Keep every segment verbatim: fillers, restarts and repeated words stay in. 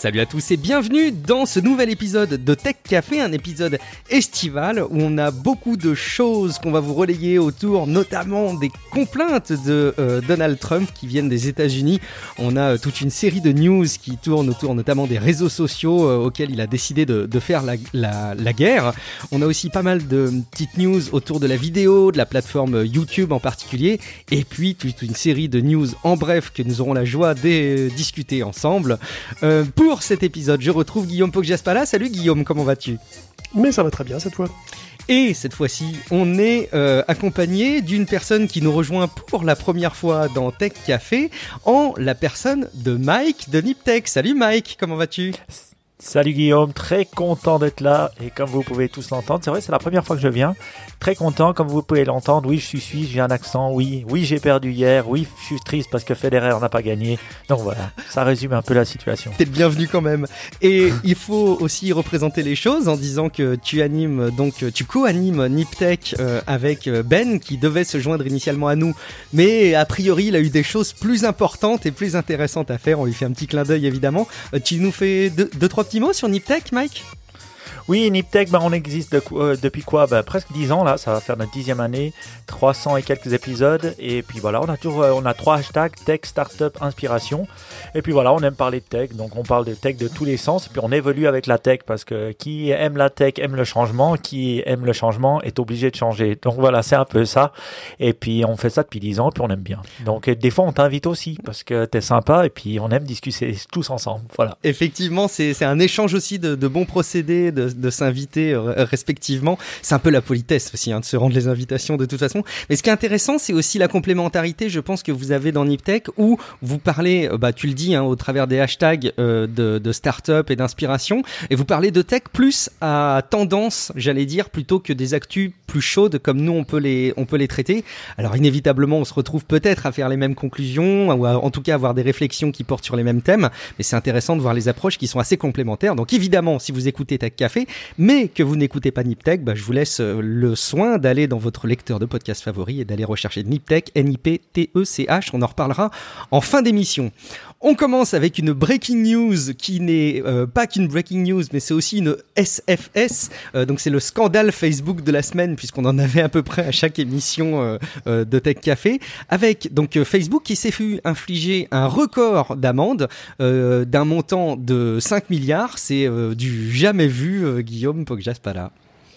Salut à tous et bienvenue dans ce nouvel épisode de Tech Café, un épisode estival où on a beaucoup de choses qu'on va vous relayer autour, notamment des complaintes de euh, Donald Trump qui viennent des États-Unis. On a euh, toute une série de news qui tournent autour notamment des réseaux sociaux euh, auxquels il a décidé de, de faire la, la, la guerre. On a aussi pas mal de petites news autour de la vidéo, de la plateforme YouTube en particulier, et puis toute une série de news en bref que nous aurons la joie de discuter ensemble. Euh, pour cet épisode, je retrouve Guillaume Poggiaspala. Salut Guillaume, comment vas-tu ? Mais ça va très bien cette fois. Et cette fois-ci, on est euh, accompagné d'une personne qui nous rejoint pour la première fois dans Tech Café, en la personne de Mike de Niptech. Salut Mike, comment vas-tu ? Salut Guillaume, très content d'être là et comme vous pouvez tous l'entendre, c'est vrai c'est la première fois que je viens, très content comme vous pouvez l'entendre, oui je suis suisse, j'ai un accent, oui, oui j'ai perdu hier, oui je suis triste parce que Federer n'a pas gagné, donc voilà, ça résume un peu la situation. T'es le bienvenu quand même, et il faut aussi représenter les choses en disant que tu animes, donc tu co-animes Niptech euh, avec Ben qui devait se joindre initialement à nous, mais a priori il a eu des choses plus importantes et plus intéressantes à faire, on lui fait un petit clin d'œil évidemment. Euh, tu nous fais deux, deux trois petits mots sur Niptech, Mike ? Oui, Niptech, bah, on existe de, euh, depuis quoi bah, presque dix ans, là, ça va faire notre dixième année, trois cents et quelques épisodes, et puis voilà, on a toujours, euh, on a trois hashtags, tech, startup, inspiration, et puis voilà, on aime parler de tech, donc on parle de tech de tous les sens, et puis on évolue avec la tech, parce que qui aime la tech aime le changement, qui aime le changement est obligé de changer, donc voilà, c'est un peu ça, et puis on fait ça depuis dix ans, et puis on aime bien, donc des fois on t'invite aussi, parce que t'es sympa, et puis on aime discuter tous ensemble, voilà. Effectivement, c'est, c'est un échange aussi de, de bons procédés, de de s'inviter euh, respectivement. C'est un peu la politesse aussi, hein, de se rendre les invitations de toute façon. Mais ce qui est intéressant, c'est aussi la complémentarité, je pense, que vous avez dans Niptech, où vous parlez, euh, bah, tu le dis, hein, au travers des hashtags euh, de, de start-up et d'inspiration, et vous parlez de tech plus à tendance, j'allais dire, plutôt que des actus plus chaudes comme nous, on peut les, on peut les traiter. Alors, inévitablement, on se retrouve peut-être à faire les mêmes conclusions, ou à, en tout cas avoir des réflexions qui portent sur les mêmes thèmes, mais c'est intéressant de voir les approches qui sont assez complémentaires. Donc, évidemment, si vous écoutez Tech Café, mais que vous n'écoutez pas Niptech, bah, je vous laisse le soin d'aller dans votre lecteur de podcast favori et d'aller rechercher Niptech, N I P T E C H. On en reparlera en fin d'émission. On commence avec une breaking news qui n'est euh, pas qu'une breaking news, mais c'est aussi une S F S. Euh, donc c'est le scandale Facebook de la semaine, puisqu'on en avait à peu près à chaque émission euh, euh, de Tech Café, avec donc euh, Facebook qui s'est fait infliger un record d'amende euh, d'un montant de cinq milliards. C'est euh, du jamais vu, euh, Guillaume Poggiaspala.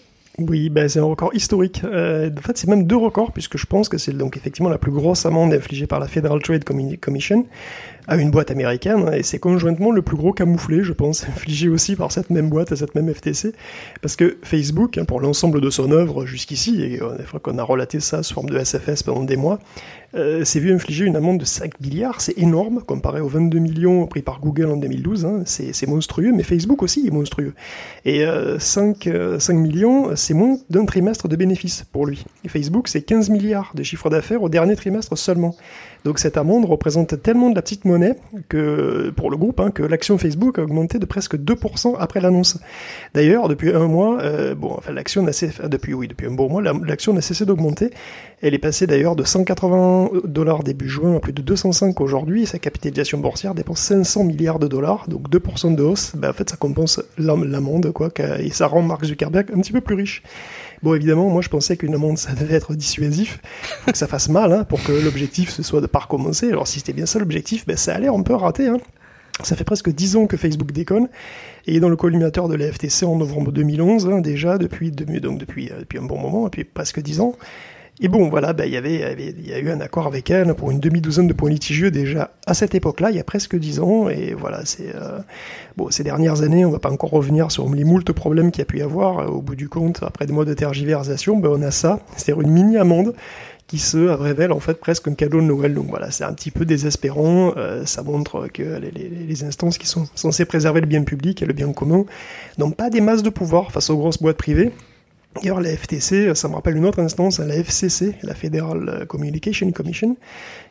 Oui, ben c'est un record historique. Euh, en fait, c'est même deux records, puisque je pense que c'est donc effectivement la plus grosse amende infligée par la Federal Trade Commission à une boîte américaine, et c'est conjointement le plus gros camouflé, je pense, infligé aussi par cette même boîte à cette même F T C, parce que Facebook, hein, pour l'ensemble de son œuvre jusqu'ici, et euh, fois qu'on a relaté ça sous forme de S F S pendant des mois, euh, s'est vu infliger une amende de cinq milliards, c'est énorme, comparé aux vingt-deux millions pris par Google en deux mille douze, hein, c'est, c'est monstrueux, mais Facebook aussi est monstrueux. Et euh, cinq, euh, cinq millions, c'est moins d'un trimestre de bénéfices pour lui. Et Facebook, c'est quinze milliards de chiffre d'affaires au dernier trimestre seulement. Donc cette amende représente tellement de la petite monnaie que, pour le groupe, hein, que l'action Facebook a augmenté de presque deux pour cent après l'annonce. D'ailleurs, depuis un mois, euh, bon, enfin l'action n'a cessé, depuis oui, depuis un bon mois, l'action n'a cessé d'augmenter. Elle est passée d'ailleurs de cent quatre-vingts dollars début juin à plus de deux cent cinq aujourd'hui. Sa capitalisation boursière dépense cinq cents milliards de dollars, donc deux pour cent de hausse. Ben, en fait, ça compense l'amende, quoi, et ça rend Mark Zuckerberg un petit peu plus riche. Bon, évidemment, moi je pensais qu'une amende ça devait être dissuasif, faut que ça fasse mal, hein, pour que l'objectif ce soit de pas recommencer. Alors si c'était bien ça l'objectif, ben ça a l'air un peu raté, hein. Ça fait presque dix ans que Facebook déconne, et il est dans le collimateur de la F T C en novembre deux mille onze, hein, déjà, depuis, donc depuis, euh, depuis un bon moment, depuis presque dix ans. Et bon, voilà, ben, il y avait, il y a eu un accord avec elle pour une demi-douzaine de points litigieux déjà à cette époque-là, il y a presque dix ans, et voilà, c'est, euh, bon, ces dernières années, on va pas encore revenir sur les moultes problèmes qu'il y a pu y avoir, euh, au bout du compte, après des mois de tergiversation, ben, on a ça, c'est-à-dire une mini-amende, qui se révèle en fait presque un cadeau de Noël. Donc voilà, c'est un petit peu désespérant, euh, ça montre que les, les, les instances qui sont censées préserver le bien public et le bien commun n'ont pas des masses de pouvoir face aux grosses boîtes privées. D'ailleurs, la F T C, ça me rappelle une autre instance, la F C C, la Federal Communication Commission,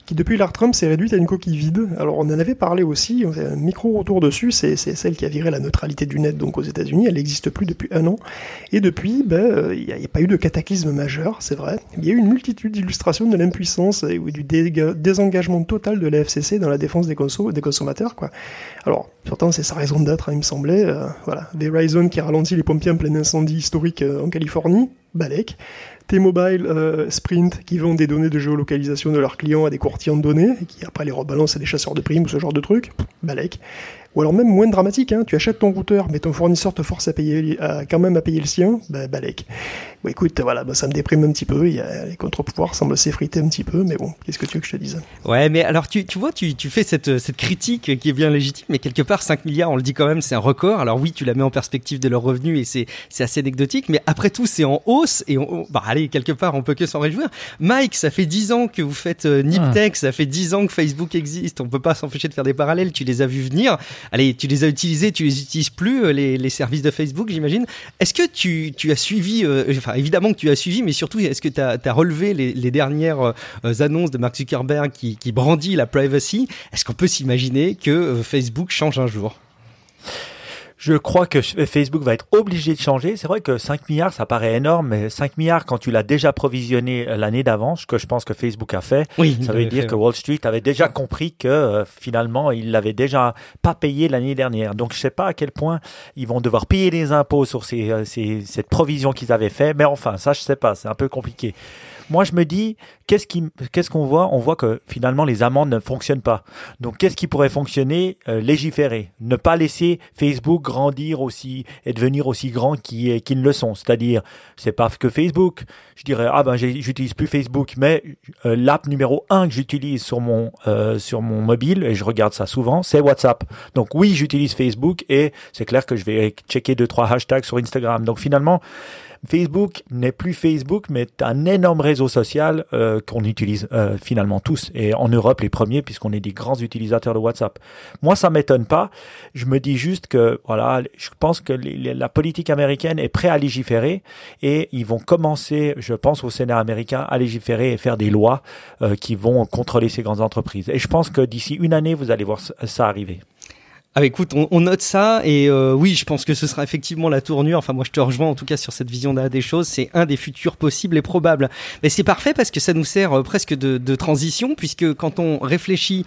qui depuis l'ère Trump s'est réduite à une coquille vide. Alors on en avait parlé aussi, on fait un micro-retour dessus, c'est, c'est celle qui a viré la neutralité du net donc aux États-Unis, elle n'existe plus depuis un an, et depuis, il ben, n'y a, a pas eu de cataclysme majeur, c'est vrai, il y a eu une multitude d'illustrations de l'impuissance et du dé- désengagement total de la F C C dans la défense des, conso- des consommateurs, quoi. Alors, pourtant c'est sa raison d'être, hein, il me semblait, euh, voilà, Verizon qui ralentit les pompiers en plein incendie historique euh, en Californie, balèque. T-Mobile, euh, Sprint, qui vendent des données de géolocalisation de leurs clients à des courtiers en données, et qui après les rebalancent à des chasseurs de primes ou ce genre de trucs, balèque. Ou alors même moins dramatique, hein, tu achètes ton routeur, mais ton fournisseur te force à payer, à, quand même à payer le sien, bah balèque. Bon écoute, voilà, bah, ça me déprime un petit peu, il y a, les contre-pouvoirs semblent s'effriter un petit peu, mais bon, qu'est-ce que tu veux que je te dise ? Ouais, mais alors tu, tu vois, tu, tu fais cette, cette critique qui est bien légitime, mais quelque part cinq milliards, on le dit quand même, c'est un record. Alors oui, tu la mets en perspective de leurs revenus et c'est, c'est assez anecdotique, mais après tout, c'est en hausse et on, bah allez, quelque part, on peut que s'en réjouir. Mike, ça fait dix ans que vous faites euh, Niptech, ah. ça fait dix ans que Facebook existe, on peut pas s'empêcher de faire des parallèles, tu les as vus venir. Allez, tu les as utilisés, tu les utilises plus, les, les services de Facebook, j'imagine. Est-ce que tu, tu as suivi, euh, enfin évidemment que tu as suivi, mais surtout, est-ce que tu as relevé les, les dernières euh, annonces de Mark Zuckerberg qui, qui brandit la privacy ? Est-ce qu'on peut s'imaginer que euh, Facebook change un jour ? Je crois que Facebook va être obligé de changer. C'est vrai que cinq milliards, ça paraît énorme, mais cinq milliards, quand tu l'as déjà provisionné l'année d'avant, ce que je pense que Facebook a fait, oui, ça veut dire fait, que ouais. Wall Street avait déjà compris que euh, finalement, il l'avait déjà pas payé l'année dernière. Donc, je sais pas à quel point ils vont devoir payer les impôts sur ces, euh, ces, cette provision qu'ils avaient fait. Mais enfin, ça, je sais pas, c'est un peu compliqué. Moi, je me dis, qu'est-ce qui, qu'est-ce qu'on voit ? On voit que finalement, les amendes ne fonctionnent pas. Donc, qu'est-ce qui pourrait fonctionner ? euh, Légiférer. Ne pas laisser Facebook grandir aussi et devenir aussi grand qu'ils, qu'ils ne le sont. C'est-à-dire, c'est pas que Facebook. Je dirais, ah ben, j'utilise plus Facebook, mais euh, l'app numéro un que j'utilise sur mon euh, sur mon mobile, et je regarde ça souvent, c'est WhatsApp. Donc, oui, j'utilise Facebook et c'est clair que je vais checker deux, trois hashtags sur Instagram. Donc, finalement, Facebook n'est plus Facebook, mais un énorme réseau social euh, qu'on utilise euh, finalement tous. Et en Europe, les premiers, puisqu'on est des grands utilisateurs de WhatsApp. Moi, ça m'étonne pas. Je me dis juste que, voilà, je pense que les, la politique américaine est prête à légiférer et ils vont commencer, je pense, au Sénat américain à légiférer et faire des lois euh, qui vont contrôler ces grandes entreprises. Et je pense que d'ici une année, vous allez voir ça arriver. Ah, écoute, on, on note ça et euh, oui, je pense que ce sera effectivement la tournure. Enfin, moi, je te rejoins en tout cas sur cette vision-là des choses. C'est un des futurs possibles et probables. Mais c'est parfait parce que ça nous sert euh, presque de, de transition, puisque quand on réfléchit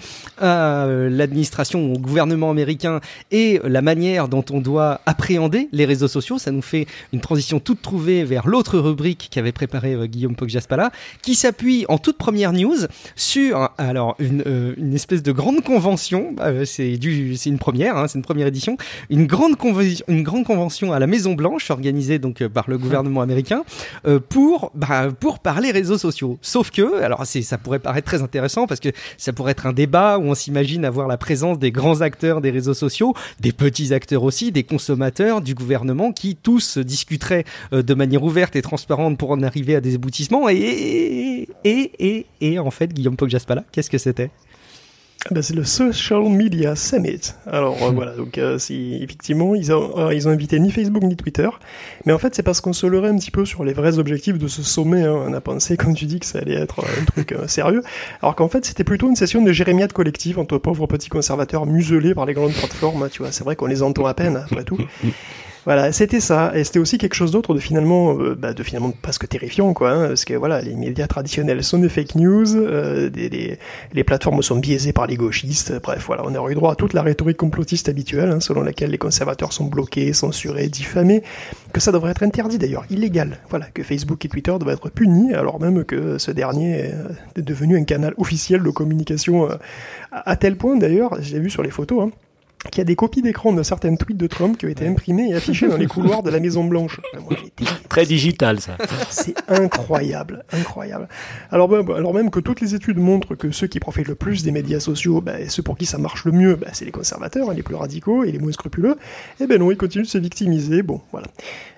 à euh, l'administration, au gouvernement américain et la manière dont on doit appréhender les réseaux sociaux, ça nous fait une transition toute trouvée vers l'autre rubrique qu'avait préparée euh, Guillaume Poggiaspala, qui s'appuie en toute première news sur alors une, euh, une espèce de grande convention. Euh, c'est du, c'est une première. Hein, c'est une première édition, une grande convention, une grande convention à la Maison Blanche organisée donc euh, par le gouvernement américain euh, pour bah, pour parler réseaux sociaux. Sauf que, alors c'est ça pourrait paraître très intéressant parce que ça pourrait être un débat où on s'imagine avoir la présence des grands acteurs des réseaux sociaux, des petits acteurs aussi, des consommateurs, du gouvernement qui tous discuteraient euh, de manière ouverte et transparente pour en arriver à des aboutissements. Et et et et, et en fait, Guillaume Poggiaspala, qu'est-ce que c'était ? Ben, c'est le Social Media Summit. Alors euh, voilà, donc euh, si, effectivement, ils ont, euh, ils ont invité ni Facebook ni Twitter, mais en fait c'est parce qu'on se leurrait un petit peu sur les vrais objectifs de ce sommet. Hein. On a pensé, comme tu dis, que ça allait être un truc euh, sérieux, alors qu'en fait c'était plutôt une session de jérémiade collective entre pauvres petits conservateurs muselés par les grandes plateformes. Tu vois, c'est vrai qu'on les entend à peine après tout. Voilà, c'était ça, et c'était aussi quelque chose d'autre de finalement, euh, bah, de finalement presque terrifiant, quoi, hein, parce que voilà, les médias traditionnels sont des fake news, euh, des, des, les plateformes sont biaisées par les gauchistes, bref, voilà, on aurait eu droit à toute la rhétorique complotiste habituelle, hein, selon laquelle les conservateurs sont bloqués, censurés, diffamés, que ça devrait être interdit d'ailleurs, illégal, voilà, que Facebook et Twitter devraient être punis, alors même que ce dernier est devenu un canal officiel de communication, euh, à, à tel point d'ailleurs, j'ai vu sur les photos, hein, qu'il y a des copies d'écran de certaines tweets de Trump qui ont été imprimées et affichées dans les couloirs de la Maison Blanche. Moi, j'ai été... Très digital, ça. C'est incroyable, incroyable. Alors, bah, alors même que toutes les études montrent que ceux qui profitent le plus des médias sociaux, bah, ceux pour qui ça marche le mieux, bah, c'est les conservateurs, hein, les plus radicaux et les moins scrupuleux, eh ben non, ils continuent de se victimiser. Bon, voilà.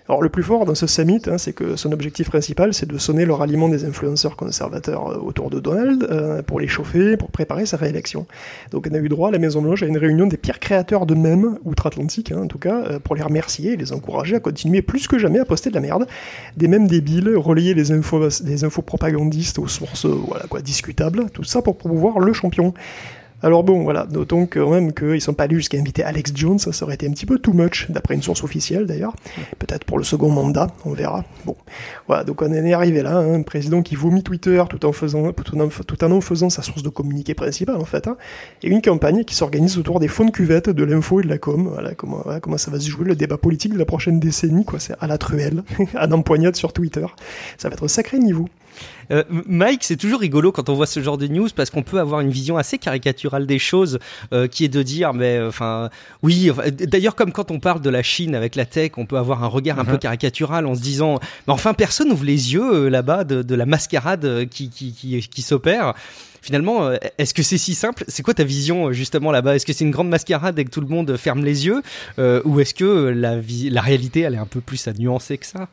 Alors le plus fort dans ce summit, hein, c'est que son objectif principal, c'est de sonner le ralliement des influenceurs conservateurs euh, autour de Donald, euh, pour les chauffer, pour préparer sa réélection. Donc on a eu droit à la Maison-Blanche à une réunion des pires créateurs de mèmes, outre-Atlantique hein, en tout cas, euh, pour les remercier et les encourager à continuer plus que jamais à poster de la merde, des mèmes débiles, relayer les infos, des infos propagandistes aux sources, euh, voilà quoi, discutables, tout ça pour promouvoir le champion. Alors bon, voilà, notons quand même qu'ils sont pas allés jusqu'à inviter Alex Jones, ça, ça aurait été un petit peu too much, d'après une source officielle d'ailleurs, peut-être pour le second mandat, on verra. Bon, voilà, donc on en est arrivé là, hein, un président qui vomit Twitter tout en faisant, tout en, tout en faisant sa source de communiqué principale en fait, hein, et une campagne qui s'organise autour des fonds de cuvette, de l'info et de la com, voilà comment, voilà, comment ça va se jouer le débat politique de la prochaine décennie, quoi, c'est à la truelle, à l'empoignade sur Twitter, ça va être un sacré niveau. Euh, Mike, c'est toujours rigolo quand on voit ce genre de news parce qu'on peut avoir une vision assez caricaturale des choses, euh, qui est de dire, mais enfin, oui. D'ailleurs, comme quand on parle de la Chine avec la tech, on peut avoir un regard un mm-hmm. peu caricatural en se disant, mais enfin, personne ouvre les yeux euh, là-bas de, de la mascarade qui qui qui, qui s'opère. Finalement, est-ce que c'est si simple ? C'est quoi ta vision justement là-bas ? Est-ce que c'est une grande mascarade et que tout le monde ferme les yeux, euh, ou est-ce que la vie, la réalité, elle est un peu plus à nuancer que ça ?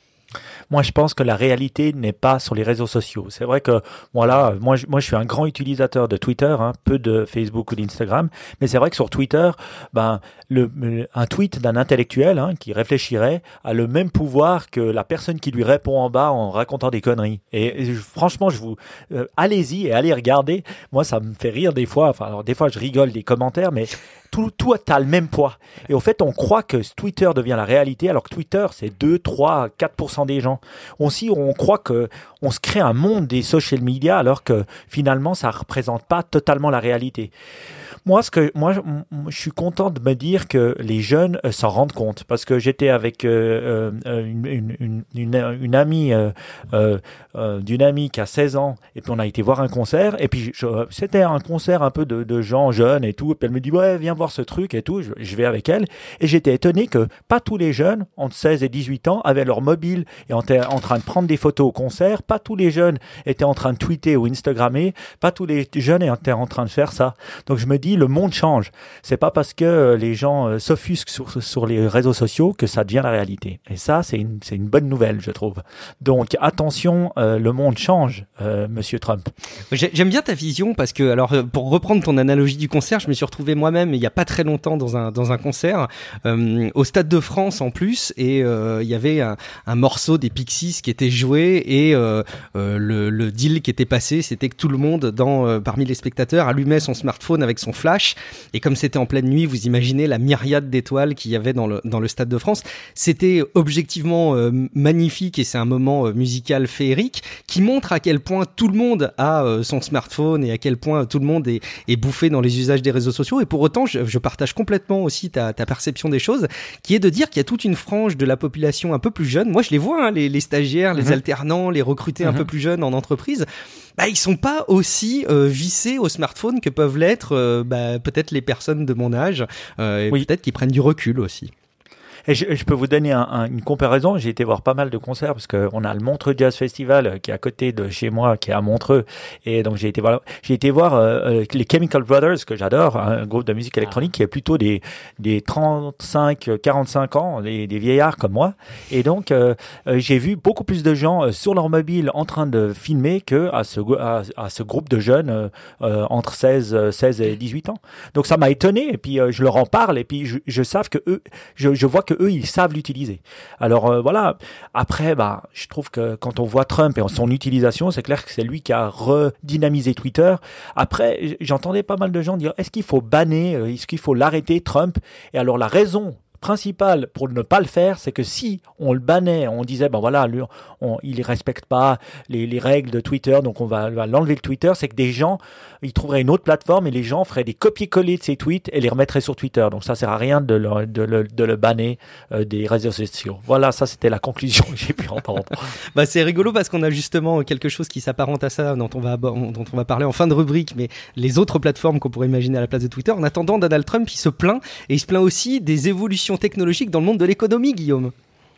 Moi, je pense que la réalité n'est pas sur les réseaux sociaux. C'est vrai que, voilà, moi, je, moi, je suis un grand utilisateur de Twitter, hein, peu de Facebook ou d'Instagram, mais c'est vrai que sur Twitter, ben, le, un tweet d'un intellectuel, hein, qui réfléchirait a le même pouvoir que la personne qui lui répond en bas en racontant des conneries. Et, et franchement, je vous, euh, allez-y et allez regarder. Moi, ça me fait rire des fois. Enfin, alors des fois, je rigole des commentaires, mais tout, tout a le même poids. Et au fait, on croit que Twitter devient la réalité, alors que Twitter, c'est deux, trois, quatre pour cent des gens. Aussi, on croit que on se crée un monde des social media, alors que finalement, ça représente pas totalement la réalité. Moi, ce que moi, je suis content de me dire que les jeunes euh, s'en rendent compte, parce que j'étais avec euh, euh, une, une, une, une, une amie euh, euh, euh, d'une amie qui a seize ans, et puis on a été voir un concert, et puis je, c'était un concert un peu de, de gens jeunes et tout, et puis elle me dit ouais, viens voir ce truc et tout, je, je vais avec elle, et j'étais étonné que pas tous les jeunes entre seize et dix-huit ans avaient leur mobile et étaient en train de prendre des photos au concert, pas tous les jeunes étaient en train de tweeter ou Instagrammer, pas tous les jeunes étaient en train de faire ça. Donc je me dis, le monde change. C'est pas parce que les gens euh, s'offusquent sur, sur les réseaux sociaux que ça devient la réalité. Et ça, c'est une, c'est une bonne nouvelle, je trouve. Donc, attention, euh, le monde change, euh, Monsieur Trump. J'aime bien ta vision parce que, alors, pour reprendre ton analogie du concert, je me suis retrouvé moi-même il y a pas très longtemps dans un dans un concert euh, au Stade de France en plus, et euh, il y avait un, un morceau des Pixies qui était joué, et euh, euh, le, le deal qui était passé, c'était que tout le monde dans euh, parmi les spectateurs allumait son smartphone avec son flash. Et comme c'était en pleine nuit, vous imaginez la myriade d'étoiles qu'il y avait dans le dans le Stade de France. C'était objectivement euh, magnifique, et c'est un moment euh, musical féerique qui montre à quel point tout le monde a euh, son smartphone et à quel point tout le monde est, est bouffé dans les usages des réseaux sociaux. Et pour autant, je, je partage complètement aussi ta, ta perception des choses, qui est de dire qu'il y a toute une frange de la population un peu plus jeune. Moi, je les vois, hein, les, les stagiaires, les mmh. alternants, les recrutés mmh. un peu plus jeunes en entreprise. Bah, ils sont pas aussi euh, vissés au smartphone que peuvent l'être euh, bah, peut-être les personnes de mon âge, euh, et oui. peut-être qu'ils prennent du recul aussi. Et je, je peux vous donner un, un, une comparaison. J'ai été voir pas mal de concerts parce que on a le Montreux Jazz Festival qui est à côté de chez moi, qui est à Montreux. Et donc j'ai été voir, j'ai été voir euh, les Chemical Brothers, que j'adore, un groupe de musique électronique qui est plutôt des des trente-cinq, quarante-cinq ans, des, des vieillards comme moi. Et donc euh, j'ai vu beaucoup plus de gens sur leur mobile en train de filmer que à ce à, à ce groupe de jeunes euh, entre seize, seize et dix-huit ans. Donc ça m'a étonné. Et puis euh, je leur en parle, et puis je, je savent que eux, je, je vois que eux, ils savent l'utiliser. Alors euh, voilà. Après, bah, je trouve que quand on voit Trump et son utilisation, c'est clair que c'est lui qui a redynamisé Twitter. Après, j'entendais pas mal de gens dire, est-ce qu'il faut banner, est-ce qu'il faut l'arrêter, Trump ? Et alors la raison principale pour ne pas le faire, c'est que si on le bannait, on disait ben voilà, lui, on, il respecte pas les, les règles de Twitter, donc on va, va l'enlever le Twitter, c'est que des gens, ils trouveraient une autre plateforme et les gens feraient des copier-coller de ces tweets et les remettraient sur Twitter. Donc ça sert à rien de le, de le, de le banner euh, des réseaux sociaux. Voilà, ça c'était la conclusion que j'ai pu entendre. Bah c'est rigolo parce qu'on a justement quelque chose qui s'apparente à ça, dont on va dont on va parler en fin de rubrique, mais les autres plateformes qu'on pourrait imaginer à la place de Twitter. En attendant, Donald Trump, il se plaint, et il se plaint aussi des évolutions technologiques dans le monde de l'économie, Guillaume.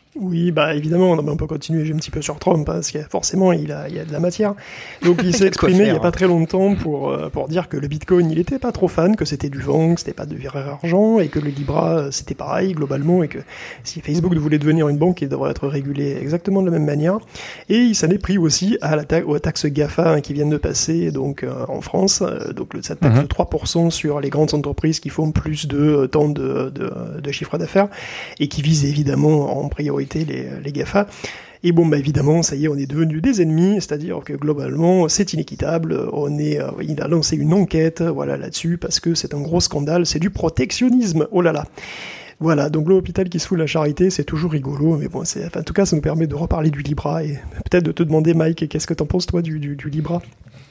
Oui, bah évidemment, on peut continuer un petit peu sur Trump, hein, parce que forcément, il a, il y a de la matière. Donc il s'est exprimé il n'y a pas très longtemps pour, euh, pour dire que le Bitcoin, il était pas trop fan, que c'était du vent, que c'était pas de vrai argent, et que le Libra, c'était pareil, globalement, et que si Facebook voulait devenir une banque, il devrait être régulé exactement de la même manière. Et il s'en est pris aussi à la ta- aux taxes GAFA hein, qui viennent de passer donc euh, en France, euh, donc le, cette taxe mm-hmm. de trois pour cent sur les grandes entreprises qui font plus de euh, tant de, de, de chiffre d'affaires, et qui visent évidemment en priorité Les, les GAFA. Et bon, bah évidemment, ça y est, on est devenus des ennemis, c'est-à-dire que globalement, c'est inéquitable. On est, euh, il a lancé une enquête, voilà, là-dessus, parce que c'est un gros scandale, c'est du protectionnisme. Oh là là. Voilà, donc l'hôpital qui se fout la charité, c'est toujours rigolo, mais bon, c'est, enfin, en tout cas, ça nous permet de reparler du Libra et peut-être de te demander, Mike, qu'est-ce que t'en penses, toi, du, du, du Libra?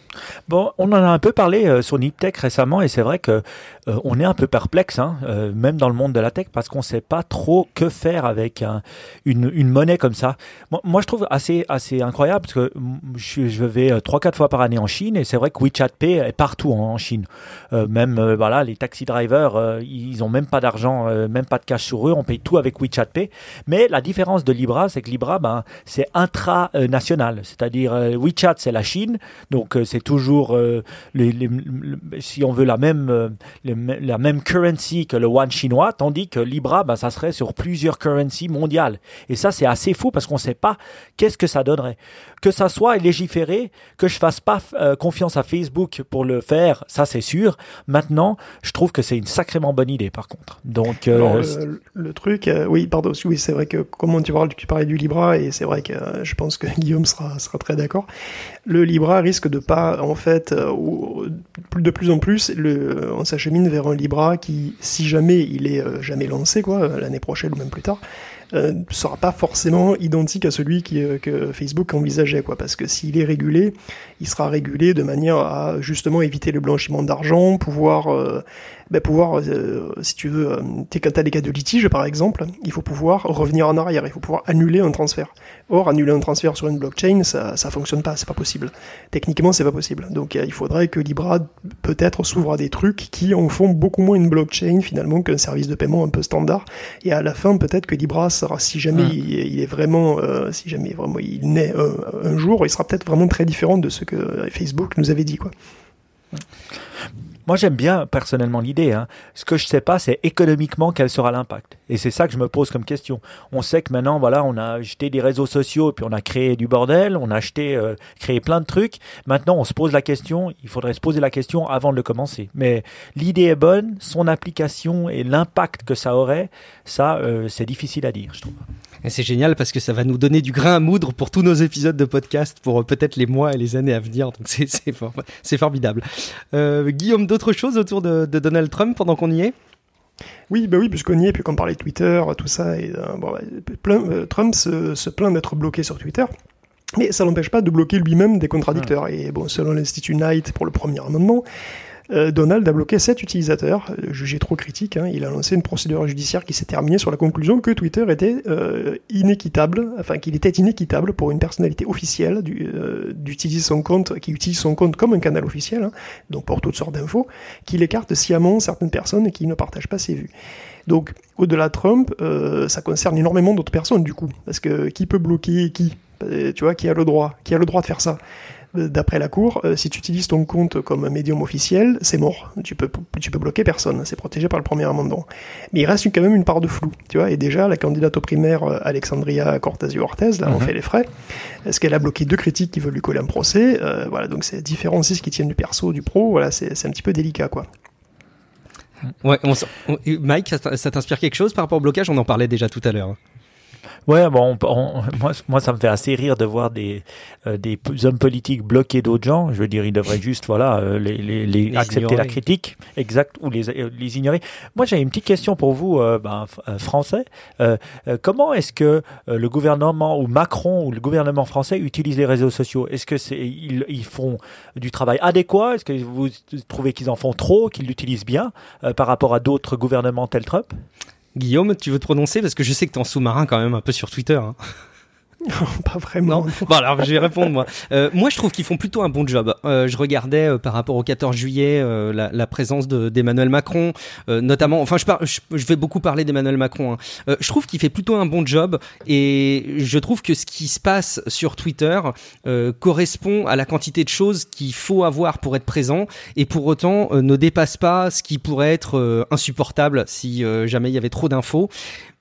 Bon, on en a un peu parlé euh, sur Niptech récemment et c'est vrai que euh, on est un peu perplexe, hein, euh, même dans le monde de la tech, parce qu'on ne sait pas trop que faire avec un, une, une monnaie comme ça. Moi, moi, je trouve assez assez incroyable parce que je, je vais trois quatre fois par année en Chine et c'est vrai que WeChat Pay est partout en, en Chine. Euh, même euh, voilà, les taxi drivers, euh, ils ont même pas d'argent, euh, même pas de cash sur eux, on paye tout avec WeChat Pay. Mais la différence de Libra, c'est que Libra, ben, c'est intra-national, c'est-à-dire euh, WeChat, c'est la Chine, donc euh, c'est toujours euh, les, les, les, si on veut la même euh, les, la même currency que le yuan chinois, tandis que Libra, ben, ça serait sur plusieurs currencies mondiales. Et ça, c'est assez fou parce qu'on ne sait pas qu'est-ce que ça donnerait. Que ça soit légiféré, que je fasse pas euh, confiance à Facebook pour le faire, ça c'est sûr. Maintenant, je trouve que c'est une sacrément bonne idée, par contre. Donc, euh, Alors, le, le truc, euh, oui, pardon, oui, c'est vrai que comment tu parles, tu parlais du Libra et c'est vrai que euh, je pense que Guillaume sera sera très d'accord. Le Libra risque de pas, en fait, euh, ou, de plus en plus, le, on s'achemine vers un Libra qui, si jamais il est euh, jamais lancé, quoi, l'année prochaine ou même plus tard, euh, sera pas forcément identique à celui qui, euh, que Facebook envisageait, quoi, parce que s'il est régulé, il sera régulé de manière à justement éviter le blanchiment d'argent, pouvoir, euh, ben pouvoir, euh, si tu veux, euh, quand t'as des cas de litige par exemple, il faut pouvoir revenir en arrière, il faut pouvoir annuler un transfert. Or, annuler un transfert sur une blockchain, ça, ça fonctionne pas, c'est pas possible. Techniquement, c'est pas possible. Donc, euh, il faudrait que Libra peut-être s'ouvre à des trucs qui en font beaucoup moins une blockchain finalement qu'un service de paiement un peu standard. Et à la fin, peut-être que Libra sera, si jamais mmh. il, il est vraiment, euh, si jamais vraiment il naît un, un jour, il sera peut-être vraiment très différent de ce que Facebook nous avait dit, quoi. Moi, j'aime bien personnellement l'idée. Hein. Ce que je sais pas, c'est économiquement quel sera l'impact. Et c'est ça que je me pose comme question. On sait que maintenant, voilà, on a jeté des réseaux sociaux, puis on a créé du bordel, on a acheté, euh, créé plein de trucs. Maintenant, on se pose la question. Il faudrait se poser la question avant de le commencer. Mais l'idée est bonne, son application et l'impact que ça aurait, ça, euh, c'est difficile à dire, je trouve. Et c'est génial parce que ça va nous donner du grain à moudre pour tous nos épisodes de podcast pour euh, peut-être les mois et les années à venir. Donc c'est c'est, for- c'est formidable. Euh, Guillaume, d'autres choses autour de, de Donald Trump pendant qu'on y est ? Oui, bah oui, puisqu'on y est, puis qu'on parlait de Twitter, tout ça, et euh, bon, plein, euh, Trump se, se plaint d'être bloqué sur Twitter. Mais ça l'empêche pas de bloquer lui-même des contradicteurs. Mmh. Et bon, selon l'Institut Knight pour le premier amendement, Euh, Donald a bloqué sept utilisateurs, euh, jugés trop critiques. Hein. Il a lancé une procédure judiciaire qui s'est terminée sur la conclusion que Twitter était euh, inéquitable, enfin qu'il était inéquitable pour une personnalité officielle du, euh, d'utiliser son compte, qui utilise son compte comme un canal officiel, hein, donc pour toutes sortes d'infos, qu'il écarte sciemment certaines personnes qui ne partagent pas ses vues. Donc, au-delà de Trump, euh, ça concerne énormément d'autres personnes du coup, parce que qui peut bloquer qui ? Tu vois, qui a le droit ? Qui a le droit de faire ça ? D'après la Cour, euh, si tu utilises ton compte comme un médium officiel, c'est mort. Tu peux, tu peux bloquer personne, c'est protégé par le premier amendement. Mais il reste quand même une part de flou, tu vois. Et déjà, la candidate aux primaires, Alexandria Cortázio-Ortez, là, mm-hmm. on fait les frais. Est-ce qu'elle a bloqué deux critiques qui veulent lui coller un procès ? euh, Voilà, donc c'est différent aussi ce qui tiennent du perso, du pro. Voilà, c'est, c'est un petit peu délicat, quoi. Ouais, on, on, Mike, ça, ça t'inspire quelque chose par rapport au blocage ? On en parlait déjà tout à l'heure. Ouais, bon, on, on, moi, moi, ça me fait assez rire de voir des euh, des hommes politiques bloquer d'autres gens. Je veux dire, ils devraient juste, voilà, euh, les, les, les, les accepter ignorer. La critique, exact, ou les euh, les ignorer. Moi, j'ai une petite question pour vous, euh, ben, euh, français. Euh, euh, comment est-ce que euh, le gouvernement ou Macron ou le gouvernement français utilise les réseaux sociaux ? Est-ce que c'est ils ils font du travail adéquat ? Est-ce que vous trouvez qu'ils en font trop, qu'ils l'utilisent bien euh, par rapport à d'autres gouvernements tels Trump ? Guillaume, tu veux te prononcer parce que je sais que t'es en sous-marin quand même un peu sur Twitter. Hein. Pas vraiment. Non. Bon, alors je vais répondre moi. Euh, moi, je trouve qu'ils font plutôt un bon job. Euh, je regardais euh, par rapport au quatorze juillet euh, la, la présence de, d'Emmanuel Macron, euh, notamment. Enfin, je, par, je, je vais beaucoup parler d'Emmanuel Macron. Hein. Euh, je trouve qu'il fait plutôt un bon job, et je trouve que ce qui se passe sur Twitter euh, correspond à la quantité de choses qu'il faut avoir pour être présent, et pour autant euh, ne dépasse pas ce qui pourrait être euh, insupportable si euh, jamais il y avait trop d'infos.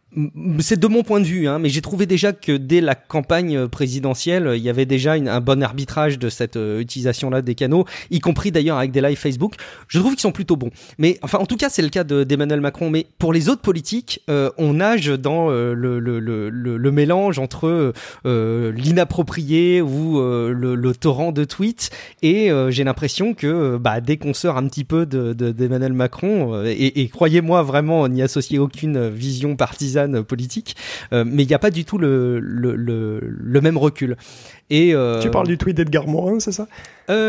C'est de mon point de vue, hein, mais j'ai trouvé déjà que dès la campagne présidentielle, il y avait déjà une, un bon arbitrage de cette euh, utilisation-là des canaux, y compris d'ailleurs avec des lives Facebook. Je trouve qu'ils sont plutôt bons. Mais enfin, en tout cas, c'est le cas de, d'Emmanuel Macron. Mais pour les autres politiques, euh, on nage dans euh, le, le, le, le, le mélange entre euh, l'inapproprié ou euh, le, le torrent de tweets. Et euh, j'ai l'impression que bah, dès qu'on sort un petit peu de, de, d'Emmanuel Macron, euh, et, et croyez-moi vraiment, n'y associez aucune vision partisane politique, euh, mais il n'y a pas du tout le, le, le, le même recul. Et euh... Tu parles du tweet d'Edgar Morin, c'est ça?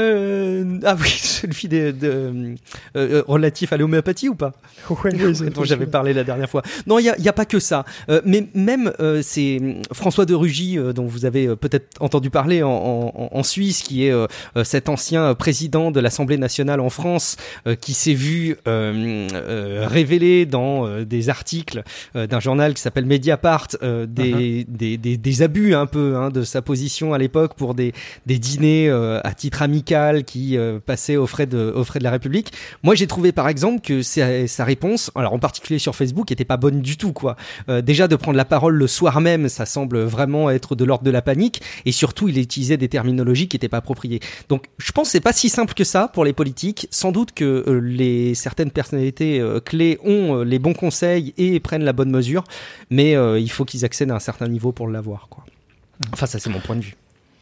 euh... Ah oui, celui de, de, euh, relatif à l'homéopathie ou pas? Ouais, oui, dont j'avais parlé la dernière fois. Non, il y a, y a pas que ça. Euh, mais même euh, c'est François de Rugy, euh, dont vous avez euh, peut-être entendu parler en, en, en Suisse, qui est euh, cet ancien président de l'Assemblée nationale en France, euh, qui s'est vu euh, euh, révéler dans euh, des articles euh, d'un journal qui s'appelle Mediapart euh, des, uh-huh. des, des, des abus un peu hein, de sa position à l'époque pour des, des dîners euh, à titre amical qui euh, passaient aux frais, de, aux frais de la République. Moi, j'ai trouvé par exemple que sa, sa réponse, alors en particulier sur Facebook, était pas bonne du tout, quoi. Euh, déjà, de prendre la parole le soir même, ça semble vraiment être de l'ordre de la panique, et surtout, il utilisait des terminologies qui n'étaient pas appropriées. Donc, je pense que c'est pas si simple que ça pour les politiques. Sans doute que euh, les, certaines personnalités euh, clés ont euh, les bons conseils et prennent la bonne mesure, mais euh, il faut qu'ils accèdent à un certain niveau pour l'avoir, quoi. Enfin, ça, c'est mon point de vue.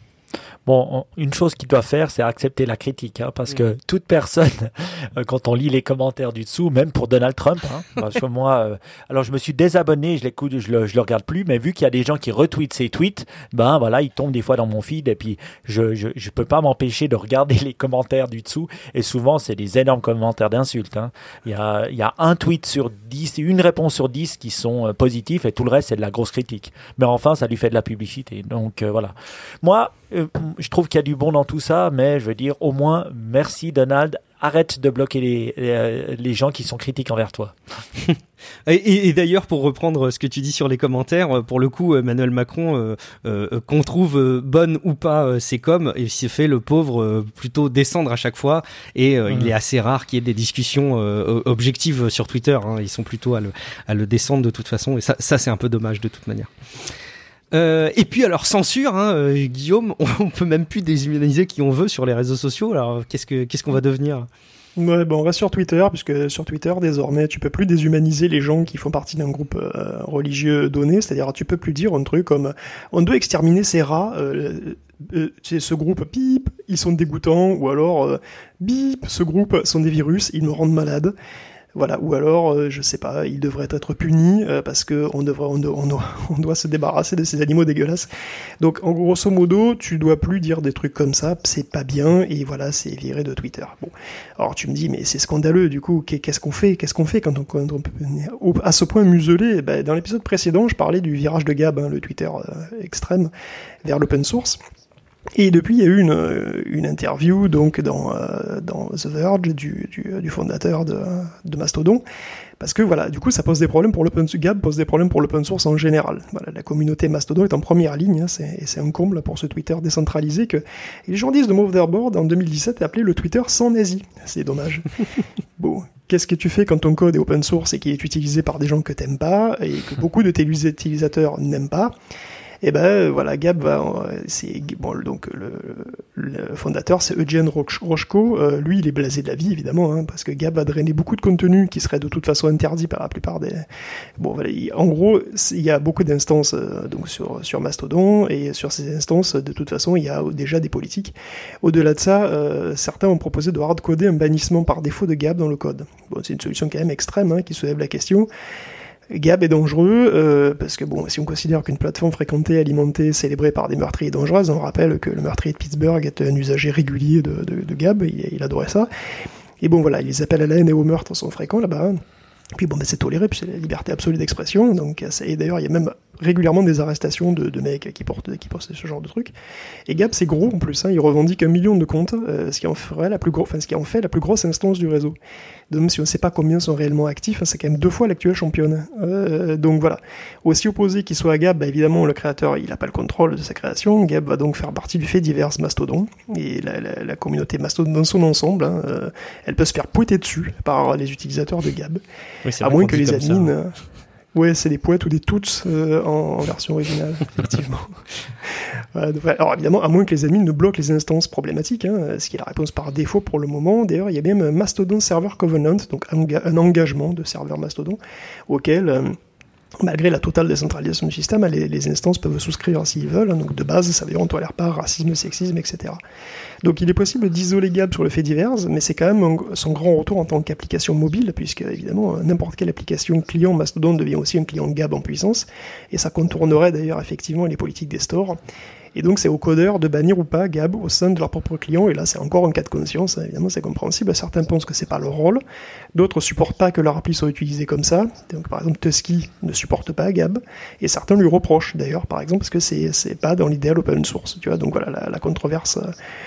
Bon, une chose qu'il doit faire, c'est accepter la critique, hein, parce que toute personne, euh, quand on lit les commentaires du dessous, même pour Donald Trump, hein, parce que moi, euh, alors je me suis désabonné, je l'écoute, je le, je le regarde plus, mais vu qu'il y a des gens qui retweetent ces tweets, ben voilà, ils tombent des fois dans mon feed, et puis je je, je peux pas m'empêcher de regarder les commentaires du dessous, et souvent c'est des énormes commentaires d'insultes. Hein. Il y a il y a un tweet sur dix, une réponse sur dix qui sont euh, positifs, et tout le reste c'est de la grosse critique. Mais enfin, ça lui fait de la publicité, donc euh, voilà. Moi, euh, je trouve qu'il y a du bon dans tout ça, mais je veux dire, au moins, merci Donald, arrête de bloquer les, les, les gens qui sont critiques envers toi. Et, et d'ailleurs, pour reprendre ce que tu dis sur les commentaires, pour le coup, Emmanuel Macron, euh, euh, qu'on trouve euh, bonne ou pas euh, ses coms, il s'est fait le pauvre euh, plutôt descendre à chaque fois, et euh, mmh. il est assez rare qu'il y ait des discussions euh, objectives sur Twitter, hein. Ils sont plutôt à le, à le descendre de toute façon, et ça, ça c'est un peu dommage de toute manière. Euh, et puis alors censure, hein, euh, Guillaume, on, on peut même plus déshumaniser qui on veut sur les réseaux sociaux. Alors qu'est-ce que qu'est-ce qu'on va devenir? Ouais, bon, on reste sur Twitter, puisque sur Twitter, désormais, tu peux plus déshumaniser les gens qui font partie d'un groupe euh, religieux donné, c'est-à-dire tu peux plus dire un truc comme « on doit exterminer ces rats euh, », euh, c'est ce groupe « bip, ils sont dégoûtants », ou alors euh, « bip, ce groupe sont des virus, ils me rendent malade ». Voilà, ou alors, euh, je sais pas, ils devraient être punis euh, parce que on devrait, on, on, doit, on doit se débarrasser de ces animaux dégueulasses. Donc, en grosso modo, tu dois plus dire des trucs comme ça, c'est pas bien, et voilà, c'est viré de Twitter. Bon, alors tu me dis, mais c'est scandaleux, du coup, qu'est-ce qu'on fait Qu'est-ce qu'on fait quand on, quand on peut à ce point muselé? Ben, dans l'épisode précédent, je parlais du virage de Gab, hein, le Twitter euh, extrême, vers l'open source. Et depuis, il y a eu une, une interview donc dans, euh, dans The Verge du, du, du fondateur de, de Mastodon, parce que voilà, du coup, ça pose des problèmes pour l'open source. Gab pose des problèmes pour l'open source en général. Voilà, la communauté Mastodon est en première ligne, hein, c'est, et c'est un comble pour ce Twitter décentralisé que les journalistes de Motherboard en deux mille dix-sept appelaient le Twitter sans nazi. C'est dommage. Bon. Qu'est-ce que tu fais quand ton code est open source et qu'il est utilisé par des gens que t'aimes pas et que beaucoup de tes utilisateurs n'aiment pas? Et ben voilà, Gab va, c'est bon, donc le, le fondateur c'est Eugene Rochko, euh, lui il est blasé de la vie évidemment, hein, parce que Gab va drainer beaucoup de contenu qui serait de toute façon interdit par la plupart des. Bon voilà, il, en gros il y a beaucoup d'instances euh, donc sur sur Mastodon, et sur ces instances de toute façon il y a déjà des politiques. Au-delà de ça, euh, certains ont proposé de hardcoder un bannissement par défaut de Gab dans le code. Bon, c'est une solution quand même extrême, hein, qui soulève la question. Gab est dangereux, euh, parce que bon, si on considère qu'une plateforme fréquentée, alimentée, célébrée par des meurtriers dangereux, on rappelle que le meurtrier de Pittsburgh était un usager régulier de, de, de Gab, il, il adorait ça. Et bon voilà, les appels à la haine et au meurtre sont fréquents là-bas. Puis bon, ben c'est toléré, puis c'est la liberté absolue d'expression. Donc, et d'ailleurs, il y a même régulièrement des arrestations de, de mecs qui portent, qui postent ce genre de trucs. Et Gab, c'est gros en plus, hein, il revendique un million de comptes, euh, ce qui en ferait la plus gros, enfin ce qui en fait la plus grosse instance du réseau. Donc, même si on ne sait pas combien sont réellement actifs, hein, c'est quand même deux fois l'actuelle championne. Euh, donc voilà. Aussi opposé qu'il soit à Gab, bah, évidemment le créateur il n'a pas le contrôle de sa création. Gab va donc faire partie du fait divers Mastodon et la, la, la communauté Mastodon dans son ensemble, hein, euh, elle peut se faire pouetter dessus par les utilisateurs de Gab, oui, à moins que les admins. Euh, ouais, c'est des poètes ou des toots euh, en, en version originale, effectivement. Voilà, donc, alors évidemment, à moins que les admins ne bloquent les instances problématiques, hein, ce qui est la réponse par défaut pour le moment. D'ailleurs, il y a même un Mastodon Server Covenant, donc un, un engagement de serveur Mastodon, auquel, euh, malgré la totale décentralisation du système, les, les instances peuvent souscrire s'ils veulent. Hein, donc de base, ça veut dire on ne tolère pas racisme, sexisme, et cetera. Donc il est possible d'isoler Gab sur le fait divers, mais c'est quand même un, son grand retour en tant qu'application mobile, puisque évidemment n'importe quelle application client Mastodon devient aussi un client Gab en puissance, et ça contournerait d'ailleurs effectivement les politiques des stores. Et donc c'est aux codeurs de bannir ou pas Gab au sein de leur propre client, et là c'est encore un cas de conscience, évidemment c'est compréhensible, certains pensent que c'est pas leur rôle, d'autres supportent pas que leur appli soit utilisée comme ça, donc par exemple Tusky ne supporte pas Gab, et certains lui reprochent d'ailleurs par exemple parce que c'est, c'est pas dans l'idéal open source, tu vois, donc voilà la, la controverse...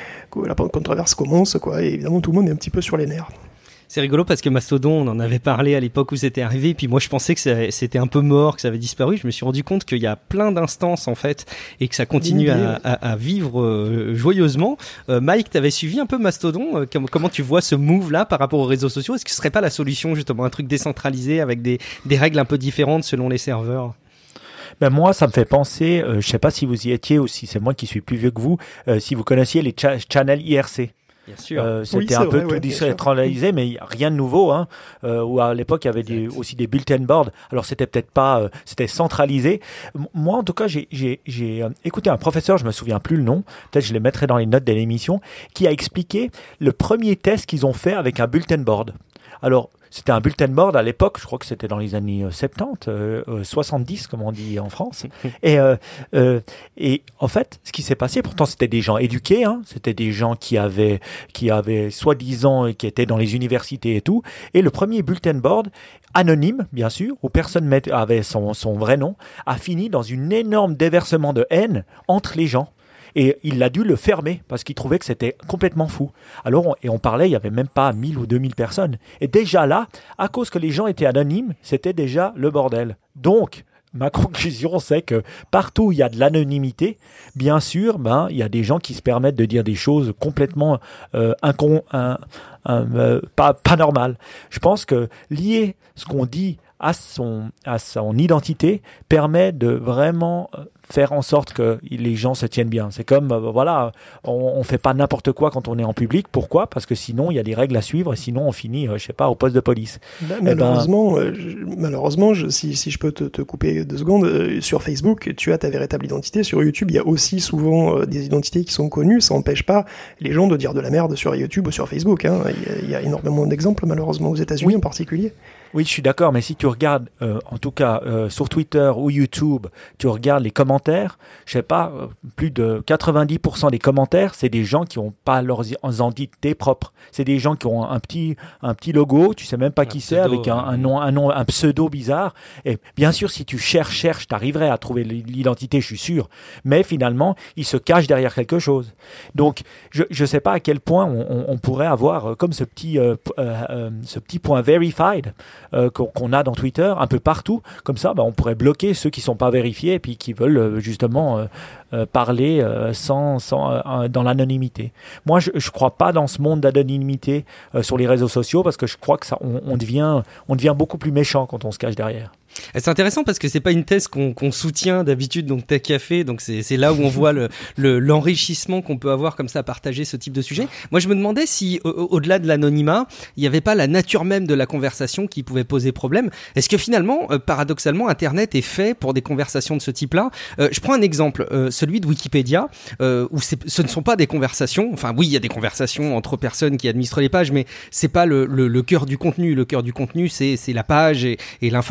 La controverse commence, quoi, et évidemment tout le monde est un petit peu sur les nerfs. C'est rigolo parce que Mastodon, on en avait parlé à l'époque où c'était arrivé, et puis moi je pensais que ça, c'était un peu mort, que ça avait disparu. Je me suis rendu compte qu'il y a plein d'instances en fait, et que ça continue à, à, à vivre euh, joyeusement. Euh, Mike, t'avais suivi un peu Mastodon, euh, comment, comment tu vois ce move-là par rapport aux réseaux sociaux? Est-ce que ce serait pas la solution justement, un truc décentralisé avec des, des règles un peu différentes selon les serveurs? Ben moi, ça me fait penser, euh, je sais pas si vous y étiez ou si c'est moi qui suis plus vieux que vous, euh, si vous connaissiez les cha- channels I R C. Bien sûr. Euh, c'était oui, un vrai, peu tout ouais, décentralisé, mais rien de nouveau. Hein, euh, où à l'époque, il y avait des, aussi des bulletin boards. Alors, c'était peut-être pas... Euh, c'était centralisé. M- moi, en tout cas, j'ai, j'ai, j'ai euh, écouté un professeur, je me souviens plus le nom, peut-être je les mettrai dans les notes de l'émission, qui a expliqué le premier test qu'ils ont fait avec un bulletin board. Alors, c'était un bulletin board à l'époque, je crois que c'était dans les années soixante-dix, euh, euh, soixante-dix comme on dit en France. Et, euh, euh, et en fait, ce qui s'est passé, pourtant c'était des gens éduqués, hein, c'était des gens qui avaient, qui avaient soi-disant, qui étaient dans les universités et tout. Et le premier bulletin board, anonyme bien sûr, où personne avait son, son vrai nom, a fini dans une énorme déversement de haine entre les gens. Et il a dû le fermer parce qu'il trouvait que c'était complètement fou. Alors, on, et on parlait, il n'y avait même pas mille ou deux mille personnes. Et déjà là, à cause que les gens étaient anonymes, c'était déjà le bordel. Donc, ma conclusion, c'est que partout où il y a de l'anonymité, bien sûr, ben, il y a des gens qui se permettent de dire des choses complètement euh, incon, un, un, euh, pas, pas normales. Je pense que lier ce qu'on dit à son, à son identité permet de vraiment faire en sorte que les gens se tiennent bien. C'est comme, euh, voilà, on, on fait pas n'importe quoi quand on est en public. Pourquoi? Parce que sinon, il y a des règles à suivre et sinon, on finit, euh, je sais pas, au poste de police. Bah, malheureusement, ben... euh, je, malheureusement je, si, si je peux te, te couper deux secondes, euh, sur Facebook, tu as ta véritable identité. Sur YouTube, il y a aussi souvent euh, des identités qui sont connues. Ça n'empêche pas les gens de dire de la merde sur YouTube ou sur Facebook. Hein. Il, y a, il y a énormément d'exemples, malheureusement, aux États-Unis oui. en particulier. Oui, je suis d'accord, mais si tu regardes, euh, en tout cas euh, sur Twitter ou YouTube, tu regardes les commentaires, je sais pas, euh, plus de quatre-vingt-dix pour cent des commentaires, c'est des gens qui ont pas leurs identités propres. C'est des gens qui ont un petit un petit logo, tu sais même pas un qui pseudo, c'est, avec un, un nom un nom un pseudo bizarre. Et bien sûr, si tu cherches, cherches, t'arriverais à trouver l'identité, je suis sûr. Mais finalement, ils se cachent derrière quelque chose. Donc, je je sais pas à quel point on, on, on pourrait avoir comme ce petit euh, euh, ce petit point verified. Euh, qu'on a dans Twitter, un peu partout. Comme ça, bah, on pourrait bloquer ceux qui ne sont pas vérifiés et puis qui veulent euh, justement euh, euh, parler euh, sans, sans, euh, dans l'anonymité. Moi, je ne crois pas dans ce monde d'anonymité euh, sur les réseaux sociaux parce que je crois que ça, on, on, devient, on devient beaucoup plus méchant quand on se cache derrière. C'est intéressant parce que c'est pas une thèse qu'on, qu'on soutient d'habitude donc Tech Café, donc c'est, c'est là où on voit le, le, l'enrichissement qu'on peut avoir comme ça à partager ce type de sujet. Moi je me demandais si au, au-delà de l'anonymat, il n'y avait pas la nature même de la conversation qui pouvait poser problème. Est-ce que finalement, euh, paradoxalement, Internet est fait pour des conversations de ce type-là? euh, Je prends un exemple, euh, celui de Wikipédia, euh, où c'est, ce ne sont pas des conversations, enfin oui il y a des conversations entre personnes qui administrent les pages, mais c'est pas le, le, le cœur du contenu. Le cœur du contenu c'est, c'est la page et, et l'information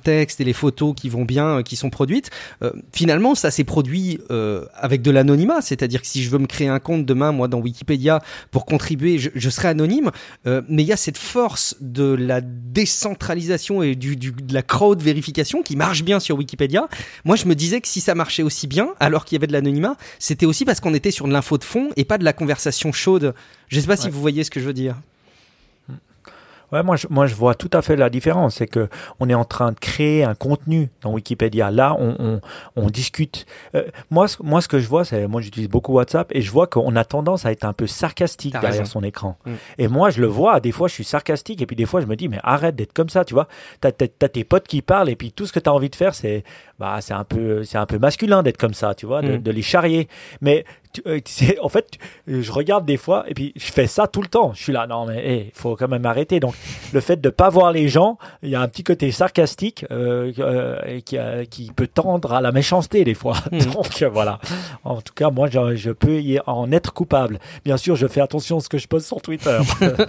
textes et les photos qui vont bien, euh, qui sont produites, euh, finalement, ça s'est produit euh, avec de l'anonymat. C'est-à-dire que si je veux me créer un compte demain, moi, dans Wikipédia, pour contribuer, je, je serai anonyme. Euh, mais il y a cette force de la décentralisation et du, du, de la crowd vérification qui marche bien sur Wikipédia. Moi, je me disais que si ça marchait aussi bien, alors qu'il y avait de l'anonymat, c'était aussi parce qu'on était sur de l'info de fond et pas de la conversation chaude. Je ne sais pas ouais. si vous voyez ce que je veux dire. Ouais, moi je, moi je vois tout à fait la différence, c'est que on est en train de créer un contenu dans Wikipédia. Là, on on, on discute. Euh, moi, ce, moi ce que je vois, c'est moi j'utilise beaucoup WhatsApp et je vois qu'on a tendance à être un peu sarcastique T'as derrière raison. son écran. Mm. Et moi, je le vois. Des fois, je suis sarcastique et puis des fois, je me dis mais arrête d'être comme ça, tu vois. T'as, t'as, t'as tes potes qui parlent et puis tout ce que t'as envie de faire, c'est bah c'est un peu c'est un peu masculin d'être comme ça, tu vois, de, mm. de les charrier. Mais Tu, euh, c'est, en fait, tu, je regarde des fois et puis je fais ça tout le temps. Je suis là, non mais il hey, faut quand même arrêter. Donc le fait de pas voir les gens, il y a un petit côté sarcastique euh, euh, qui, euh, qui peut tendre à la méchanceté des fois. Mmh. Donc euh, voilà. En tout cas, moi, je, je peux y en être coupable. Bien sûr, je fais attention à ce que je poste sur Twitter.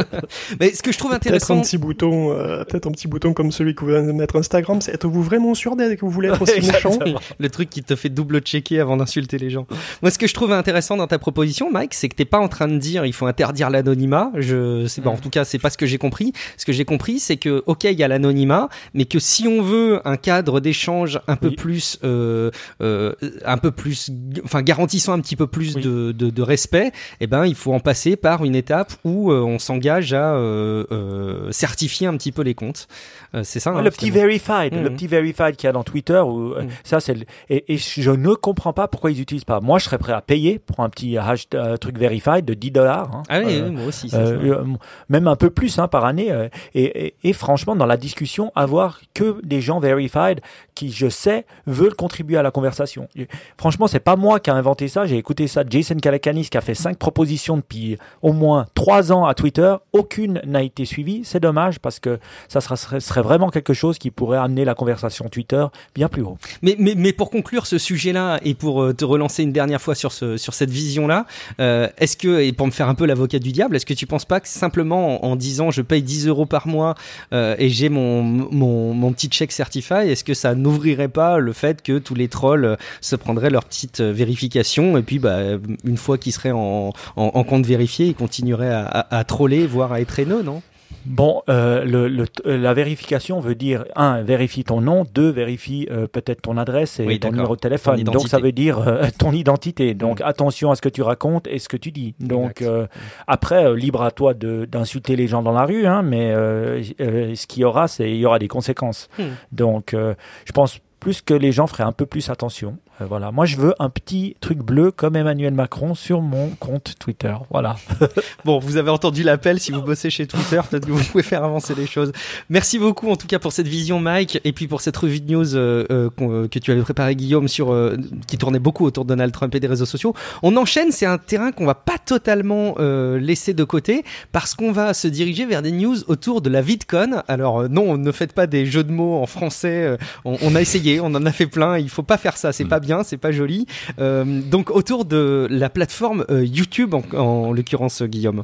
Mais ce que je trouve intéressant, peut-être un petit bouton, euh, peut-être un petit bouton comme celui que vous venez de mettre Instagram, c'est êtes-vous vraiment sûr d'être que vous voulez être aussi méchant? Le truc qui te fait double checker avant d'insulter les gens. Moi, ce que je trouve intéressant intéressant dans ta proposition, Mike, c'est que t'es pas en train de dire il faut interdire l'anonymat. Je sais pas, mmh. en tout cas, c'est pas ce que j'ai compris. Ce que j'ai compris, c'est que ok, il y a l'anonymat, mais que si on veut un cadre d'échange un peu oui. plus, euh, euh, un peu plus, enfin garantissant un petit peu plus oui. de, de, de respect, eh ben il faut en passer par une étape où euh, on s'engage à euh, euh, certifier un petit peu les comptes. Euh, c'est ça. Ouais, hein, le petit verified, mmh. le petit verified qu'il y a dans Twitter, où, mmh. ça c'est le, et, et je ne comprends pas pourquoi ils utilisent pas. Moi, je serais prêt à payer pour un petit hashtag, euh, truc verified de dix dollars. Hein. Ah oui, euh, oui, moi aussi. Euh, euh, même un peu plus hein, par année. Euh, et, et, et franchement, dans la discussion, avoir que des gens verified qui, je sais, veulent contribuer à la conversation. Et, franchement, c'est pas moi qui ai inventé ça. J'ai écouté ça de Jason Calacanis qui a fait cinq propositions depuis au moins trois ans à Twitter. Aucune n'a été suivie. C'est dommage parce que ça serait, serait vraiment quelque chose qui pourrait amener la conversation Twitter bien plus haut. Mais, mais, mais pour conclure ce sujet-là et pour te relancer une dernière fois sur, ce, sur cette vision-là, euh, est-ce que, et pour me faire un peu l'avocat du diable, est-ce que tu penses pas que simplement en, en disant je paye dix euros par mois euh, et j'ai mon, mon, mon petit chèque Certify, est-ce que ça n'ouvrirait pas le fait que tous les trolls se prendraient leur petite vérification et puis bah, une fois qu'ils seraient en, en, en compte vérifié, ils continueraient à, à, à troller, voire à être haineux, non ? Bon, euh, le, le, la vérification veut dire, un, vérifie ton nom, deux, vérifie euh, peut-être ton adresse et oui, ton numéro de téléphone. Donc, ça veut dire euh, ton identité. Donc, mmh. attention à ce que tu racontes et ce que tu dis. Donc, euh, après, euh, libre à toi de, d'insulter les gens dans la rue, hein, mais euh, euh, ce qu'il y aura, c'est il y aura des conséquences. Mmh. Donc, euh, je pense plus que les gens feraient un peu plus attention. Euh, voilà. Moi, je veux un petit truc bleu comme Emmanuel Macron sur mon compte Twitter. Voilà. Bon, vous avez entendu l'appel. Si vous bossez chez Twitter, peut-être que vous pouvez faire avancer les choses. Merci beaucoup, en tout cas, pour cette vision, Mike, et puis pour cette revue de news euh, euh, que tu avais préparée, Guillaume, sur euh, qui tournait beaucoup autour de Donald Trump et des réseaux sociaux. On enchaîne. C'est un terrain qu'on va pas totalement euh, laisser de côté parce qu'on va se diriger vers des news autour de la VidCon. Alors euh, non, ne faites pas des jeux de mots en français. Euh, on, on a essayé, on en a fait plein. Il faut pas faire ça. C'est pas bien. C'est pas joli. Euh, donc autour de la plateforme euh, YouTube en, en l'occurrence, Guillaume.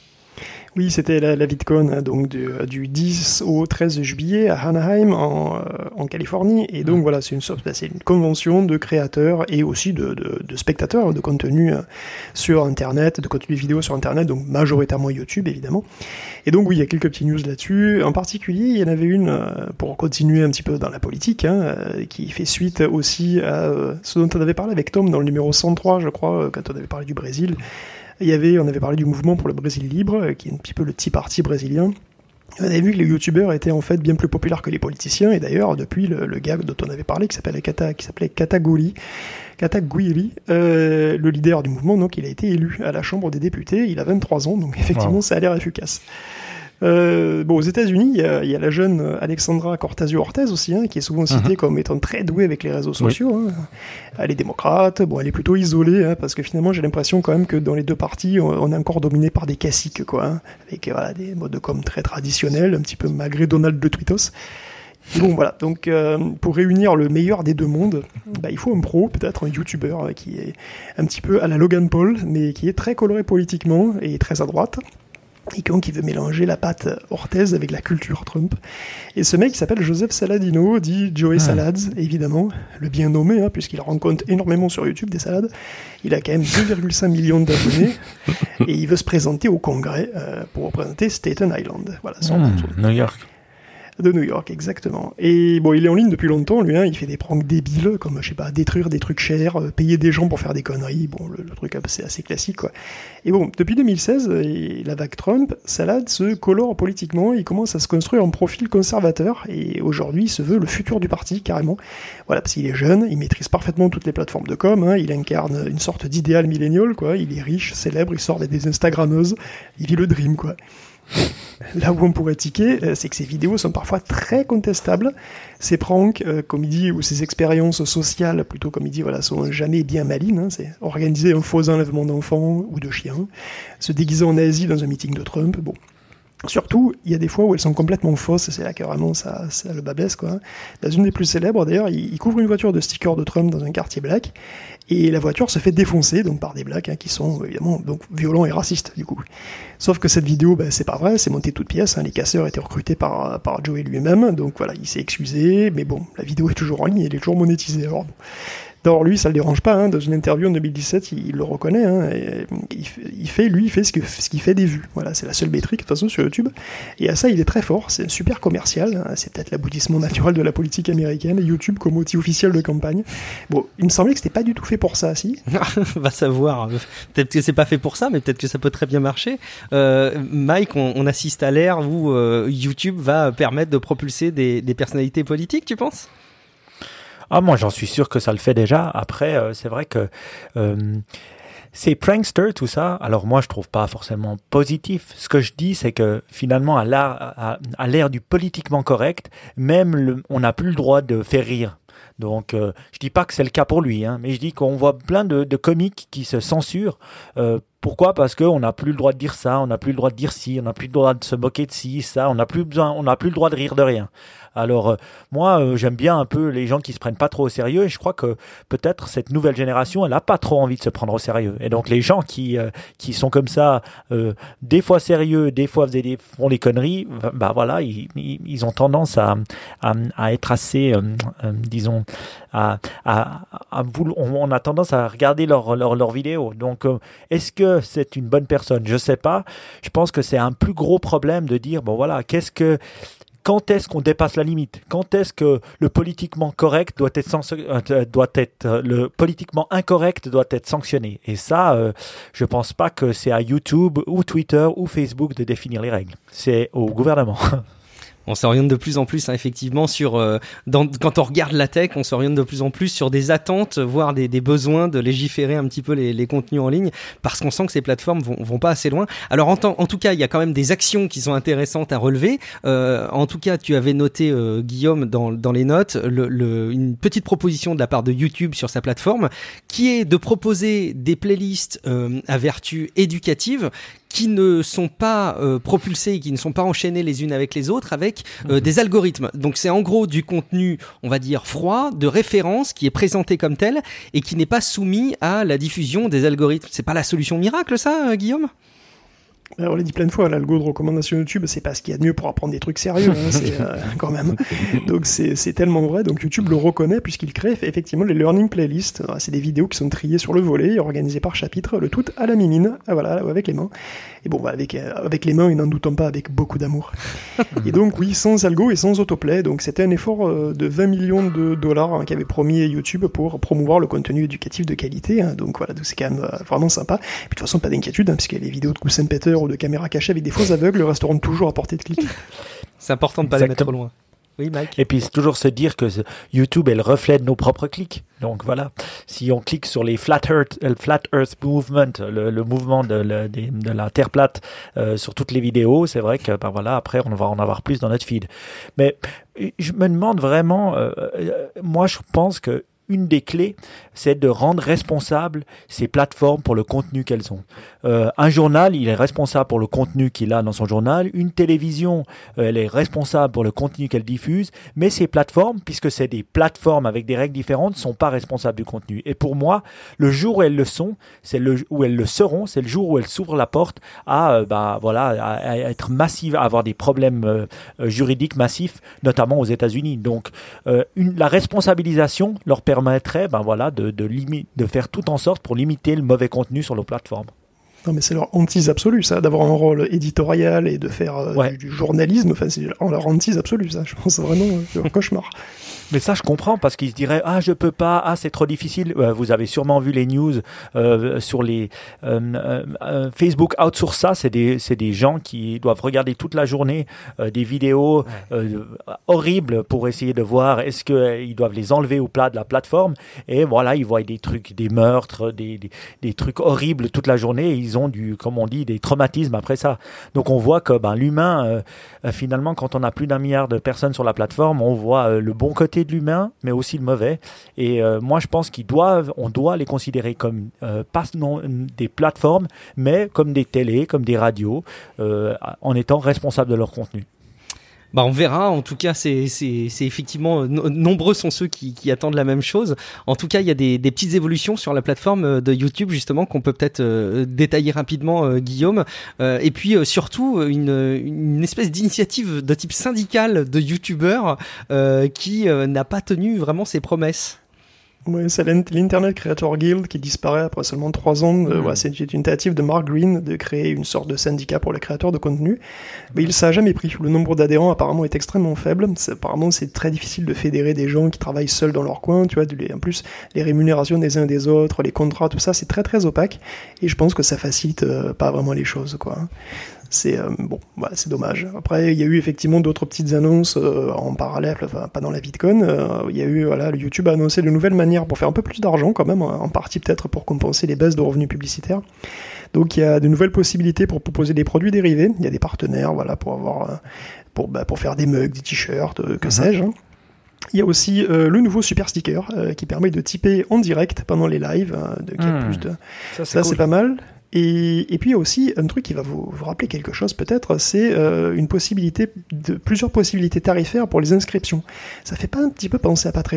Oui, c'était la, la VidCon, donc du, du dix au treize juillet à Anaheim, en, en Californie. Et donc, mmh. voilà, c'est une, c'est une convention de créateurs et aussi de, de, de spectateurs de contenu sur Internet, de contenu vidéo sur Internet, donc majoritairement YouTube, évidemment. Et donc, oui, il y a quelques petites news là-dessus. En particulier, il y en avait une, pour continuer un petit peu dans la politique, hein, qui fait suite aussi à ce dont on avait parlé avec Tom dans le numéro cent trois, je crois, quand on avait parlé du Brésil. Il y avait, on avait parlé du mouvement pour le Brésil libre, qui est un petit peu le Tea Party brésilien. On avait vu que les youtubeurs étaient en fait bien plus populaires que les politiciens, et d'ailleurs, depuis le, le gars dont on avait parlé, qui s'appelait Kata, qui s'appelait Kataguiri, Kataguiri, euh, le leader du mouvement, donc il a été élu à la Chambre des députés, il a vingt-trois ans, donc effectivement, wow. ça a l'air efficace. Euh, bon, aux États-Unis, il y, a, il y a la jeune Alexandra Ocasio-Cortez aussi, hein, qui est souvent citée uh-huh. comme étant très douée avec les réseaux sociaux. Oui. Hein. Elle est démocrate, bon, elle est plutôt isolée, hein, parce que finalement, j'ai l'impression quand même que dans les deux partis, on, on est encore dominé par des caciques, quoi, hein, avec voilà, des modes de com très traditionnels, un petit peu malgré Donald de Twittos. Et bon, voilà, donc euh, pour réunir le meilleur des deux mondes, bah, il faut un pro, peut-être un YouTuber euh, qui est un petit peu à la Logan Paul, mais qui est très coloré politiquement et très à droite. Et donc, il veut mélanger la patte Orthez avec la culture Trump. Et ce mec, il s'appelle Joseph Saladino, dit Joey Salads, évidemment, le bien nommé, hein, puisqu'il rend compte énormément sur YouTube des salades. Il a quand même deux virgule cinq millions d'abonnés, et il veut se présenter au Congrès euh, pour représenter Staten Island. Voilà, son, mmh, son... New York. De New York, exactement. Et bon, il est en ligne depuis longtemps, lui, hein, il fait des pranks débiles, comme, je sais pas, détruire des trucs chers, euh, payer des gens pour faire des conneries, bon, le, le truc c'est assez classique, quoi. Et bon, depuis deux mille seize, et la vague Trump, Salad se colore politiquement, il commence à se construire un profil conservateur, et aujourd'hui, il se veut le futur du parti, carrément. Voilà, parce qu'il est jeune, il maîtrise parfaitement toutes les plateformes de com, hein, il incarne une sorte d'idéal millénial, quoi, il est riche, célèbre, il sort avec des Instagrammeuses, il vit le dream, quoi. Là où on pourrait tiquer, c'est que ces vidéos sont parfois très contestables. Ces pranks, euh, comme il dit, ou ces expériences sociales, plutôt comme il dit, voilà, sont jamais bien malines. Hein. C'est organiser un faux enlèvement d'enfants ou de chiens, se déguiser en nazi dans un meeting de Trump. Bon. Surtout, il y a des fois où elles sont complètement fausses, c'est là que vraiment ça, ça le babesse, quoi. Dans une des plus célèbres, d'ailleurs, il, il couvre une voiture de stickers de Trump dans un quartier black, et la voiture se fait défoncer, donc par des blacks, hein, qui sont évidemment donc violents et racistes, du coup. Sauf que cette vidéo, ben, c'est pas vrai, c'est monté toute pièce, hein, les casseurs étaient recrutés par, par Joey lui-même, donc voilà, il s'est excusé, mais bon, la vidéo est toujours en ligne, elle est toujours monétisée, alors bon. D'abord, lui, ça le dérange pas, hein. Dans une interview en deux mille dix-sept, il, il le reconnaît, hein. Et il, il fait, lui, il fait ce, que, ce qu'il fait des vues. Voilà, c'est la seule métrique, de toute façon, sur YouTube. Et à ça, il est très fort, c'est un super commercial, hein. C'est peut-être l'aboutissement naturel de la politique américaine, YouTube comme outil officiel de campagne. Bon, il me semblait que c'était pas du tout fait pour ça, si. Va savoir, peut-être que c'est pas fait pour ça, mais peut-être que ça peut très bien marcher. Euh, Mike, on, on assiste à l'ère où euh, YouTube va permettre de propulser des, des personnalités politiques, tu penses ? Ah, moi, j'en suis sûr que ça le fait déjà. Après, euh, c'est vrai que euh, c'est prankster, tout ça. Alors moi, je trouve pas forcément positif. Ce que je dis, c'est que finalement, à l'ère, à, à l'ère du politiquement correct, même le, on n'a plus le droit de faire rire. Donc, euh, je dis pas que c'est le cas pour lui, hein, mais je dis qu'on voit plein de, de comiques qui se censurent. Euh, pourquoi ? Parce qu'on n'a plus le droit de dire ça, on n'a plus le droit de dire ci, on n'a plus le droit de se moquer de ci, ça, on n'a plus besoin, on n'a plus le droit de rire de rien. Alors euh, moi, euh, j'aime bien un peu les gens qui se prennent pas trop au sérieux, et je crois que peut-être cette nouvelle génération, elle a pas trop envie de se prendre au sérieux. Et donc les gens qui euh, qui sont comme ça, euh, des fois sérieux, des fois des, font les conneries, bah voilà, ils, ils ont tendance à à, à être assez, euh, euh, disons, à à, à vouloir, on a tendance à regarder leurs leurs leurs vidéos. Donc euh, est-ce que c'est une bonne personne ? Je sais pas. Je pense que c'est un plus gros problème de dire bon voilà, qu'est-ce que Quand est-ce qu'on dépasse la limite ? Quand est-ce que le politiquement correct doit être, sens- euh, doit être euh, le politiquement incorrect doit être sanctionné ? Et ça, euh, je pense pas que c'est à YouTube ou Twitter ou Facebook de définir les règles. C'est au gouvernement. On s'oriente de plus en plus, hein, effectivement, sur euh, dans, quand on regarde la tech, on s'oriente de plus en plus sur des attentes, voire des, des besoins de légiférer un petit peu les, les contenus en ligne, parce qu'on sent que ces plateformes vont, vont pas assez loin. Alors, en, temps, en tout cas, il y a quand même des actions qui sont intéressantes à relever. Euh, en tout cas, tu avais noté, euh, Guillaume, dans, dans les notes, le, le, une petite proposition de la part de YouTube sur sa plateforme, qui est de proposer des playlists euh, à vertu éducative, qui ne sont pas euh, propulsés et qui ne sont pas enchaînés les unes avec les autres avec euh, mmh. des algorithmes. Donc c'est en gros du contenu, on va dire froid, de référence qui est présenté comme tel et qui n'est pas soumis à la diffusion des algorithmes. C'est pas la solution miracle ça, euh, Guillaume ? Alors, on l'a dit plein de fois, l'algo de recommandation YouTube, c'est pas ce qu'il y a de mieux pour apprendre des trucs sérieux, hein, c'est euh, quand même. Donc c'est, c'est tellement vrai, donc YouTube le reconnaît puisqu'il crée effectivement les learning playlists. Alors, c'est des vidéos qui sont triées sur le volet, organisées par chapitre, le tout à la mimine, ah, voilà, avec les mains. Et bon, bah, avec, euh, avec les mains et n'en doutons pas avec beaucoup d'amour. Et donc oui, sans algo et sans autoplay, donc c'était un effort euh, de vingt millions de dollars hein, qu'avait promis YouTube pour promouvoir le contenu éducatif de qualité. Hein, donc voilà, donc c'est quand même euh, vraiment sympa. Puis de toute façon, pas d'inquiétude, hein, puisque les vidéos de Cousin Peter ou de caméras cachées avec des faux aveugles resteront toujours à portée de clic. C'est important de ne pas les mettre trop loin. Oui, Mike. Et puis c'est toujours se dire que YouTube est le reflet de nos propres clics. Donc voilà, si on clique sur les Flat Earth, le Flat Earth Movement, le, le mouvement de, le, de, de la Terre plate euh, sur toutes les vidéos, c'est vrai que ben voilà, après on va en avoir plus dans notre feed. Mais je me demande vraiment, euh, euh, moi je pense que une des clés, c'est de rendre responsables ces plateformes pour le contenu qu'elles ont. Euh, un journal, il est responsable pour le contenu qu'il a dans son journal. Une télévision, euh, elle est responsable pour le contenu qu'elle diffuse. Mais ces plateformes, puisque c'est des plateformes avec des règles différentes, ne sont pas responsables du contenu. Et pour moi, le jour où elles le sont, c'est le où elles le seront, c'est le jour où elles s'ouvrent la porte à, euh, bah voilà, à, à être massives, à avoir des problèmes euh, juridiques massifs, notamment aux États-Unis. Donc, euh, une, la responsabilisation leur permettrait, ben voilà, de de, limi- de faire tout en sorte pour limiter le mauvais contenu sur nos plateformes. Non, mais c'est leur hantise absolue, ça, d'avoir un rôle éditorial et de faire euh, ouais. du, du journalisme. Enfin, c'est leur hantise absolue, ça. Je pense vraiment euh, un cauchemar. Mais ça, je comprends, parce qu'ils se diraient « Ah, je peux pas, ah, c'est trop difficile. Euh, » Vous avez sûrement vu les news euh, sur les... Euh, euh, Facebook outsource ça, c'est des, c'est des gens qui doivent regarder toute la journée euh, des vidéos euh, horribles pour essayer de voir est-ce qu'ils euh, doivent les enlever ou pas de la plateforme. Et voilà, ils voient des trucs, des meurtres, des, des, des trucs horribles toute la journée. Et ils ont, du, comme on dit, des traumatismes après ça. Donc, on voit que ben, l'humain, euh, finalement, quand on a plus d'un milliard de personnes sur la plateforme, on voit euh, le bon côté de l'humain, mais aussi le mauvais. Et euh, moi, je pense qu'ils doivent, on doit les considérer comme euh, pas non, des plateformes, mais comme des télés, comme des radios, euh, en étant responsables de leur contenu. Bah on verra. En tout cas, c'est c'est c'est effectivement no- nombreux sont ceux qui qui attendent la même chose. En tout cas, il y a des des petites évolutions sur la plateforme de YouTube justement qu'on peut peut-être euh, détailler rapidement, euh, Guillaume. Euh, et puis euh, surtout une une espèce d'initiative de type syndical de YouTubeurs euh, qui euh, n'a pas tenu vraiment ses promesses. Oui, c'est l'Internet Creator Guild qui disparaît après seulement trois ans. Mmh. Euh, ouais, c'est une tentative de Mark Green de créer une sorte de syndicat pour les créateurs de contenu. Mais il ça a jamais pris. Le nombre d'adhérents apparemment est extrêmement faible. C'est, apparemment, c'est très difficile de fédérer des gens qui travaillent seuls dans leur coin. Tu vois, en plus, les rémunérations des uns des autres, les contrats, tout ça, c'est très très opaque. Et je pense que ça facilite euh, pas vraiment les choses, quoi. C'est euh, bon, bah, c'est dommage. Après, il y a eu effectivement d'autres petites annonces euh, en parallèle, enfin pas dans la VidCon. Euh, il y a eu, voilà, le YouTube a annoncé de nouvelles manières pour faire un peu plus d'argent quand même, en partie peut-être pour compenser les baisses de revenus publicitaires. Donc il y a de nouvelles possibilités pour proposer des produits dérivés. Il y a des partenaires, voilà, pour avoir, euh, pour bah, pour faire des mugs, des t-shirts, euh, que mm-hmm. sais-je. Hein. Il y a aussi euh, le nouveau Super Sticker euh, qui permet de typer en direct pendant les lives. Euh, de, mmh. plus de... Ça, c'est, Ça, cool. c'est pas mal. Et, et puis il y a aussi un truc qui va vous, vous rappeler quelque chose peut-être, c'est euh, une possibilité, de, plusieurs possibilités tarifaires pour les inscriptions. Ça fait pas un petit peu penser à Patreon ?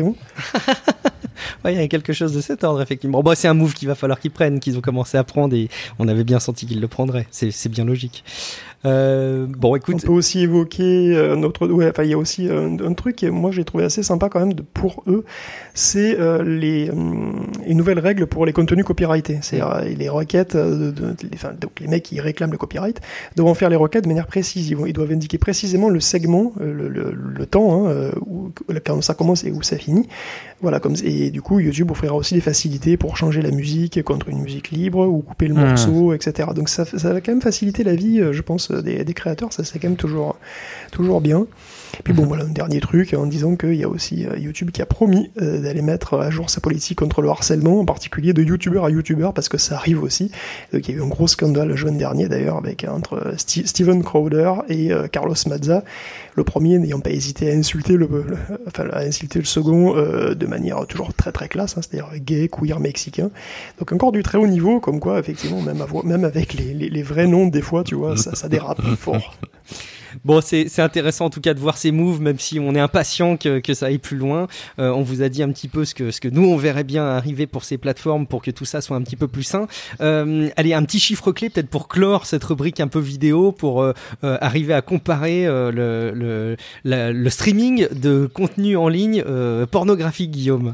Ouais, il y a quelque chose de cet ordre, effectivement. Bon, c'est un move qu'il va falloir qu'ils prennent, qu'ils ont commencé à prendre et on avait bien senti qu'ils le prendraient. C'est, c'est bien logique. Euh, bon, écoute. On peut aussi évoquer euh, notre, ouais, enfin, il y a aussi un, un truc que moi j'ai trouvé assez sympa quand même de, pour eux, c'est euh, les, hum, les nouvelles règles pour les contenus copyrightés. C'est euh, les requêtes, de, de, de, enfin, donc les mecs qui réclament le copyright devront faire les requêtes de manière précise. Ils, vont, ils doivent indiquer précisément le segment, le, le, le temps, hein, où, quand ça commence et où ça finit. Voilà, comme et du coup YouTube offrira aussi des facilités pour changer la musique contre une musique libre ou couper le morceau, mmh. et cetera. Donc ça, ça va quand même faciliter la vie, je pense, des, des créateurs. Ça c'est quand même toujours, toujours bien. Et puis bon, voilà un dernier truc en disant qu'il y a aussi euh, YouTube qui a promis euh, d'aller mettre à jour sa politique contre le harcèlement, en particulier de youtubeur à youtubeur, parce que ça arrive aussi. Donc il y a eu un gros scandale le juin dernier d'ailleurs avec entre St- Steven Crowder et euh, Carlos Mazza. Le premier n'ayant pas hésité à insulter le, le enfin à insulter le second euh, de manière toujours très très classe, hein, c'est-à-dire gay, queer, mexicain. Donc encore du très haut niveau, comme quoi effectivement même, avo- même avec les, les, les vrais noms des fois, tu vois, ça, ça dérape fort. Bon, c'est, c'est intéressant en tout cas de voir ces moves, même si on est impatient que, que ça aille plus loin. Euh, on vous a dit un petit peu ce que, ce que nous on verrait bien arriver pour ces plateformes pour que tout ça soit un petit peu plus sain. Euh, allez, un petit chiffre clé peut-être pour clore cette rubrique un peu vidéo, pour euh, euh, arriver à comparer euh, le, le, la, le streaming de contenu en ligne euh, pornographique, Guillaume.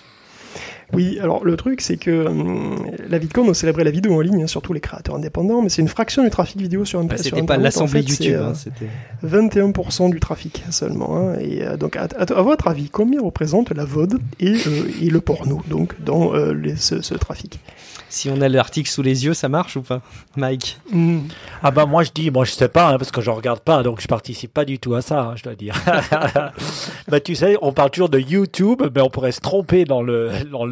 Oui, alors le truc c'est que hum, la VidCon on célébrait la vidéo en ligne, hein, surtout les créateurs indépendants, mais c'est une fraction du trafic vidéo sur, un, bah, sur c'était Internet. C'était pas l'assemblée en fait, YouTube, c'est, hein, euh, c'était vingt et un pour cent du trafic seulement. Hein, et euh, donc à, à, à votre avis, combien représente la V O D et, euh, et le porno donc dans euh, les, ce, ce trafic ? Si on a l'article sous les yeux, ça marche ou pas, Mike ? mmh. Ah bah moi je dis, moi je sais pas, hein, parce que je regarde pas, donc je participe pas du tout à ça, hein, je dois dire. Bah tu sais, on parle toujours de YouTube, mais on pourrait se tromper dans le dans le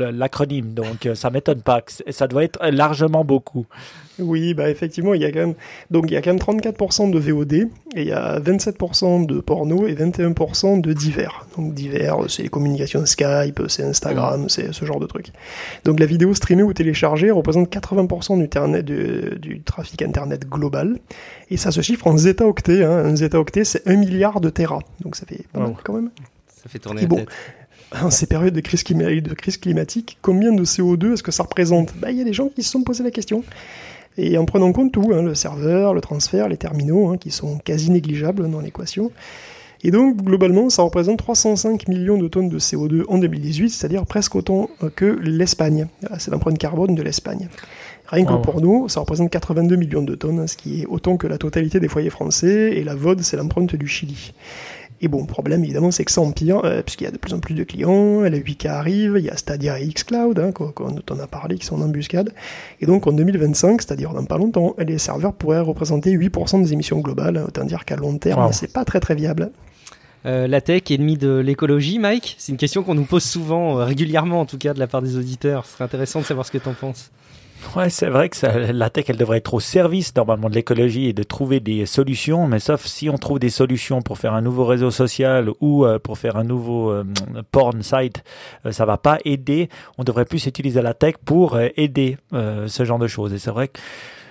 l'acronyme, donc ça m'étonne pas. Ça doit être largement beaucoup. Oui, bah effectivement, il y a quand même donc il y a quand même trente-quatre pour cent de V O D et il y a vingt-sept pour cent de porno et vingt et un pour cent de divers. Donc divers, c'est les communications Skype, c'est Instagram, mmh. c'est ce genre de trucs. Donc la vidéo streamée ou téléchargée représente quatre-vingts pour cent du, ternet, du, du trafic internet global et ça se chiffre en zeta-octets. Hein. Un zeta-octet, c'est un milliard de téra. Donc ça fait pas mal quand même. Ça fait tourner et la bon, tête. En ces périodes de crise, clima- de crise climatique, combien de C O deux est-ce que ça représente ? Bah, il y a des gens qui se sont posé la question. Et en prenant en compte tout, hein, le serveur, le transfert, les terminaux, hein, qui sont quasi négligeables dans l'équation. Et donc, globalement, ça représente trois cent cinq millions de tonnes de C O deux en deux mille dix-huit, c'est-à-dire presque autant que l'Espagne. C'est l'empreinte carbone de l'Espagne. Rien que wow. pour nous, ça représente quatre-vingt-deux millions de tonnes, hein, ce qui est autant que la totalité des foyers français, et la V O D, c'est l'empreinte du Chili. Et bon, le problème, évidemment, c'est que ça empire, euh, puisqu'il y a de plus en plus de clients, la huit K arrive, il y a Stadia et xCloud, hein, dont on a parlé, qui sont en embuscade. Et donc, en deux mille vingt-cinq, c'est-à-dire dans pas longtemps, les serveurs pourraient représenter huit pour cent des émissions globales, autant dire qu'à long terme, wow. c'est pas très très viable. Euh, la tech, ennemie de l'écologie, Mike ? C'est une question qu'on nous pose souvent, euh, régulièrement en tout cas, de la part des auditeurs. Ce serait intéressant de savoir ce que tu en penses. Ouais, c'est vrai que ça, la tech, elle devrait être au service normalement de l'écologie et de trouver des solutions, mais sauf si on trouve des solutions pour faire un nouveau réseau social ou euh, pour faire un nouveau euh, porn site, euh, ça va pas aider. On devrait plus utiliser la tech pour euh, aider euh, ce genre de choses. Et c'est vrai que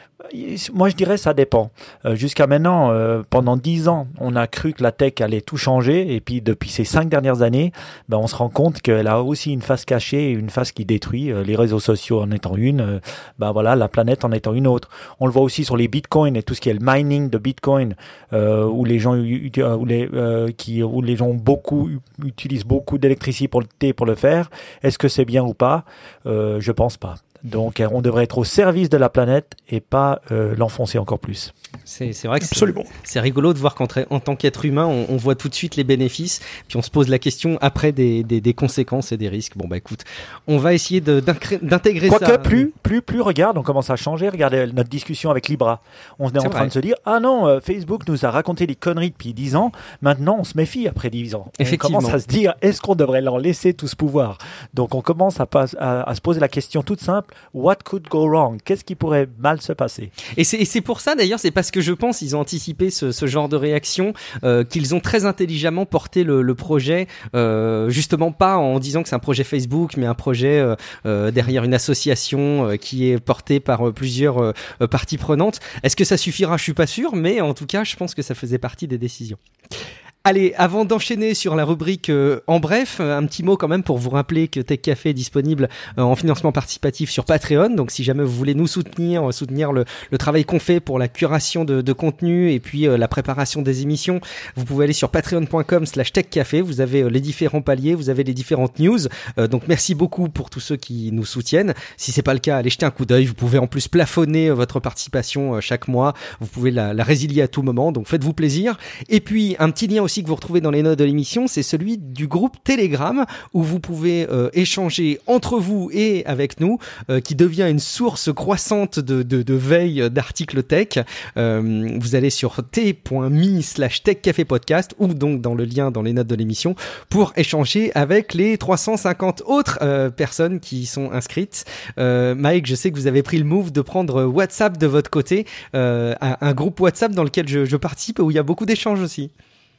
moi, je dirais ça dépend. Euh, jusqu'à maintenant, euh, pendant dix ans, on a cru que la tech allait tout changer. Et puis, depuis ces cinq dernières années, ben, on se rend compte qu'elle a aussi une face cachée et une face qui détruit. Euh, les réseaux sociaux en étant une, euh, ben voilà, la planète en étant une autre. On le voit aussi sur les bitcoins et tout ce qui est le mining de bitcoin, euh, où les gens, où les, euh, qui, où les gens beaucoup utilisent beaucoup d'électricité pour le faire. Est-ce que c'est bien ou pas ? euh, Je pense pas. Donc, on devrait être au service de la planète et pas euh, l'enfoncer encore plus. C'est, c'est vrai que Absolument. C'est, c'est rigolo de voir qu'en en tant qu'être humain, on, on voit tout de suite les bénéfices, puis on se pose la question après des, des, des conséquences et des risques. Bon, bah écoute, on va essayer de, d'intégrer Quoique, ça. Quoique, plus, plus, plus, regarde, on commence à changer. Regardez notre discussion avec Libra. On est, c'est en train vrai. de se dire, ah non, euh, Facebook nous a raconté des conneries depuis dix ans. Maintenant, on se méfie après dix ans. On commence à se dire, est-ce qu'on devrait leur laisser tout ce pouvoir ? Donc, on commence à, pas, à, à se poser la question toute simple. What could go wrong ? Qu'est-ce qui pourrait mal se passer ? Et c'est, et c'est pour ça d'ailleurs, c'est parce que je pense ils ont anticipé ce, ce genre de réaction, euh, qu'ils ont très intelligemment porté le, le projet, euh, justement pas en disant que c'est un projet Facebook, mais un projet euh, euh, derrière une association euh, qui est portée par euh, plusieurs euh, parties prenantes. Est-ce que ça suffira ? Je suis pas sûr, mais en tout cas, je pense que ça faisait partie des décisions. Allez, avant d'enchaîner sur la rubrique euh, en bref, un petit mot quand même pour vous rappeler que Tech Café est disponible euh, en financement participatif sur Patreon. Donc si jamais vous voulez nous soutenir, soutenir le, le travail qu'on fait pour la curation de, de contenu et puis euh, la préparation des émissions, vous pouvez aller sur patreon.com slash techcafé. Vous avez euh, les différents paliers, vous avez les différentes news. Euh, donc merci beaucoup pour tous ceux qui nous soutiennent. Si c'est pas le cas, allez jeter un coup d'œil. Vous pouvez en plus plafonner euh, votre participation euh, chaque mois. Vous pouvez la, la résilier à tout moment. Donc faites-vous plaisir. Et puis un petit lien aussi que vous retrouvez dans les notes de l'émission, c'est celui du groupe Telegram où vous pouvez euh, échanger entre vous et avec nous, euh, qui devient une source croissante de, de, de veille d'articles tech. Euh, vous allez sur t.me slash techcafépodcast ou donc dans le lien dans les notes de l'émission pour échanger avec les trois cent cinquante autres euh, personnes qui sont inscrites. Euh, Mike, je sais que vous avez pris le move de prendre WhatsApp de votre côté, euh, un, un groupe WhatsApp dans lequel je, je participe où il y a beaucoup d'échanges aussi.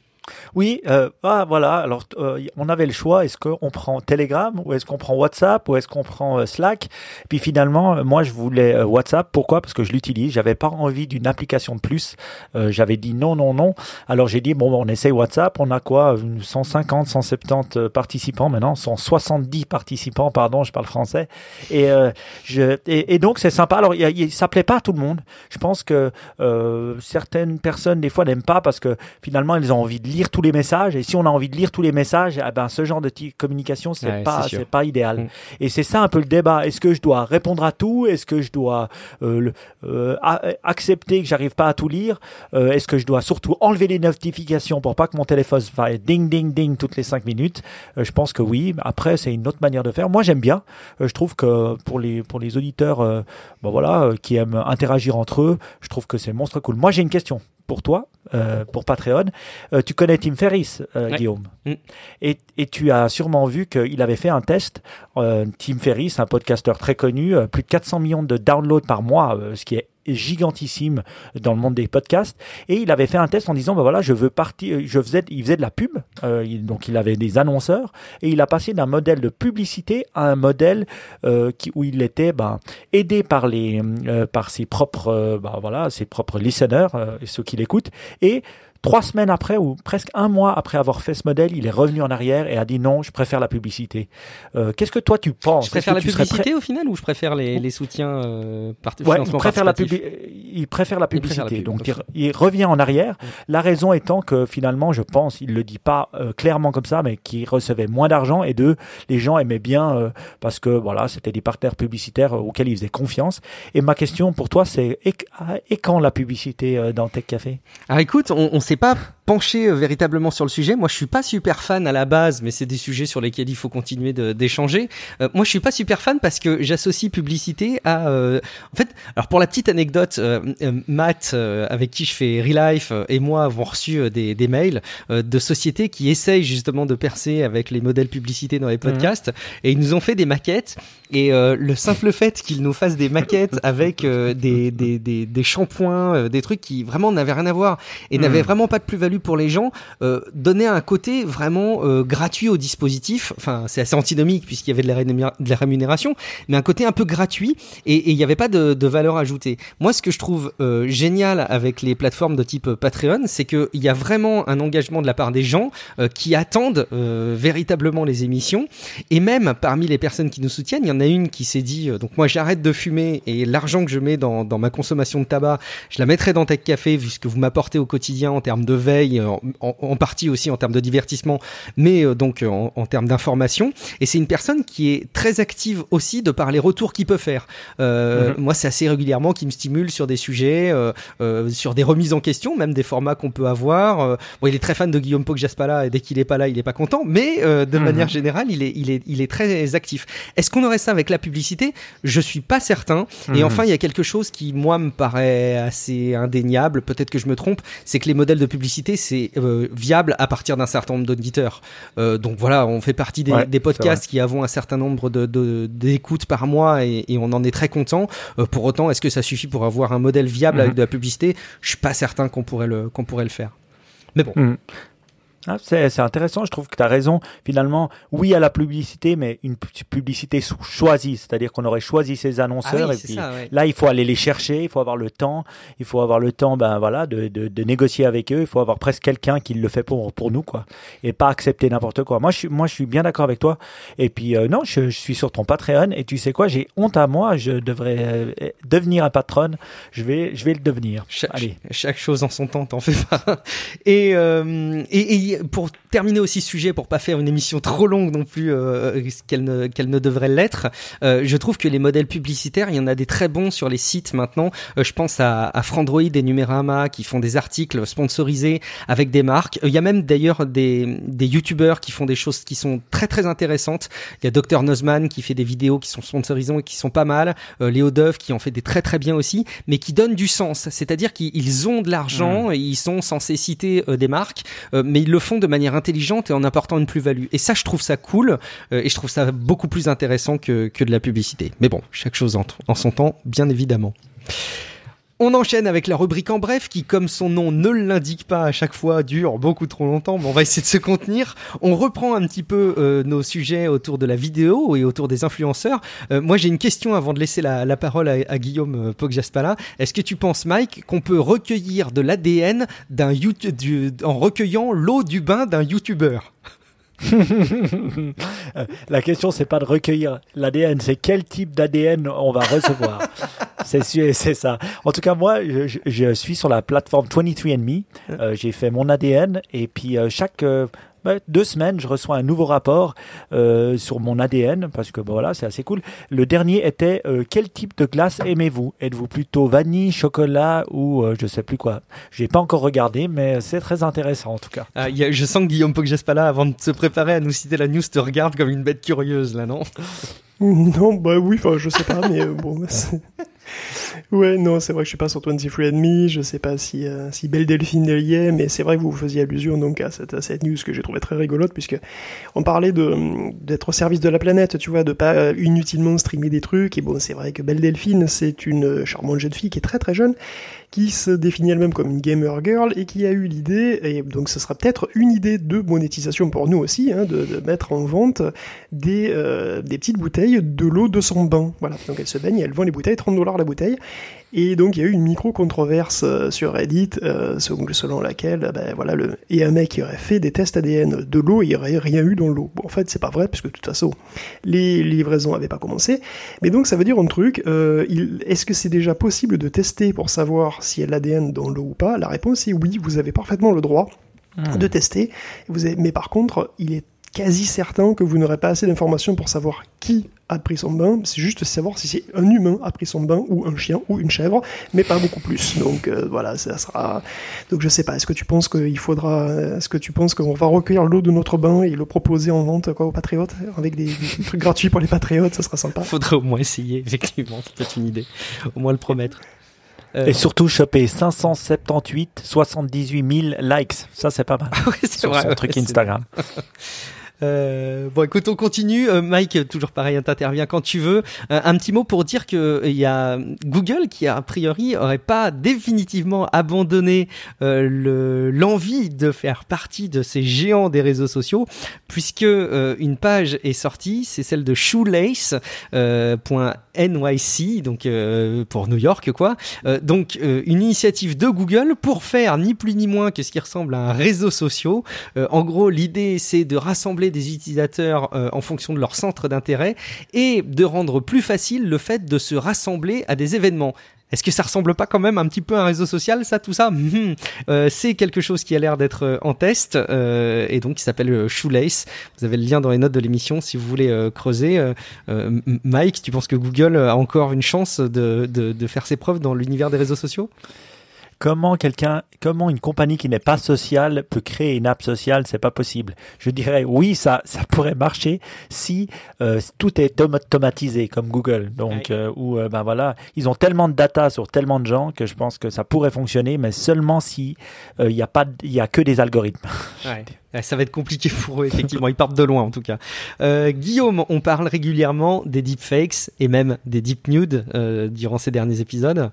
Oui, euh, ah, voilà. Alors, euh, on avait le choix. Est-ce qu'on prend Telegram ou est-ce qu'on prend WhatsApp ou est-ce qu'on prend euh, Slack ? Puis finalement, euh, moi, je voulais euh, WhatsApp. Pourquoi ? Parce que je l'utilise. J'avais pas envie d'une application de plus. Euh, j'avais dit non, non, non. Alors, j'ai dit bon, on essaye WhatsApp. On a quoi ? cent cinquante, cent soixante-dix participants maintenant. cent soixante-dix participants, pardon, je parle français. Et, euh, je, et, et donc, c'est sympa. Alors, il, il, ça plaît pas à tout le monde. Je pense que euh, certaines personnes, des fois, n'aiment pas parce que finalement, elles ont envie de lire tous les messages, et si on a envie de lire tous les messages, eh ben ce genre de t- communication c'est ouais, pas c'est, c'est pas idéal. Mmh. Et c'est ça un peu le débat. Est-ce que je dois répondre à tout ? Est-ce que je dois euh, le, euh, a- accepter que j'arrive pas à tout lire ? euh, Est-ce que je dois surtout enlever les notifications pour pas que mon téléphone fasse ding ding ding toutes les cinq minutes ? euh, Je pense que oui. Après, c'est une autre manière de faire. Moi, j'aime bien. Euh, je trouve que pour les pour les auditeurs, euh, ben voilà, euh, qui aiment interagir entre eux, je trouve que c'est monstre cool. Moi, j'ai une question pour toi. euh, pour Patreon. Euh, tu connais Tim Ferriss, euh, ouais. Guillaume, mm. et, et tu as sûrement vu qu'il avait fait un test. Euh, Tim Ferriss, un podcasteur très connu, euh, plus de quatre cents millions de downloads par mois, euh, ce qui est gigantissime dans le monde des podcasts, et il avait fait un test en disant ben voilà, je veux partir, je faisais il faisait de la pub, euh, il, donc il avait des annonceurs, et il a passé d'un modèle de publicité à un modèle euh, qui, où il était ben, aidé par les euh, par ses propres euh, ben, voilà, ses propres listeners, euh, ceux qui l'écoutent, et trois semaines après, ou presque un mois après avoir fait ce modèle, il est revenu en arrière et a dit non, je préfère la publicité. Euh, qu'est-ce que toi tu penses? Je préfère la publicité prêt... au final, ou je préfère les, les soutiens euh, par ouais, il préfère la publi... il préfère la publicité. Il préfère la pub, donc okay. il, il revient en arrière. Ouais. La raison étant que finalement, je pense, il le dit pas euh, clairement comme ça, mais qu'il recevait moins d'argent, et deux, les gens aimaient bien euh, parce que voilà, c'était des partenaires publicitaires euh, auxquels ils faisaient confiance. Et ma question pour toi, c'est et, et quand la publicité euh, dans Tech Café? Alors écoute, on, on s'est pas penché euh, véritablement sur le sujet. Moi, je suis pas super fan à la base, mais c'est des sujets sur lesquels il faut continuer de, d'échanger. Euh, moi, je suis pas super fan parce que j'associe publicité à. Euh, en fait, alors pour la petite anecdote, euh, euh, Matt, euh, avec qui je fais Relife, euh, et moi avons reçu euh, des, des mails euh, de sociétés qui essayent justement de percer avec les modèles publicités dans les podcasts, mmh. et ils nous ont fait des maquettes. Et euh, le simple fait qu'ils nous fassent des maquettes avec euh, des, des, des, des shampoings, euh, des trucs qui vraiment n'avaient rien à voir et mmh. n'avaient vraiment pas de plus-value pour les gens, euh, donnait un côté vraiment euh, gratuit au dispositif. Enfin, c'est assez antinomique puisqu'il y avait de la, rémunéra- de la rémunération, mais un côté un peu gratuit, et il n'y avait pas de, de valeur ajoutée. Moi, ce que je trouve euh, génial avec les plateformes de type Patreon, c'est qu'il y a vraiment un engagement de la part des gens euh, qui attendent euh, véritablement les émissions, et même parmi les personnes qui nous soutiennent, il y en a une qui s'est dit euh, donc moi j'arrête de fumer, et l'argent que je mets dans, dans ma consommation de tabac, je la mettrai dans Tech Café vu ce que vous m'apportez au quotidien en termes de veille, en, en, en partie aussi en termes de divertissement, mais euh, donc en, en termes d'information. Et c'est une personne qui est très active aussi de par les retours qu'il peut faire. Euh, mmh. Moi, c'est assez régulièrement qui me stimule sur des sujets, euh, euh, sur des remises en question, même des formats qu'on peut avoir. Euh, bon, il est très fan de Guillaume Poggiaspala, et dès qu'il est pas là, il est pas content, mais euh, de mmh. manière générale, il est, il est, il est très actif. Est-ce qu'on aurait ça avec la publicité? Je suis pas certain. Mmh. Et enfin, il y a quelque chose qui, moi, me paraît assez indéniable, peut-être que je me trompe, c'est que les modèles de publicité, c'est euh, viable à partir d'un certain nombre d'auditeurs. Euh, donc voilà, on fait partie des, ouais, des podcasts qui avons un certain nombre de, de, d'écoutes par mois, et, et on en est très content. Euh, pour autant, est-ce que ça suffit pour avoir un modèle viable mmh. avec de la publicité? Je suis pas certain qu'on pourrait le, qu'on pourrait le faire. Mais bon. Mmh. Ah, c'est, c'est intéressant, je trouve que tu as raison. Finalement, oui à la publicité, mais une publicité choisie, c'est-à-dire qu'on aurait choisi ses annonceurs, ah oui, et puis ça, ouais. là, il faut aller les chercher, il faut avoir le temps, il faut avoir le temps, ben voilà, de, de, de négocier avec eux. Il faut avoir presque quelqu'un qui le fait pour pour nous, quoi, et pas accepter n'importe quoi. Moi, je suis moi, je suis bien d'accord avec toi. Et puis euh, non, je, je suis sur ton Patreon, et tu sais quoi, j'ai honte à moi, je devrais euh, devenir un patron. Je vais je vais le devenir. Chaque, Allez, chaque chose en son temps, t'en fais pas. Et euh, et, et pour terminer aussi ce sujet, pour pas faire une émission trop longue non plus, euh, qu'elle ne qu'elle ne devrait l'être, euh, je trouve que les modèles publicitaires, il y en a des très bons sur les sites maintenant. Euh, je pense à, à Frandroid et Numérama qui font des articles sponsorisés avec des marques. Il y a même d'ailleurs des des youtubeurs qui font des choses qui sont très très intéressantes. Il y a docteur Nozman qui fait des vidéos qui sont sponsorisées et qui sont pas mal. Euh, Léo Dove qui en fait des très très bien aussi, mais qui donnent du sens. C'est-à-dire qu'ils ont de l'argent, mmh. et ils sont censés citer euh, des marques, euh, mais ils le font de manière intelligente et en apportant une plus-value. Et ça, je trouve ça cool, euh, et je trouve ça beaucoup plus intéressant que, que de la publicité. Mais bon, chaque chose en, en son temps, bien évidemment. On enchaîne avec la rubrique en bref qui, comme son nom ne l'indique pas à chaque fois, dure beaucoup trop longtemps, mais on va essayer de se contenir. On reprend un petit peu euh, nos sujets autour de la vidéo et autour des influenceurs. Euh, moi, j'ai une question avant de laisser la, la parole à, à Guillaume Poggiaspala. Est-ce que tu penses, Mike, qu'on peut recueillir de l'A D N d'un YouTube, du, en recueillant l'eau du bain d'un YouTuber? La question, c'est pas de recueillir l'A D N, c'est quel type d'A D N on va recevoir. c'est, c'est ça. En tout cas, moi, je, je suis sur la plateforme vingt-trois and me. Euh, j'ai fait mon A D N, et puis euh, chaque euh, bah, deux semaines, je reçois un nouveau rapport euh, sur mon A D N, parce que bon, voilà, c'est assez cool. Le dernier était euh, quel type de glace aimez-vous? Êtes-vous plutôt vanille, chocolat ou euh, je sais plus quoi? J'ai pas encore regardé, mais c'est très intéressant en tout cas. Ah, y a, je sens que Guillaume Poggiaspala, avant de se préparer à nous citer la news, te regarde comme une bête curieuse là, non? Non, bah oui, enfin je sais pas, mais euh, bon. C'est... Ouais, non, c'est vrai que je suis pas sur vingt-trois and me, je sais pas si, euh, si Belle Delphine y est, mais c'est vrai que vous faisiez allusion donc à cette, à cette news que j'ai trouvé très rigolote, puisque on parlait de, d'être au service de la planète, tu vois, de pas inutilement streamer des trucs, et bon, c'est vrai que Belle Delphine, c'est une charmante jeune fille qui est très très jeune, qui se définit elle-même comme une gamer girl et qui a eu l'idée, et donc ce sera peut-être une idée de monétisation pour nous aussi, hein, de, de mettre en vente des, euh, des petites bouteilles de l'eau de son bain. Voilà, donc elle se baigne et elle vend les bouteilles, trente dollars la bouteille. Et donc il y a eu une micro-controverse euh, sur Reddit, euh, selon laquelle, ben voilà, le, et un mec qui aurait fait des tests A D N de l'eau, et il n'y aurait rien eu dans l'eau. Bon, en fait, c'est pas vrai, puisque de toute façon, les livraisons n'avaient pas commencé. Mais donc ça veut dire un truc, euh, il, est-ce que c'est déjà possible de tester pour savoir s'il y a de l'A D N dans l'eau ou pas? La réponse est oui, vous avez parfaitement le droit mmh. de tester. Vous avez, mais par contre, il est quasi certain que vous n'aurez pas assez d'informations pour savoir qui a pris son bain, c'est juste savoir si c'est un humain a pris son bain ou un chien ou une chèvre, mais pas beaucoup plus. Donc euh, voilà, ça sera. Donc je sais pas. Est-ce que tu penses qu'il faudra, est-ce que tu penses qu'on va recueillir l'eau de notre bain et le proposer en vente quoi aux patriotes avec des, des trucs gratuits pour les patriotes, ça sera sympa. Faudrait au moins essayer. Effectivement, c'est peut-être une idée. Au moins le promettre. Euh... Et surtout choper cinq cent soixante-dix-huit soixante-dix-huit mille likes. Ça, c'est pas mal. Ah oui, c'est sur vrai, son ouais, truc Instagram. Euh, bon, écoute, on continue. Euh, Mike, toujours pareil, t'interviens quand tu veux. Euh, un petit mot pour dire que il y a Google qui, a priori, aurait pas définitivement abandonné euh, le, l'envie de faire partie de ces géants des réseaux sociaux, puisque euh, une page est sortie, c'est celle de shoelace euh, point N Y C, donc euh, pour New York, quoi. Euh, donc euh, une initiative de Google pour faire ni plus ni moins que ce qui ressemble à un réseau social. Euh, en gros, l'idée, c'est de rassembler des utilisateurs euh, en fonction de leur centre d'intérêt et de rendre plus facile le fait de se rassembler à des événements. Est-ce que ça ressemble pas quand même un petit peu à un réseau social, ça, tout ça? mmh. euh, C'est quelque chose qui a l'air d'être en test euh, et donc qui s'appelle Shoelace. Vous avez le lien dans les notes de l'émission si vous voulez euh, creuser. Euh, euh, Mike, tu penses que Google a encore une chance de, de, de faire ses preuves dans l'univers des réseaux sociaux? Comment quelqu'un, comment une compagnie qui n'est pas sociale peut créer une app sociale, c'est pas possible. Je dirais oui, ça, ça pourrait marcher si euh, tout est automatisé comme Google. Donc, ouais. euh, où euh, ben voilà, ils ont tellement de data sur tellement de gens que je pense que ça pourrait fonctionner, mais seulement si il euh, y a pas, il y a que des algorithmes. Ouais. Ça va être compliqué pour eux, effectivement. Ils partent de loin, en tout cas. Euh, Guillaume, on parle régulièrement des deepfakes et même des deep nudes euh, durant ces derniers épisodes.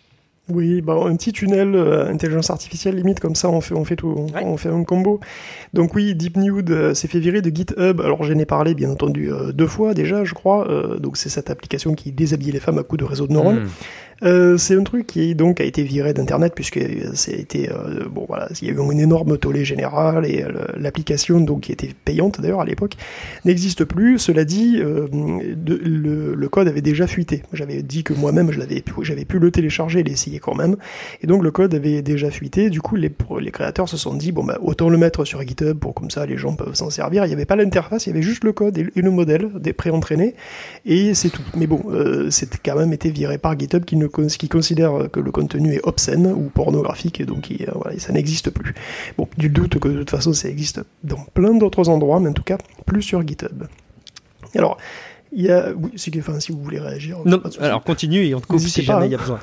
Oui, bah un petit tunnel euh, intelligence artificielle limite comme ça on fait on fait tout, on, ouais. on fait un combo. Donc oui, DeepNude euh, s'est fait virer de GitHub. Alors j'en ai parlé bien entendu euh, deux fois déjà, je crois. Euh, donc c'est cette application qui déshabille les femmes à coups de réseau de neurones. Mmh. Euh, c'est un truc qui donc a été viré d'internet puisque c'était euh, bon voilà, il y a eu une énorme tollé générale et euh, l'application donc qui était payante d'ailleurs à l'époque n'existe plus. Cela dit, euh, de, le, le code avait déjà fuité. J'avais dit que moi-même je l'avais pu, j'avais pu le télécharger et l'essayer quand même. Et donc le code avait déjà fuité. Du coup les les créateurs se sont dit bon bah autant le mettre sur GitHub pour comme ça les gens peuvent s'en servir. Il y avait pas l'interface, il y avait juste le code et, et le modèle des pré-entraînés et c'est tout. Mais bon, euh, c'est quand même été viré par GitHub qui ne qui considère que le contenu est obscène ou pornographique et donc il, voilà, ça n'existe plus. Bon, du doute que de toute façon ça existe dans plein d'autres endroits, mais en tout cas plus sur GitHub. Alors, il y a, oui, c'est que, enfin, si vous voulez réagir. Non, alors continue et on te coupe si jamais il y a besoin.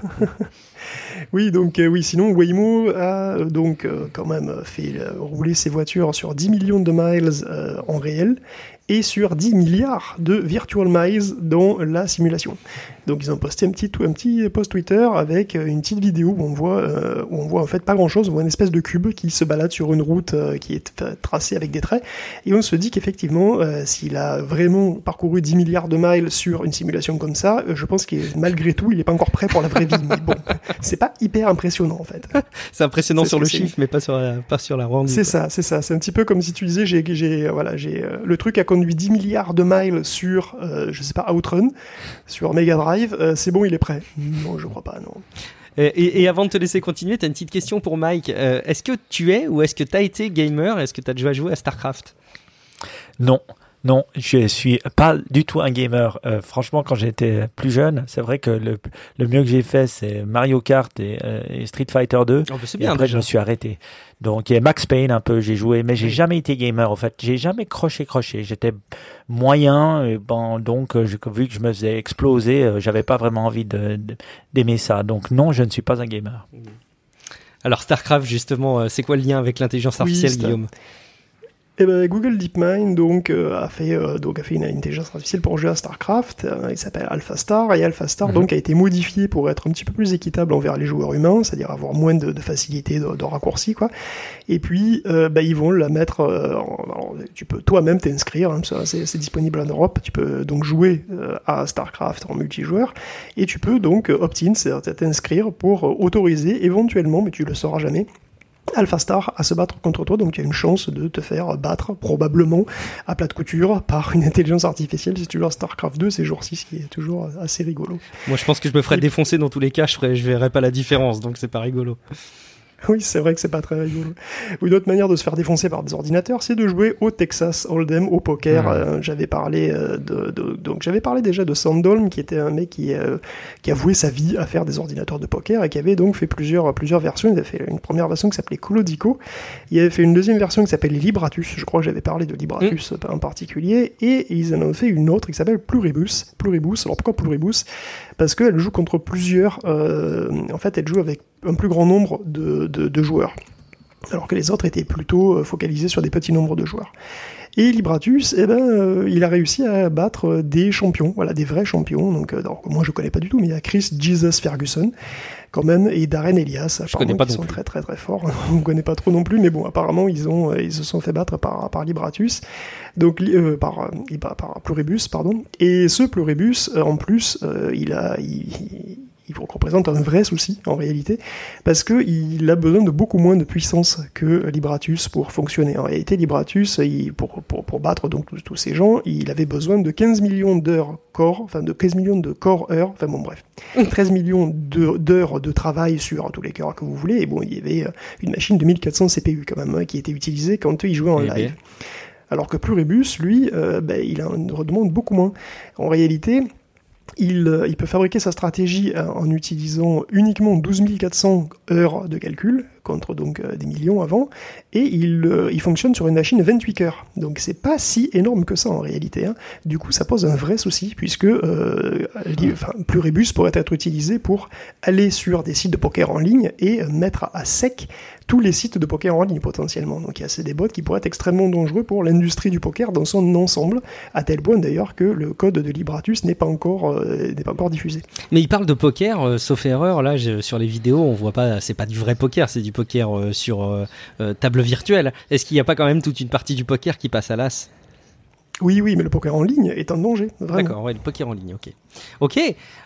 Oui, donc euh, oui, sinon Waymo a euh, donc euh, quand même fait euh, rouler ses voitures sur dix millions de miles euh, en réel et sur dix milliards de virtual miles dans la simulation. Donc ils ont posté un petit, un petit post Twitter avec une petite vidéo où on voit, euh, où on voit en fait pas grand chose, on voit une espèce de cube qui se balade sur une route euh, qui est tracée avec des traits, et on se dit qu'effectivement, euh, s'il a vraiment parcouru dix milliards de miles sur une simulation comme ça, euh, je pense que malgré tout, il est pas encore prêt pour la vraie vie. Mais bon, c'est pas hyper impressionnant en fait. C'est impressionnant c'est sur le chiffre, mais pas sur la, pas sur la rendue. C'est quoi. ça, c'est ça. C'est un petit peu comme si tu disais, j'ai, j'ai, voilà, j'ai euh, le truc a conduit dix milliards de miles sur, euh, je sais pas, Outrun, sur Mega Drive. Euh, c'est bon, il est prêt. Non, je crois pas, non. Et, et avant de te laisser continuer, t'as une petite question pour Mike. Euh, est-ce que tu es ou est-ce que t'as été gamer? Est-ce que t'as déjà joué à StarCraft? Non. Non, je suis pas du tout un gamer. Euh, franchement, quand j'étais plus jeune, c'est vrai que le, le mieux que j'ai fait, c'est Mario Kart et, euh, et Street Fighter deux. Oh, bah c'est et bien, après, déjà. je me suis arrêté. Donc, il y a Max Payne un peu, j'ai joué, mais j'ai jamais été gamer, en fait. J'ai jamais croché, croché. J'étais moyen, et bon, donc, euh, je, vu que je me faisais exploser, euh, j'avais pas vraiment envie de, de, d'aimer ça. Donc, non, je ne suis pas un gamer. Alors, StarCraft, justement, euh, c'est quoi le lien avec l'intelligence artificielle, Oui, Guillaume? Eh ben, Google DeepMind donc euh, a fait euh, donc a fait une intelligence artificielle pour jouer à StarCraft. Euh, il s'appelle AlphaStar et AlphaStar mm-hmm. donc a été modifié pour être un petit peu plus équitable envers les joueurs humains, c'est-à-dire avoir moins de, de facilité, de, de raccourcis quoi. Et puis euh, bah, ils vont la mettre. Euh, en, alors, tu peux toi-même t'inscrire, hein, c'est, c'est disponible en Europe. Tu peux donc jouer euh, à StarCraft en multijoueur et tu peux donc opt-in, c'est-à-dire t'inscrire pour autoriser éventuellement, mais tu le sauras jamais, AlphaStar à se battre contre toi, donc il y a une chance de te faire battre, probablement, à plat de couture, par une intelligence artificielle si tu joues à StarCraft deux ces jours-ci, ce qui est toujours assez rigolo. Moi je pense que je me ferais Et... défoncer dans tous les cas, je, ferais, je verrais pas la différence, donc c'est pas rigolo. Oui, c'est vrai que c'est pas très rigolo. Une autre manière de se faire défoncer par des ordinateurs, c'est de jouer au Texas Hold'em, au poker. Mmh. Euh, j'avais parlé euh, de, de, donc j'avais parlé déjà de Sandholm, qui était un mec qui, euh, qui a voué sa vie à faire des ordinateurs de poker et qui avait donc fait plusieurs, plusieurs versions. Il avait fait une première version qui s'appelait Clodico. Il avait fait une deuxième version qui s'appelle Libratus. Je crois que j'avais parlé de Libratus mmh. en particulier. Et ils en ont fait une autre qui s'appelle Pluribus. Pluribus. Alors pourquoi Pluribus ? Parce qu'elle joue contre plusieurs. Euh, en fait, elle joue avec un plus grand nombre de, de, de joueurs, alors que les autres étaient plutôt focalisés sur des petits nombres de joueurs. Et Libratus, eh ben, euh, il a réussi à battre des champions, voilà, des vrais champions. Donc, euh, alors, moi je connais pas du tout, mais il y a Chris Jesus Ferguson, quand même, et Darren Elias, je connais pas qui non sont plus. très très très forts. On ne connaît pas trop non plus, mais bon, apparemment ils ont, ils se sont fait battre par par Libratus, donc euh, par, euh, par Pluribus, pardon. Et ce Pluribus, euh, en plus, euh, il a, il, il il représente un vrai souci, en réalité, parce qu'il a besoin de beaucoup moins de puissance que Libratus pour fonctionner. En réalité, Libratus, il, pour, pour, pour battre donc tous, tous ces gens, il avait besoin de quinze millions d'heures core, enfin de quinze millions de core-heures, enfin bon bref, treize millions de, d'heures de travail sur tous les cœurs que vous voulez, et bon, il y avait une machine de mille quatre cents C P U quand même, hein, qui était utilisée quand il jouait en et live. bien. Alors que Pluribus, lui, euh, ben, il en demande beaucoup moins. En réalité... Il, euh, il peut fabriquer sa stratégie euh, en utilisant uniquement douze mille quatre cents heures de calcul, contre donc euh, des millions avant, et il, euh, il fonctionne sur une machine vingt-huit cœurs. Donc c'est pas si énorme que ça en réalité. Hein. Du coup, ça pose un vrai souci, puisque euh, li, enfin, Pluribus pourrait être utilisé pour aller sur des sites de poker en ligne et euh, mettre à sec tous les sites de poker en ligne potentiellement. Donc il y a des bots qui pourraient être extrêmement dangereux pour l'industrie du poker dans son ensemble, à tel point d'ailleurs que le code de Libratus n'est pas encore, euh, n'est pas encore diffusé. Mais il parle de poker, euh, sauf erreur, là je, sur les vidéos on voit pas, c'est pas du vrai poker, c'est du poker euh, sur euh, euh, table virtuelle. Est-ce qu'il n'y a pas quand même toute une partie du poker qui passe à l'as ? Oui, oui, mais le poker en ligne est un danger, vraiment. D'accord, ouais, le poker en ligne, ok. Ok,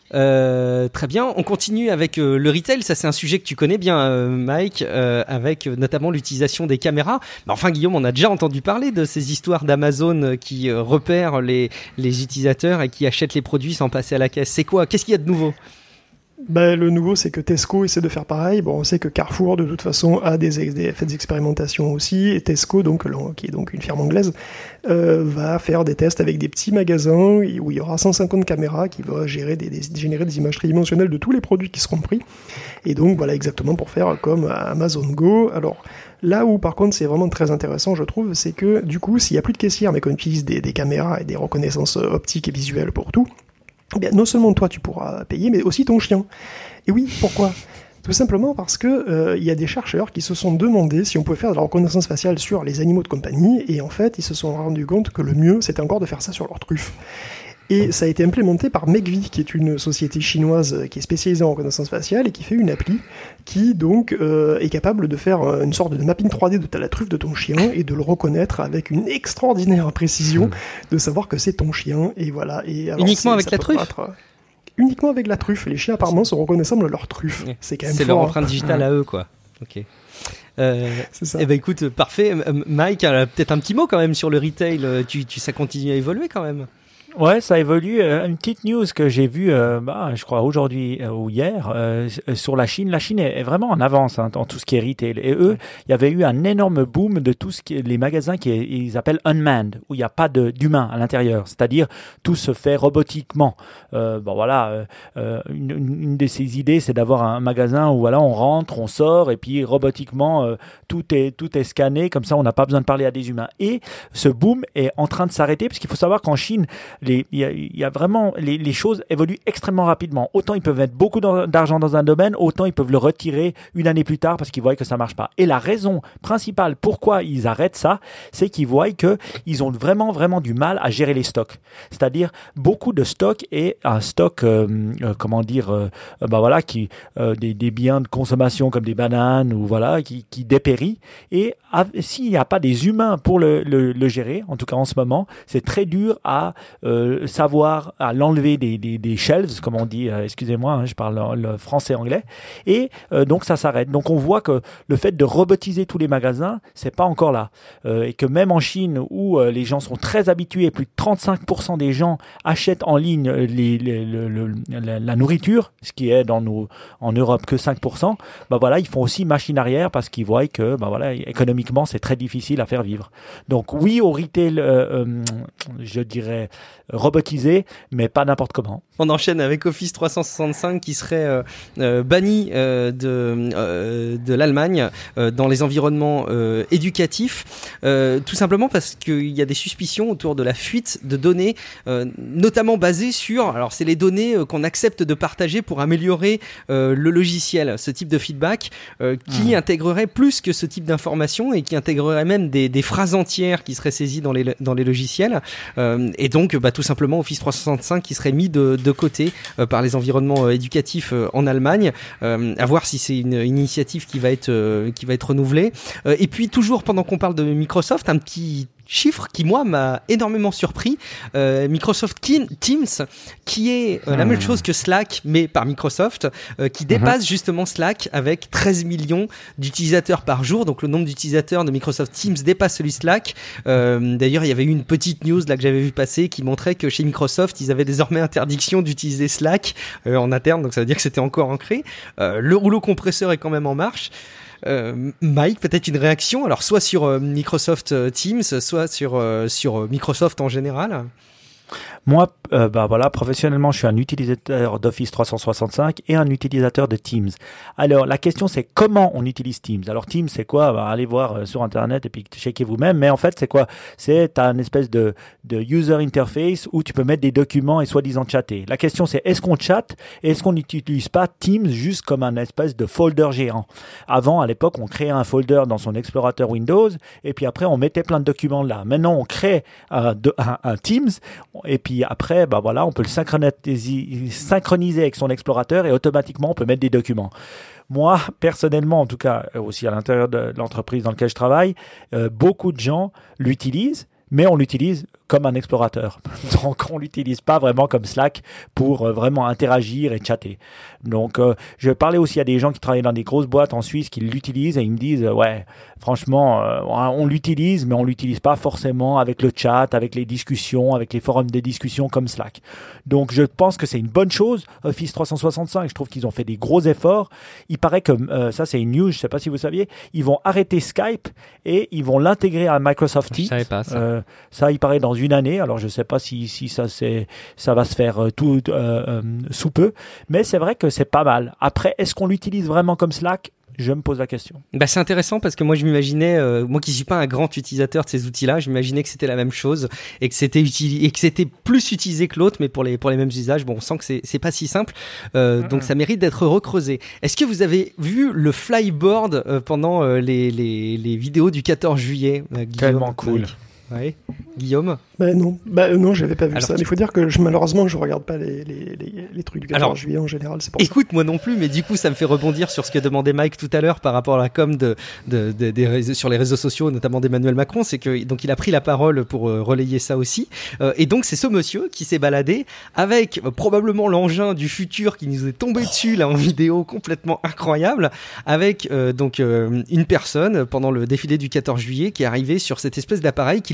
euh, très bien. On continue avec euh, le retail. Ça, c'est un sujet que tu connais bien, euh, Mike, euh, avec euh, notamment l'utilisation des caméras. Mais enfin, Guillaume, on a déjà entendu parler de ces histoires d'Amazon euh, qui euh, repèrent les, les utilisateurs et qui achètent les produits sans passer à la caisse. C'est quoi ? Qu'est-ce qu'il y a de nouveau ? Ben, le nouveau, c'est que Tesco essaie de faire pareil. Bon, on sait que Carrefour, de toute façon, a des, des fait des expérimentations aussi. Et Tesco, donc, qui est donc une firme anglaise, euh, va faire des tests avec des petits magasins où il y aura cent cinquante caméras qui vont gérer des, des, générer des images tridimensionnelles de tous les produits qui seront pris. Et donc, voilà, exactement pour faire comme Amazon Go. Alors, là où, par contre, c'est vraiment très intéressant, je trouve, c'est que, du coup, s'il n'y a plus de caissière, mais qu'on utilise des, des caméras et des reconnaissances optiques et visuelles pour tout, eh bien, non seulement toi tu pourras payer, mais aussi ton chien. Et oui, pourquoi ? Tout simplement parce que euh, y a des chercheurs qui se sont demandé si on pouvait faire de la reconnaissance faciale sur les animaux de compagnie, et en fait, ils se sont rendus compte que le mieux, c'était encore de faire ça sur leurs truffes. Et ça a été implémenté par Megvii, qui est une société chinoise qui est spécialisée en reconnaissance faciale et qui fait une appli qui donc euh, est capable de faire une sorte de mapping trois D de la truffe de ton chien et de le reconnaître avec une extraordinaire précision, mmh. de savoir que c'est ton chien. Et voilà. Et alors, uniquement avec la truffe être... Uniquement avec la truffe. Les chiens apparemment sont reconnaissables à leur truffe. Ouais. C'est quand même C'est fort, leur empreinte hein. digitale à eux, quoi. Ok. Euh, c'est ça. Eh ben écoute, parfait. Mike, peut-être un petit mot quand même sur le retail. Tu, tu, ça continue à évoluer quand même. Ouais, ça évolue. Euh, une petite news que j'ai vue, euh, bah, je crois aujourd'hui euh, ou hier, euh, sur la Chine. La Chine est, est vraiment en avance hein, dans tout ce qui est retail. Et eux, il y avait eu un énorme boom de tout ce qui est les magasins qui est, ils appellent unmanned, où il n'y a pas de, d'humain à l'intérieur. C'est-à-dire tout se fait robotiquement. Euh, bon voilà, euh, une, une de ces idées, c'est d'avoir un magasin où voilà, on rentre, on sort, et puis robotiquement euh, tout est tout est scanné. Comme ça, on n'a pas besoin de parler à des humains. Et ce boom est en train de s'arrêter, parce qu'il faut savoir qu'en Chine Les, il, y a, il y a vraiment les, les choses évoluent extrêmement rapidement. Autant ils peuvent mettre beaucoup d'argent dans un domaine, autant ils peuvent le retirer une année plus tard parce qu'ils voient que ça marche pas. Et la raison principale pourquoi ils arrêtent ça, c'est qu'ils voient que ils ont vraiment vraiment du mal à gérer les stocks. C'est-à-dire beaucoup de stocks et un stock, euh, euh, comment dire, euh, bah voilà, qui euh, des, des biens de consommation comme des bananes ou voilà, qui, qui dépérit. Et à, s'il n'y a pas des humains pour le, le, le gérer, en tout cas en ce moment, c'est très dur à euh, savoir à l'enlever des, des, des shelves, comme on dit, euh, excusez-moi, hein, je parle le français-anglais, et euh, donc ça s'arrête. Donc on voit que le fait de robotiser tous les magasins, c'est pas encore là, euh, et que même en Chine où euh, les gens sont très habitués, plus de trente-cinq pour cent des gens achètent en ligne les, les, le, le, la, la nourriture, ce qui est dans nos, en Europe que cinq pour cent, bah voilà, ils font aussi machine arrière parce qu'ils voient que bah voilà, économiquement c'est très difficile à faire vivre. Donc oui au retail, euh, euh, je dirais robotisé, mais pas n'importe comment. On enchaîne avec Office trois cent soixante-cinq qui serait euh, euh, banni euh, de, euh, de l'Allemagne euh, dans les environnements euh, éducatifs, euh, tout simplement parce qu'il y a des suspicions autour de la fuite de données, euh, notamment basées sur, alors c'est les données euh, qu'on accepte de partager pour améliorer euh, le logiciel, ce type de feedback euh, qui mmh. intégrerait plus que ce type d'information et qui intégrerait même des, des phrases entières qui seraient saisies dans les, dans les logiciels, euh, et donc bah, tout simplement Office trois cent soixante-cinq qui serait mis de, de côté euh, par les environnements euh, éducatifs euh, en Allemagne, euh, à voir si c'est une, une initiative qui va être euh, qui va être renouvelée. Euh, et puis toujours pendant qu'on parle de Microsoft, un petit chiffre qui moi m'a énormément surpris, euh, Microsoft Teams qui est euh, la même chose que Slack mais par Microsoft, euh, qui dépasse uh-huh. justement Slack avec treize millions d'utilisateurs par jour. Donc le nombre d'utilisateurs de Microsoft Teams dépasse celui de Slack. Euh, d'ailleurs il y avait eu une petite news là que j'avais vu passer qui montrait que chez Microsoft ils avaient désormais interdiction d'utiliser Slack euh, en interne, donc ça veut dire que c'était encore ancré. Euh, le rouleau compresseur est quand même en marche. Euh, Mike, peut-être une réaction, alors soit sur euh, Microsoft euh, Teams, soit sur euh, sur Microsoft en général. Moi, euh, bah voilà, professionnellement, je suis un utilisateur d'Office trois cent soixante-cinq et un utilisateur de Teams. Alors, la question, c'est comment on utilise Teams. Alors, Teams, c'est quoi? Bah, allez voir euh, sur Internet et puis checker vous-même. Mais en fait, c'est quoi? C'est t'as une espèce de, de user interface où tu peux mettre des documents et soi-disant chatter. La question, c'est est-ce qu'on chatte et est-ce qu'on n'utilise pas Teams juste comme un espèce de folder géant? Avant, à l'époque, on créait un folder dans son explorateur Windows et puis après, on mettait plein de documents là. Maintenant, on crée un, un, un Teams et puis après, bah voilà, on peut le synchroniser, synchroniser avec son explorateur et automatiquement, on peut mettre des documents. Moi, personnellement, en tout cas, aussi à l'intérieur de l'entreprise dans laquelle je travaille, euh, beaucoup de gens l'utilisent, mais on l'utilise comme un explorateur. Donc, on l'utilise pas vraiment comme Slack pour euh, vraiment interagir et chatter. Donc, euh, je parlais aussi à des gens qui travaillent dans des grosses boîtes en Suisse qui l'utilisent et ils me disent, euh, ouais, franchement, euh, on l'utilise, mais on l'utilise pas forcément avec le chat, avec les discussions, avec les forums de discussion comme Slack. Donc, je pense que c'est une bonne chose, Office trois cent soixante-cinq. Je trouve qu'ils ont fait des gros efforts. Il paraît que, euh, ça c'est une news, je sais pas si vous saviez, ils vont arrêter Skype et ils vont l'intégrer à Microsoft Teams. Je savais pas ça. Euh, ça, il paraît dans une année. Alors, je sais pas si, si ça, c'est, ça va se faire euh, tout euh, euh, sous peu. Mais c'est vrai que c'est pas mal. Après, est-ce qu'on l'utilise vraiment comme Slack ? Je me pose la question. Bah c'est intéressant parce que moi je m'imaginais, euh, moi qui suis pas un grand utilisateur de ces outils-là, je m'imaginais que c'était la même chose et que c'était utilisé et que c'était plus utilisé que l'autre, mais pour les pour les mêmes usages. Bon, on sent que c'est c'est pas si simple, euh, mmh. donc ça mérite d'être recreusé. Est-ce que vous avez vu le flyboard euh, pendant euh, les les les vidéos du quatorze juillet, euh, Guillaume, Tellement cool. Ouais. Guillaume? Bah non, bah non, j'avais pas vu Alors, ça. Mais il faut dire que je, malheureusement, je regarde pas les, les, les, les trucs du quatorze juillet en général. C'est pour écoute, ça. moi non plus, mais du coup, ça me fait rebondir sur ce que demandait Mike tout à l'heure par rapport à la com de, de, de des réseaux, sur les réseaux sociaux, notamment d'Emmanuel Macron. C'est que donc il a pris la parole pour euh, relayer ça aussi. Euh, et donc c'est ce monsieur qui s'est baladé avec euh, probablement l'engin du futur qui nous est tombé dessus là en vidéo complètement incroyable, avec euh, donc euh, une personne pendant le défilé du quatorze juillet qui est arrivée sur cette espèce d'appareil qu'il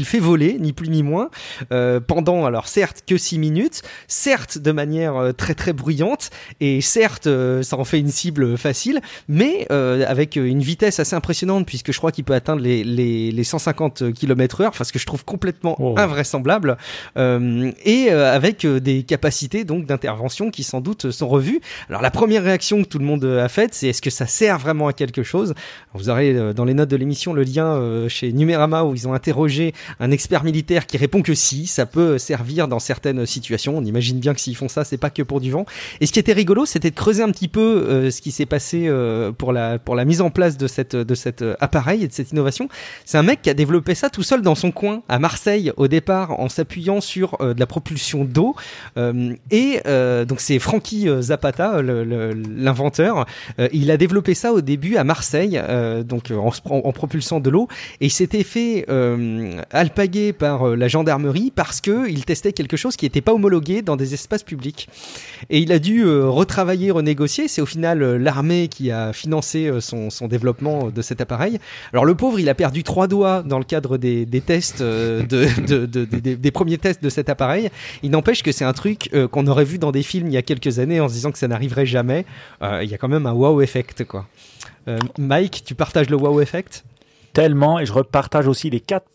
il fait voler, ni plus ni moins, euh, pendant, alors certes, que six minutes, certes de manière euh, très très bruyante, et certes, euh, ça en fait une cible facile, mais euh, avec une vitesse assez impressionnante, puisque je crois qu'il peut atteindre les, les, les cent cinquante kilomètres heure, enfin ce que je trouve complètement oh. invraisemblable, euh, et euh, avec euh, des capacités donc d'intervention qui sans doute sont revues. Alors la première réaction que tout le monde a faite, c'est est-ce que ça sert vraiment à quelque chose ? Alors, vous aurez euh, dans les notes de l'émission le lien euh, chez Numérama où ils ont interrogé un expert militaire qui répond que si, ça peut servir dans certaines situations. On imagine bien que s'ils font ça, c'est pas que pour du vent. Et ce qui était rigolo, c'était de creuser un petit peu euh, ce qui s'est passé euh, pour la pour la mise en place de cette de cet appareil et de cette innovation. C'est un mec qui a développé ça tout seul dans son coin à Marseille au départ en s'appuyant sur euh, de la propulsion d'eau euh, et euh, donc c'est Frankie Zapata le, le, l'inventeur. Euh, il a développé ça au début à Marseille euh, donc en, en propulsant de l'eau et il s'était fait euh, alpaguer par euh, la gendarmerie parce que il testait quelque chose qui n'était pas homologué dans des espaces publics et il a dû euh, retravailler, renégocier. C'est au final euh, l'armée qui a financé euh, son, son développement de cet appareil. Alors le pauvre, il a perdu trois doigts dans le cadre des, des tests euh, de, de, de, de, de, des premiers tests de cet appareil. Il n'empêche que c'est un truc euh, qu'on aurait vu dans des films il y a quelques années en se disant que ça n'arriverait jamais. Euh, il y a quand même un wow effect quoi. Euh, Mike, tu partages le wow effect ? Tellement, et je repartage aussi les quatre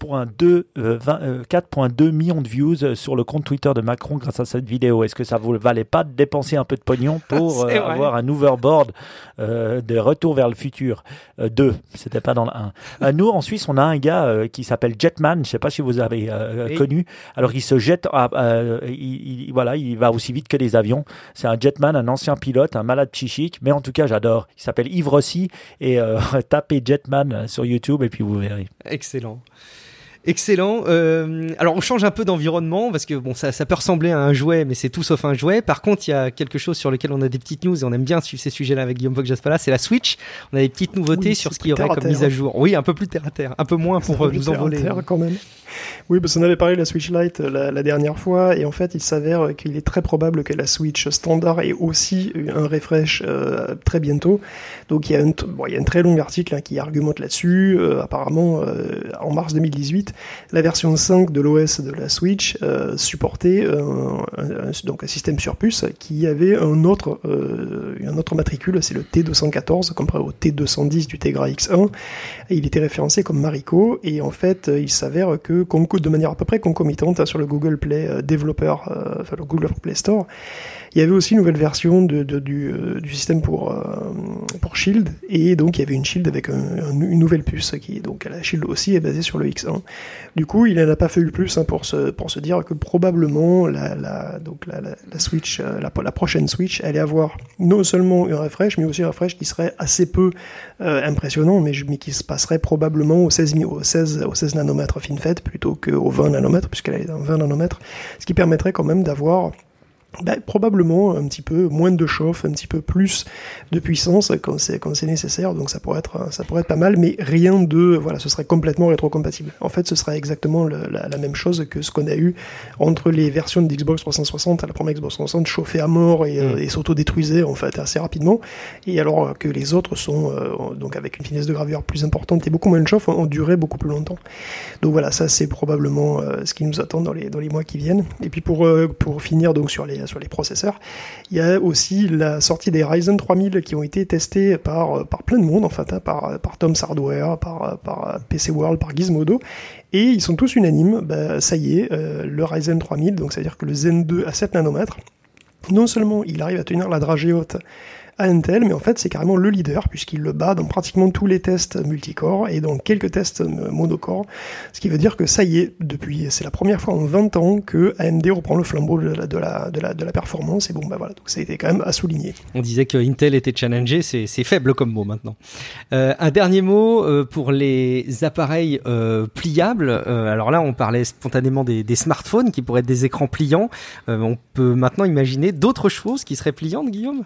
virgule deux millions de views sur le compte Twitter de Macron grâce à cette vidéo. Est-ce que ça vous valait pas de dépenser un peu de pognon pour euh, avoir un hoverboard euh, de Retour vers le futur euh, deux, c'était pas dans le un. Euh, nous, en Suisse, on a un gars euh, qui s'appelle Jetman, je sais pas si vous avez euh, oui. connu. Alors, il se jette, à, euh, il, il, voilà, il va aussi vite que les avions. C'est un Jetman, un ancien pilote, un malade psychique, mais en tout cas, j'adore. Il s'appelle Yves Rossi et euh, tapez Jetman sur YouTube et puis vous verrez. Excellent. Excellent. Euh, alors on change un peu d'environnement parce que bon ça, ça peut ressembler à un jouet, mais c'est tout sauf un jouet. Par contre, il y a quelque chose sur lequel on a des petites news et on aime bien suivre ces sujets-là avec Guillaume Poggiaspala, c'est la Switch. On a des petites nouveautés oui, sur ce qu'il y aurait comme mise à jour. Oui, un peu plus terre à terre, un peu moins pour euh, nous envoler. Terre quand même. Oui, parce qu'on avait parlé de la Switch Lite la, la dernière fois, et en fait, il s'avère qu'il est très probable que la Switch standard ait aussi un refresh euh, très bientôt. Donc il y a un, bon, il y a un très long article hein, qui argumente là-dessus. Euh, apparemment, euh, en mars deux mille dix-huit, la version cinq de l'O S de la Switch euh, supportait un, un, un, donc un système sur puce qui avait un autre, euh, un autre matricule, c'est le T deux cent quatorze, comparé au T deux cent dix du Tegra X un. Et il était référencé comme Marico, et en fait, il s'avère que de manière à peu près concomitante hein, sur le Google Play euh, Developer, euh, enfin le Google Play Store, il y avait aussi une nouvelle version de, de, du, euh, du système pour, euh, pour Shield, et donc il y avait une Shield avec un, un, une nouvelle puce qui donc la Shield aussi est basée sur le X un. Du coup, il n'en a pas fallu plus hein, pour, se, pour se dire que probablement la, la, donc la, la, la Switch, la, la prochaine Switch allait avoir non seulement un refresh, mais aussi un refresh qui serait assez peu euh, impressionnant, mais, mais qui se passerait probablement au seize, au seize, au seize nanomètres FinFET plutôt qu'au vingt nanomètres, puisqu'elle est dans vingt nanomètres, ce qui permettrait quand même d'avoir bah, probablement un petit peu moins de chauffe, un petit peu plus de puissance quand c'est, quand c'est nécessaire, donc ça pourrait être, ça pourrait être pas mal, mais rien de, voilà, ce serait complètement rétrocompatible. En fait, ce serait exactement le, la, la même chose que ce qu'on a eu entre les versions de Xbox trois cent soixante, la première Xbox trois cent soixante chauffait à mort et, mmh. et s'autodétruisait en fait assez rapidement, et alors que les autres sont, euh, donc avec une finesse de gravure plus importante et beaucoup moins de chauffe, ont, ont duré beaucoup plus longtemps. Donc voilà, ça c'est probablement euh, ce qui nous attend dans les, dans les mois qui viennent. Et puis pour, euh, pour finir donc sur les sur les processeurs, il y a aussi la sortie des Ryzen trois mille qui ont été testés par, par plein de monde en fait, hein, par, par Tom's Hardware, par, par P C World, par Gizmodo, et ils sont tous unanimes, bah, ça y est, euh, le Ryzen trois mille, donc c'est à dire que le Zen deux à sept nanomètres, non seulement il arrive à tenir la dragée haute à Intel, mais en fait c'est carrément le leader puisqu'il le bat dans pratiquement tous les tests multicore et dans quelques tests monocore, ce qui veut dire que ça y est, depuis c'est la première fois en vingt ans que A M D reprend le flambeau de la, de la, de la, de la performance, et bon bah voilà, donc ça a été quand même à souligner. On disait que Intel était challengé, c'est, c'est faible comme mot maintenant. Euh, un dernier mot euh, pour les appareils euh, pliables. Euh, alors là on parlait spontanément des, des smartphones qui pourraient être des écrans pliants. Euh, on peut maintenant imaginer d'autres choses qui seraient pliantes, Guillaume ?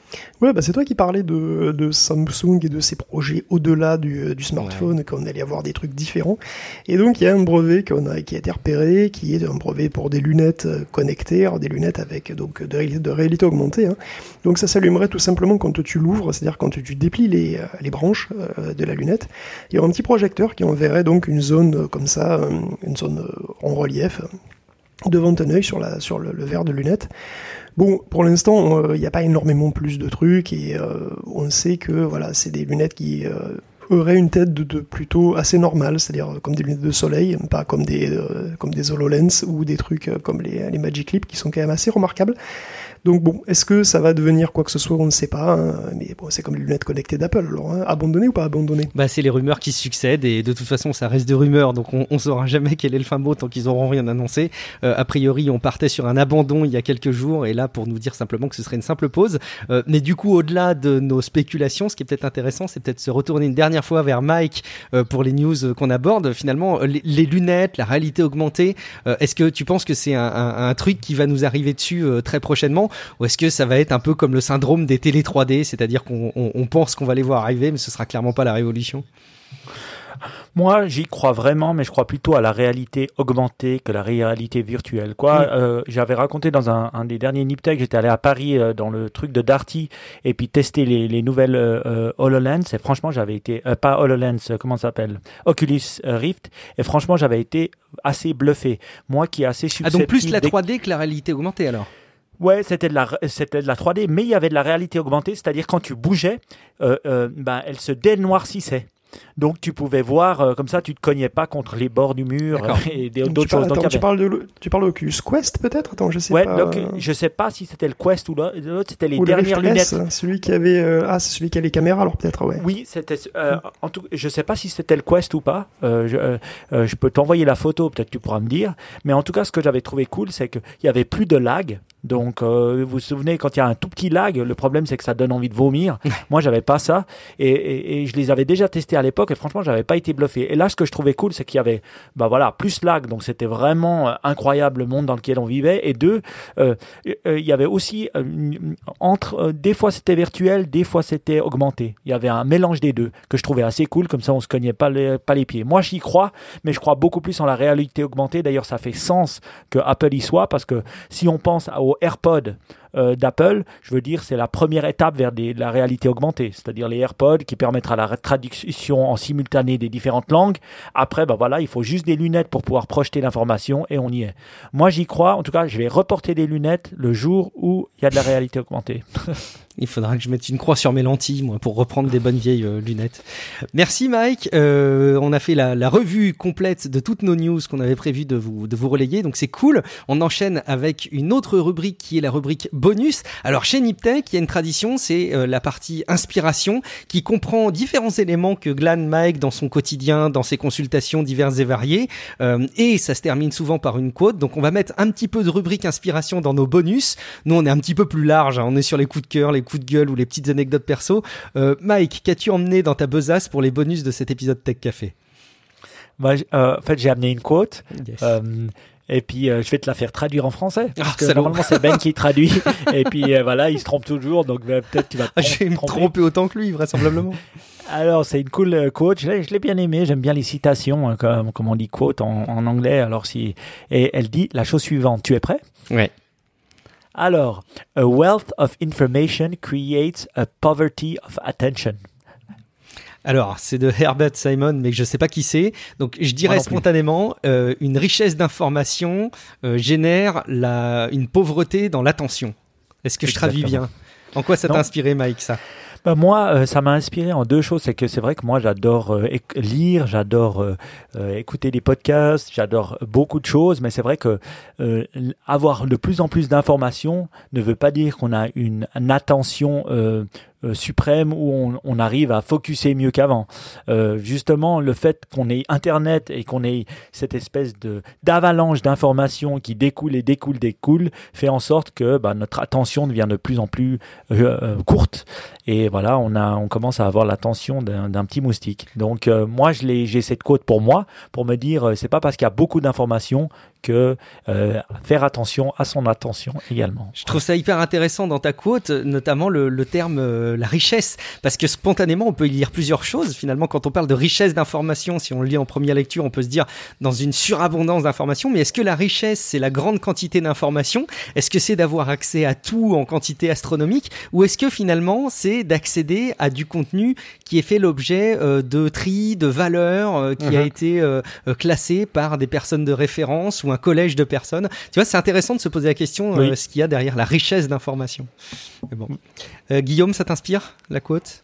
Ouais, bah c'est toi qui parlais de, de Samsung et de ses projets au-delà du, du smartphone, ouais. Qu'on allait avoir des trucs différents. Et donc il y a un brevet qu'on a, qui a été repéré, qui est un brevet pour des lunettes connectées, alors des lunettes avec donc de, ré, de réalité augmentée. Hein. Donc ça s'allumerait tout simplement quand tu l'ouvres, c'est-à-dire quand tu, tu déplies les, les branches euh, de la lunette. Il y aura un petit projecteur qui enverrait donc une zone comme ça, une zone en relief devant un œil sur, la, sur le, le verre de lunette. Bon, pour l'instant, il euh, n'y a pas énormément plus de trucs et euh, on sait que voilà, c'est des lunettes qui euh, auraient une tête de, de plutôt assez normale, c'est-à-dire comme des lunettes de soleil, pas comme des euh, comme des HoloLens ou des trucs comme les, les Magic Leap qui sont quand même assez remarquables. Donc bon, est-ce que ça va devenir quoi que ce soit, on ne sait pas, hein, mais bon, c'est comme les lunettes connectées d'Apple, alors, hein, abandonné ou pas abandonné ? Bah, c'est les rumeurs qui succèdent, et de toute façon, ça reste des rumeurs, donc on, on saura jamais quel est le fin mot tant qu'ils auront rien annoncé. Euh, a priori, on partait sur un abandon il y a quelques jours, et là, pour nous dire simplement que ce serait une simple pause. Euh, mais du coup, au-delà de nos spéculations, ce qui est peut-être intéressant, c'est peut-être se retourner une dernière fois vers Mike euh, pour les news qu'on aborde. Finalement, les, les lunettes, la réalité augmentée, euh, est-ce que tu penses que c'est un, un, un truc qui va nous arriver dessus euh, très prochainement, ou est-ce que ça va être un peu comme le syndrome des télé trois D, c'est-à-dire qu'on on, on pense qu'on va les voir arriver, mais ce sera clairement pas la révolution? Moi, j'y crois vraiment, mais je crois plutôt à la réalité augmentée que la réalité virtuelle. Quoi, mmh. euh, j'avais raconté dans un, un des derniers Niptech, j'étais allé à Paris euh, dans le truc de Darty et puis tester les, les nouvelles euh, HoloLens. Et franchement, j'avais été euh, pas HoloLens, comment ça s'appelle, Oculus Rift. Et franchement, j'avais été assez bluffé. Moi, qui est assez susceptible. Ah, donc plus la trois D que la réalité augmentée alors. Ouais, c'était de la c'était de la trois D, mais il y avait de la réalité augmentée, c'est-à-dire quand tu bougeais, euh, euh, ben elle se dénoircissait. Donc tu pouvais voir euh, comme ça, tu te cognais pas contre les bords du mur euh, et des, d'autres parles, choses. Attends, Donc, tu avait... parles de tu parles d'Oculus Quest peut-être? Attends, je sais ouais, pas. Donc, je sais pas si c'était le Quest ou l'autre, c'était les ou dernières le lunettes. S, celui qui avait euh, ah, c'est celui qui a les caméras alors peut-être, ouais. Oui, c'était euh, mm. en tout je sais pas si c'était le Quest ou pas. Euh, je, euh, je peux t'envoyer la photo, peut-être tu pourras me dire, mais en tout cas ce que j'avais trouvé cool, c'est que il y avait plus de lag. Donc, euh, vous vous souvenez, quand il y a un tout petit lag, le problème, c'est que ça donne envie de vomir. Moi, j'avais pas ça. Et, et, et je les avais déjà testés à l'époque et franchement, j'avais pas été bluffé. Et là, ce que je trouvais cool, c'est qu'il y avait, bah voilà, plus lag. Donc, c'était vraiment euh, incroyable le monde dans lequel on vivait. Et deux, euh, euh, il y avait aussi, euh, entre, euh, des fois c'était virtuel, des fois c'était augmenté. Il y avait un mélange des deux que je trouvais assez cool. Comme ça, on se cognait pas les, pas les pieds. Moi, j'y crois, mais je crois beaucoup plus en la réalité augmentée. D'ailleurs, ça fait sens que Apple y soit parce que si on pense au AirPods euh, d'Apple, je veux dire, c'est la première étape vers des, la réalité augmentée, c'est-à-dire les AirPods qui permettra la traduction en simultané des différentes langues. Après, ben voilà, il faut juste des lunettes pour pouvoir projeter l'information et on y est. Moi, j'y crois. En tout cas, je vais reporter des lunettes le jour où il y a de la réalité augmentée. Il faudra que je mette une croix sur mes lentilles, moi, pour reprendre des bonnes vieilles euh, lunettes. Merci Mike. Euh, on a fait la, la revue complète de toutes nos news qu'on avait prévu de vous de vous relayer, donc c'est cool. On enchaîne avec une autre rubrique qui est la rubrique bonus. Alors chez Niptech, il y a une tradition, c'est euh, la partie inspiration qui comprend différents éléments que glane Mike dans son quotidien, dans ses consultations diverses et variées. Euh, et ça se termine souvent par une quote. Donc on va mettre un petit peu de rubrique inspiration dans nos bonus. Nous, on est un petit peu plus large. Hein. On est sur les coups de cœur, les coups de gueule ou les petites anecdotes perso. Euh, Mike, qu'as-tu emmené dans ta besace pour les bonus de cet épisode Tech Café? Moi, euh, en fait, j'ai amené une quote. Yes. Euh, et puis, euh, je vais te la faire traduire en français. Parce ah, que salaud. normalement, c'est Ben qui traduit. Et puis, euh, voilà, il se trompe toujours. Donc, euh, peut-être tu vas te ah, je vais me tromper autant que lui, vraisemblablement. Alors, c'est une cool euh, quote. Je l'ai, je l'ai bien aimé. J'aime bien les citations, hein, comme, comme on dit quote en, en anglais. Alors, si... Et elle dit la chose suivante. Tu es prêt? Ouais. Alors, a wealth of information creates a poverty of attention. Alors, c'est de Herbert Simon, mais je ne sais pas qui c'est. Donc, je dirais spontanément, euh, une richesse d'informations euh, génère la, une pauvreté dans l'attention. Est-ce que Exactement. Je traduis bien? En quoi ça t'a non. inspiré, Mike, ça? Ben moi, euh, ça m'a inspiré en deux choses. C'est que c'est vrai que moi, j'adore euh, éc- lire, j'adore euh, euh, écouter des podcasts, j'adore beaucoup de choses. Mais c'est vrai que euh, avoir de plus en plus d'informations ne veut pas dire qu'on a une, une attention euh, euh, suprême où on, on arrive à focuser mieux qu'avant. Euh, justement, le fait qu'on ait Internet et qu'on ait cette espèce de d'avalanche d'informations qui découle et découle, découle, fait en sorte que bah, notre attention devient de plus en plus euh, euh, courte. Et voilà, on a, on commence à avoir l'attention d'un, d'un petit moustique. Donc euh, moi, je l'ai, j'ai cette quote pour moi, pour me dire, euh, c'est pas parce qu'il y a beaucoup d'informations que euh, faire attention à son attention également. Je trouve ça hyper intéressant dans ta quote, notamment le, le terme euh, la richesse, parce que spontanément on peut y lire plusieurs choses. Finalement, quand on parle de richesse d'informations, si on le lit en première lecture, on peut se dire dans une surabondance d'informations, mais est-ce que la richesse c'est la grande quantité d'informations? Est-ce que c'est d'avoir accès à tout en quantité astronomique, ou est-ce que finalement c'est d'accéder à du contenu qui est fait l'objet euh, de tri, de valeurs, euh, qui mmh. a été euh, classé par des personnes de référence ou un collège de personnes? Tu vois, c'est intéressant de se poser la question oui. euh, ce qu'il y a derrière la richesse d'informations. Mais bon. euh, Guillaume, ça t'inspire la quote?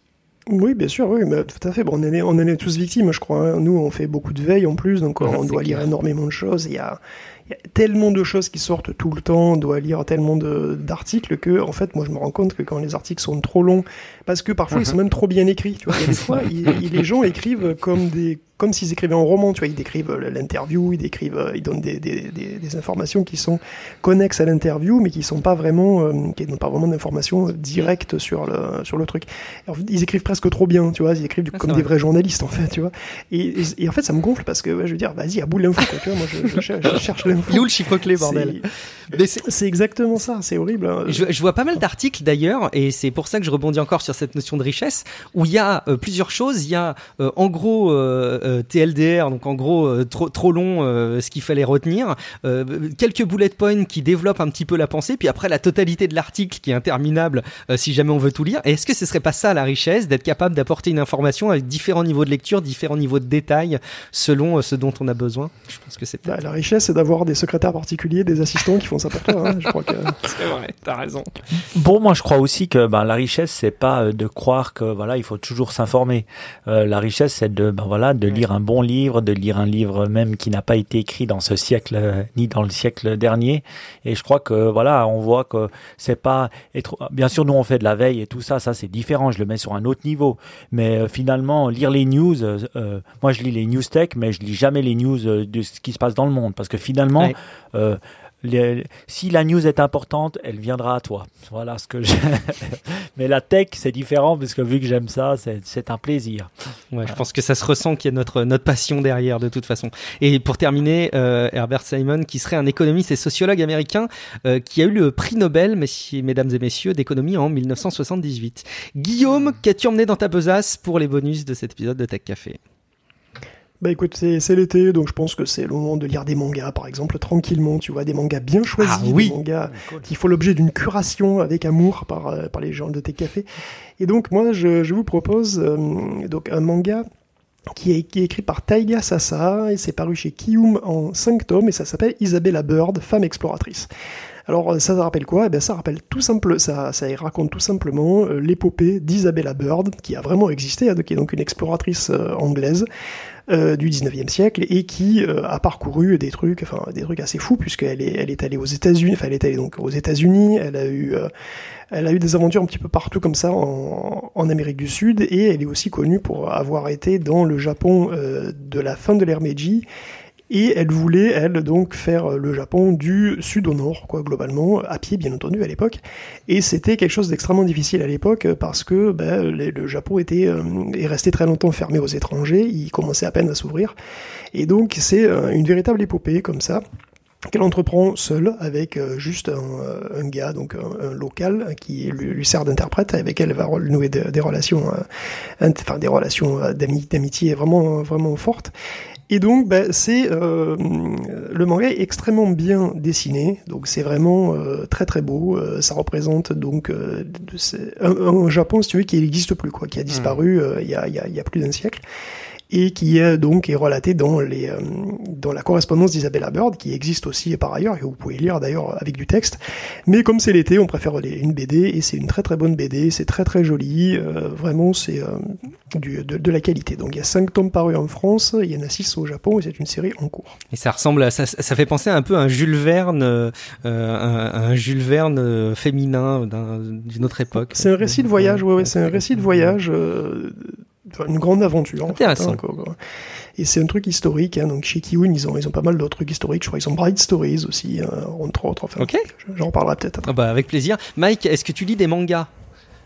Oui, bien sûr, oui, mais tout à fait. Bon, on en est, on en est tous victimes, je crois. Hein. Nous, on fait beaucoup de veille en plus, donc on doit lire énormément de choses. Il y a, il y a tellement de choses qui sortent tout le temps, on doit lire tellement de, d'articles que, en fait, moi, je me rends compte que quand les articles sont trop longs, parce que parfois, ils sont même trop bien écrits. Tu vois, il y a des fois, ils, les gens écrivent comme des, comme s'ils écrivaient un roman. Tu vois, ils décrivent l'interview, ils décrivent, ils donnent des, des, des, des informations qui sont connexes à l'interview, mais qui sont pas vraiment, euh, qui n'ont pas vraiment d'informations directes sur le, sur le truc. Alors, ils écrivent presque trop bien, tu vois, ils écrivent ah, comme des vrai. vrais journalistes, en fait, tu vois. Et, et, et en fait, ça me gonfle parce que, ouais, je veux dire, vas-y, à bout de l'info, quoi, tu vois, moi, je, je, cherche, je cherche l'info. Il est où le chiffre clé, bordel? C'est, c'est... c'est exactement ça, c'est horrible. Hein. Je, je vois pas mal d'articles d'ailleurs, et c'est pour ça que je rebondis encore sur cette notion de richesse, où il y a euh, plusieurs choses. Il y a euh, en gros euh, euh, T L D R, donc en gros euh, trop, trop long euh, ce qu'il fallait retenir, euh, quelques bullet points qui développent un petit peu la pensée, puis après la totalité de l'article qui est interminable euh, si jamais on veut tout lire. Et est-ce que ce serait pas ça la richesse, d'être capable d'apporter une information avec différents niveaux de lecture, différents niveaux de détails selon euh, ce dont on a besoin? Je pense que c'est bah, la richesse, c'est d'avoir des secrétaires particuliers, des assistants qui font ça pour toi. Hein, je crois que c'est vrai, t'as raison. Bon, moi je crois aussi que ben, la richesse, c'est pas de croire que voilà, il faut toujours s'informer. Euh, la richesse, c'est de ben, voilà, de lire un bon livre, de lire un livre même qui n'a pas été écrit dans ce siècle euh, ni dans le siècle dernier. Et je crois que voilà, on voit que c'est pas être. Bien sûr, nous on fait de la veille et tout ça, ça c'est différent. Je le mets sur un autre niveau. Mais euh, finalement, lire les news, euh, euh, moi je lis les news tech, mais je lis jamais les news euh, de ce qui se passe dans le monde, parce que finalement. Ouais. Euh, Les, si la news est importante, elle viendra à toi. Voilà ce que je... Mais la tech, c'est différent, parce que vu que j'aime ça, c'est, c'est un plaisir. Ouais, voilà. Je pense que ça se ressent qu'il y a notre, notre passion derrière, de toute façon. Et pour terminer, euh, Herbert Simon, qui serait un économiste et sociologue américain, euh, qui a eu le prix Nobel, messieurs, mesdames et messieurs, d'économie en dix-neuf cent soixante-dix-huit. Guillaume, qu'as-tu emmené dans ta besace pour les bonus de cet épisode de Tech Café? Bah écoute, c'est, c'est l'été, donc je pense que c'est le moment de lire des mangas, par exemple, tranquillement, tu vois, des mangas bien choisis, ah, oui. des mangas cool. qui font l'objet d'une curation avec amour par, euh, par les gens de Tech Café. Et donc, moi, je, je vous propose euh, donc un manga qui est, qui est écrit par Taiga Sasa, et c'est paru chez Kiyoom en cinq tomes, et ça s'appelle Isabella Bird, femme exploratrice. Alors ça, ça rappelle quoi? Eh bien, ça rappelle tout simple, ça, ça raconte tout simplement euh, l'épopée d'Isabella Bird, qui a vraiment existé, hein, qui est donc une exploratrice euh, anglaise euh, du dix-neuvième siècle et qui euh, a parcouru des trucs, enfin des trucs assez fous, puisqu'elle est, elle est allée aux États-Unis, enfin elle est allée donc aux États-Unis, elle a eu, euh, elle a eu des aventures un petit peu partout comme ça en, en Amérique du Sud, et elle est aussi connue pour avoir été dans le Japon euh, de la fin de l'ère Meiji. Et elle voulait, elle, donc, faire le Japon du sud au nord, quoi, globalement, à pied, bien entendu, à l'époque. Et c'était quelque chose d'extrêmement difficile à l'époque, parce que ben, les, le Japon était, euh, est resté très longtemps fermé aux étrangers, il commençait à peine à s'ouvrir. Et donc, c'est euh, une véritable épopée, comme ça, qu'elle entreprend seule, avec euh, juste un, un gars, donc un, un local, qui lui, lui sert d'interprète, avec elle elle va nouer de, des relations, euh, enfin, des relations d'ami, d'amitié vraiment, vraiment fortes. Et donc, bah, c'est euh, le manga est extrêmement bien dessiné, donc c'est vraiment euh, très très beau. Euh, ça représente donc euh, de, un, un Japon, si tu veux, qui n'existe plus, quoi, qui a disparu euh, il y a, il y a, il y a plus d'un siècle, et qui est donc est relaté dans les euh, dans la correspondance d'Isabella Bird, qui existe aussi par ailleurs, et vous pouvez lire d'ailleurs avec du texte. Mais comme c'est l'été, on préfère les, une B D, et c'est une très très bonne B D, c'est très très joli, euh, vraiment c'est euh, du, de, de la qualité. Donc il y a cinq tomes parus en France, il y en a six au Japon, et c'est une série en cours. Et ça ressemble à, ça, ça fait penser un peu à un Jules Verne, euh, un, un Jules Verne féminin d'un, d'une autre époque. C'est un récit de voyage, ouais, ouais, c'est un récit de voyage. Euh, une grande aventure. Intéressant. En fait, hein, et c'est un truc historique, hein, donc chez Kiyoom, ils ont, ils ont pas mal d'autres trucs historiques, je crois qu'ils ont Bright Stories aussi, euh, entre autres. Enfin, ok. J'en reparlerai peut-être après. Ah bah, avec plaisir. Mike, est-ce que tu lis des mangas?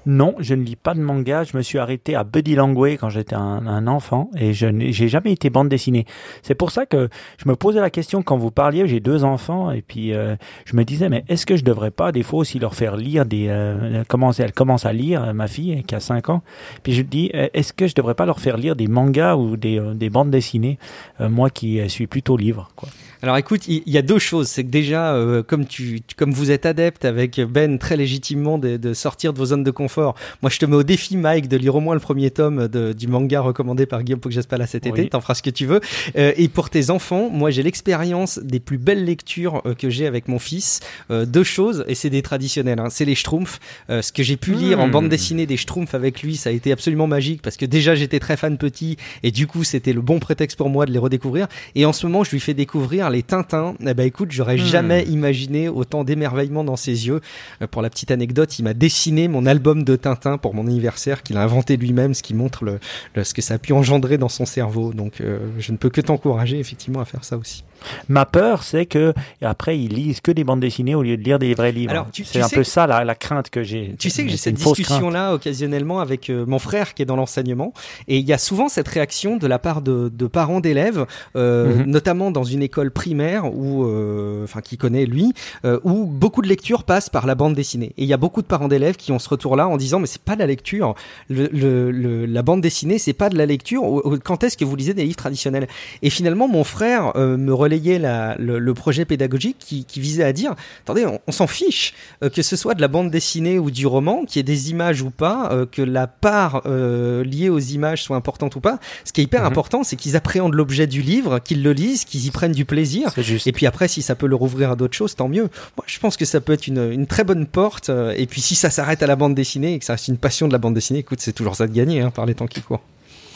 Non, je ne lis pas de manga. Je me suis arrêté à Buddy Langway quand j'étais un, un enfant et je n'ai j'ai jamais été bande dessinée. C'est pour ça que je me posais la question quand vous parliez. J'ai deux enfants et puis euh, je me disais mais est-ce que je devrais pas des fois aussi leur faire lire des euh, commencer elle commence à lire ma fille qui a cinq ans. Puis je me dis est-ce que je devrais pas leur faire lire des mangas ou des euh, des bandes dessinées euh, moi qui euh, suis plutôt livre quoi. Alors écoute, il y, y a deux choses. C'est que déjà, euh, comme tu, comme vous êtes adepte avec Ben très légitimement de, de sortir de vos zones de confort. Moi, je te mets au défi, Mike, de lire au moins le premier tome de, du manga recommandé par Guillaume Poggiaspala cet été. Oui. T'en feras ce que tu veux. Euh, et pour tes enfants, moi, j'ai l'expérience des plus belles lectures euh, que j'ai avec mon fils. Euh, deux choses, et c'est des traditionnels. Hein. C'est les Schtroumpfs. Euh, ce que j'ai pu lire mmh. en bande dessinée des Schtroumpfs avec lui, ça a été absolument magique parce que déjà, j'étais très fan petit et du coup, c'était le bon prétexte pour moi de les redécouvrir. Et en ce moment, je lui fais découvrir les Tintins. Eh ben écoute, j'aurais mmh. jamais imaginé autant d'émerveillement dans ses yeux. Euh, pour la petite anecdote, il m'a dessiné mon album de Tintin pour mon anniversaire qu'il a inventé lui-même, ce qui montre le, le, ce que ça a pu engendrer dans son cerveau. Donc euh, je ne peux que t'encourager effectivement à faire ça aussi. Ma peur, c'est que après ils lisent que des bandes dessinées au lieu de lire des vrais livres. Alors, tu, c'est tu un peu ça la, la crainte que j'ai. Tu sais que j'ai cette discussion-là occasionnellement avec euh, mon frère qui est dans l'enseignement, et il y a souvent cette réaction de la part de, de parents d'élèves, euh, mm-hmm. notamment dans une école primaire où, euh, enfin, qui connaît lui, euh, où beaucoup de lectures passent par la bande dessinée. Et il y a beaucoup de parents d'élèves qui ont ce retour-là en disant mais c'est pas de la lecture, le, le, le, la bande dessinée c'est pas de la lecture. Quand est-ce que vous lisez des livres traditionnels? Et finalement mon frère euh, me relayait la, le, le projet pédagogique qui, qui visait à dire attendez, on, on s'en fiche euh, que ce soit de la bande dessinée ou du roman, qu'il y ait des images ou pas, euh, que la part euh, liée aux images soit importante ou pas. Ce qui est hyper mmh. important, c'est qu'ils appréhendent l'objet du livre, qu'ils le lisent, qu'ils y prennent du plaisir. Et puis après, si ça peut leur ouvrir à d'autres choses, tant mieux. Moi, je pense que ça peut être une, une très bonne porte. Euh, et puis si ça s'arrête à la bande dessinée et que ça reste une passion de la bande dessinée, écoute, c'est toujours ça de gagner hein, par les temps qui courent.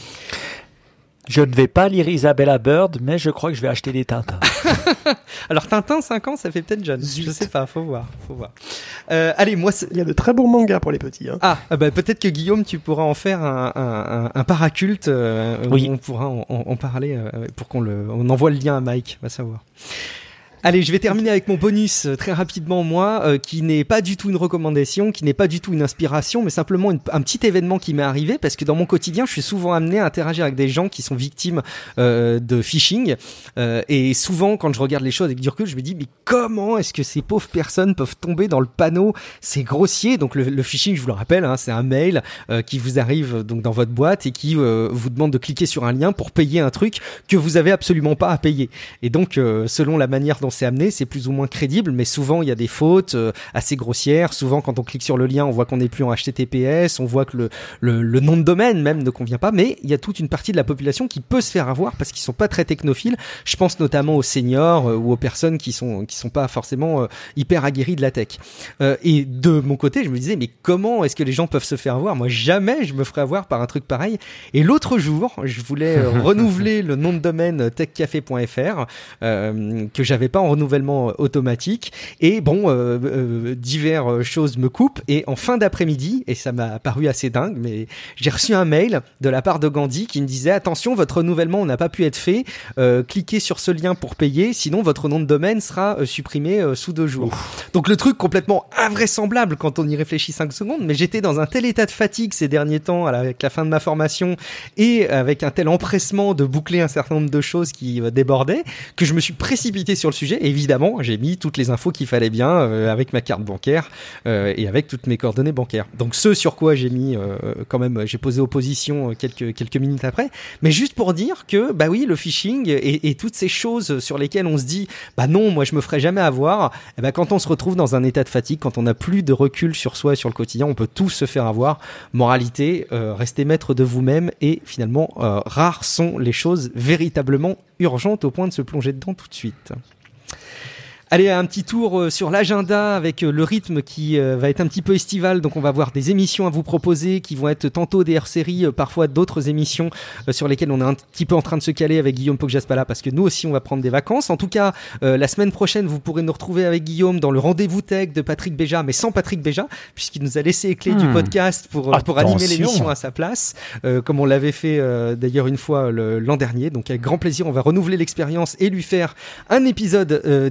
Je ne vais pas lire Isabella Bird, mais je crois que je vais acheter des Tintins. Alors Tintin, cinq ans, ça fait peut-être jeune. Zut. Je sais pas, faut voir, faut voir. Euh, allez, moi, c'est... il y a de très bons mangas pour les petits. Hein. Ah, bah peut-être que Guillaume, tu pourras en faire un, un, un, un paraculte. Euh, oui. On pourra en, en, en parler euh, pour qu'on le, on envoie le lien à Mike, va savoir. Allez, je vais terminer avec mon bonus euh, très rapidement, moi, euh, qui n'est pas du tout une recommandation, qui n'est pas du tout une inspiration, mais simplement une, un petit événement qui m'est arrivé, parce que dans mon quotidien, je suis souvent amené à interagir avec des gens qui sont victimes euh, de phishing, euh, et souvent, quand je regarde les choses avec du recul, je me dis, mais comment est-ce que ces pauvres personnes peuvent tomber dans le panneau? C'est grossier. Donc le, le phishing, je vous le rappelle, hein, c'est un mail euh, qui vous arrive donc dans votre boîte et qui euh, vous demande de cliquer sur un lien pour payer un truc que vous avez absolument pas à payer. Et donc, euh, selon la manière dont c'est amené, c'est plus ou moins crédible, mais souvent il y a des fautes euh, assez grossières. Souvent quand on clique sur le lien, on voit qu'on n'est plus en H T T P S, on voit que le, le, le nom de domaine même ne convient pas, mais il y a toute une partie de la population qui peut se faire avoir parce qu'ils sont pas très technophiles. Je pense notamment aux seniors euh, ou aux personnes qui sont qui sont pas forcément euh, hyper aguerries de la tech. Euh, et de mon côté, je me disais mais comment est-ce que les gens peuvent se faire avoir? Moi jamais je me ferais avoir par un truc pareil. Et l'autre jour, je voulais euh, renouveler le nom de domaine tech café point f r euh, que j'avais pas en renouvellement automatique, et bon euh, euh, divers choses me coupent, et en fin d'après-midi, et ça m'a paru assez dingue, mais j'ai reçu un mail de la part de Gandhi qui me disait attention, votre renouvellement n'a pas pu être fait, euh, cliquez sur ce lien pour payer, sinon votre nom de domaine sera euh, supprimé euh, sous deux jours. Ouf. Donc le truc complètement invraisemblable quand on y réfléchit cinq secondes, mais j'étais dans un tel état de fatigue ces derniers temps avec la fin de ma formation et avec un tel empressement de boucler un certain nombre de choses qui euh, débordaient, que je me suis précipité sur le sujet. Et évidemment, j'ai mis toutes les infos qu'il fallait bien euh, avec ma carte bancaire euh, et avec toutes mes coordonnées bancaires. Donc ce sur quoi j'ai mis euh, quand même, j'ai posé opposition quelques quelques minutes après, mais juste pour dire que bah oui, le phishing et, et toutes ces choses sur lesquelles on se dit bah non, moi je me ferai jamais avoir. Et bah quand on se retrouve dans un état de fatigue, quand on n'a plus de recul sur soi et sur le quotidien, on peut tous se faire avoir. Moralité, euh, restez maître de vous-même, et finalement euh, rares sont les choses véritablement urgentes au point de se plonger dedans tout de suite. Allez, un petit tour euh, sur l'agenda avec euh, le rythme qui euh, va être un petit peu estival. Donc on va avoir des émissions à vous proposer qui vont être tantôt des hors-séries, euh, parfois d'autres émissions euh, sur lesquelles on est un petit peu en train de se caler avec Guillaume Poggiaspala, parce que nous aussi on va prendre des vacances. En tout cas, euh, la semaine prochaine, vous pourrez nous retrouver avec Guillaume dans le rendez-vous tech de Patrick Béja, mais sans Patrick Béja, puisqu'il nous a laissé les clés mmh. du podcast pour, euh, pour animer l'émission à sa place, euh, comme on l'avait fait euh, d'ailleurs une fois le, l'an dernier. Donc avec grand plaisir, on va renouveler l'expérience et lui faire un épisode euh, d'été.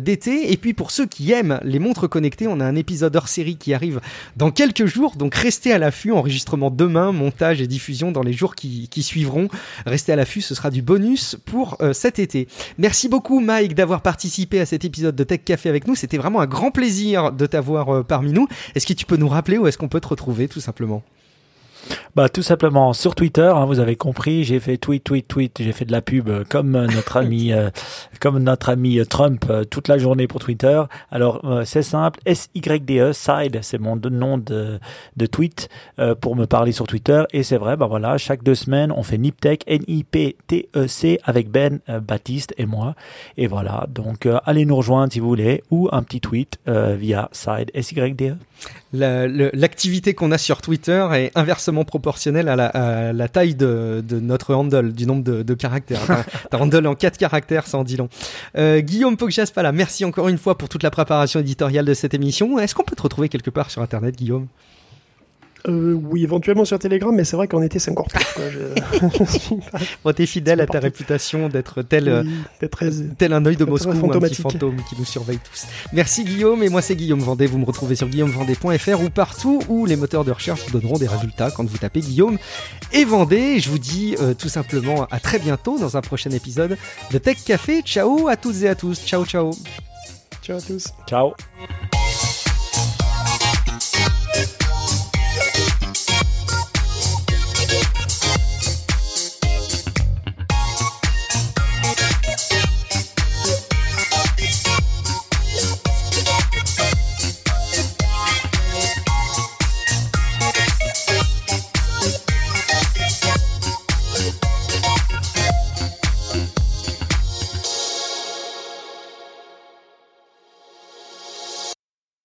connectés. Et puis pour ceux qui aiment les montres connectées, on a un épisode hors série qui arrive dans quelques jours. Donc restez à l'affût, enregistrement demain, montage et diffusion dans les jours qui, qui suivront. Restez à l'affût, ce sera du bonus pour euh, cet été. Merci beaucoup Mike d'avoir participé à cet épisode de Tech Café avec nous. C'était vraiment un grand plaisir de t'avoir euh, parmi nous. Est-ce que tu peux nous rappeler où est-ce qu'on peut te retrouver tout simplement ? Bah tout simplement sur Twitter, hein, vous avez compris, j'ai fait tweet, tweet, tweet, j'ai fait de la pub euh, comme euh, notre ami, euh, comme notre ami euh, Trump euh, toute la journée pour Twitter. Alors euh, c'est simple, S Y D E, Side, c'est mon de, nom de de tweet euh, pour me parler sur Twitter. Et c'est vrai, bah voilà, chaque deux semaines on fait Niptech, N I P T E C avec Ben, euh, Baptiste et moi. Et voilà, donc euh, allez nous rejoindre si vous voulez ou un petit tweet euh, via Side, S Y D E. La, le, l'activité qu'on a sur Twitter est inversement proportionnelle à la, à la taille de, de notre handle, du nombre de, de caractères. T'as, t'as handle en quatre caractères, ça en dit long. Euh, Guillaume Poggiaspala, merci encore une fois pour toute la préparation éditoriale de cette émission. Est-ce qu'on peut te retrouver quelque part sur Internet, Guillaume ? Euh, oui, éventuellement sur Telegram, mais c'est vrai qu'en été, c'est encore pire. Quoi. Je... je suis pas... Bon, t'es fidèle à ta réputation d'être tel, oui, d'être très, tel un œil de Moscou, un petit fantomatique. fantôme qui nous surveille tous. Merci Guillaume, et moi c'est Guillaume Vendée. Vous me retrouvez sur guillaume vendée point f r ou partout où les moteurs de recherche vous donneront des résultats quand vous tapez Guillaume et Vendée. Je vous dis euh, tout simplement à très bientôt dans un prochain épisode de Tech Café. Ciao à toutes et à tous. Ciao, ciao. Ciao à tous. Ciao.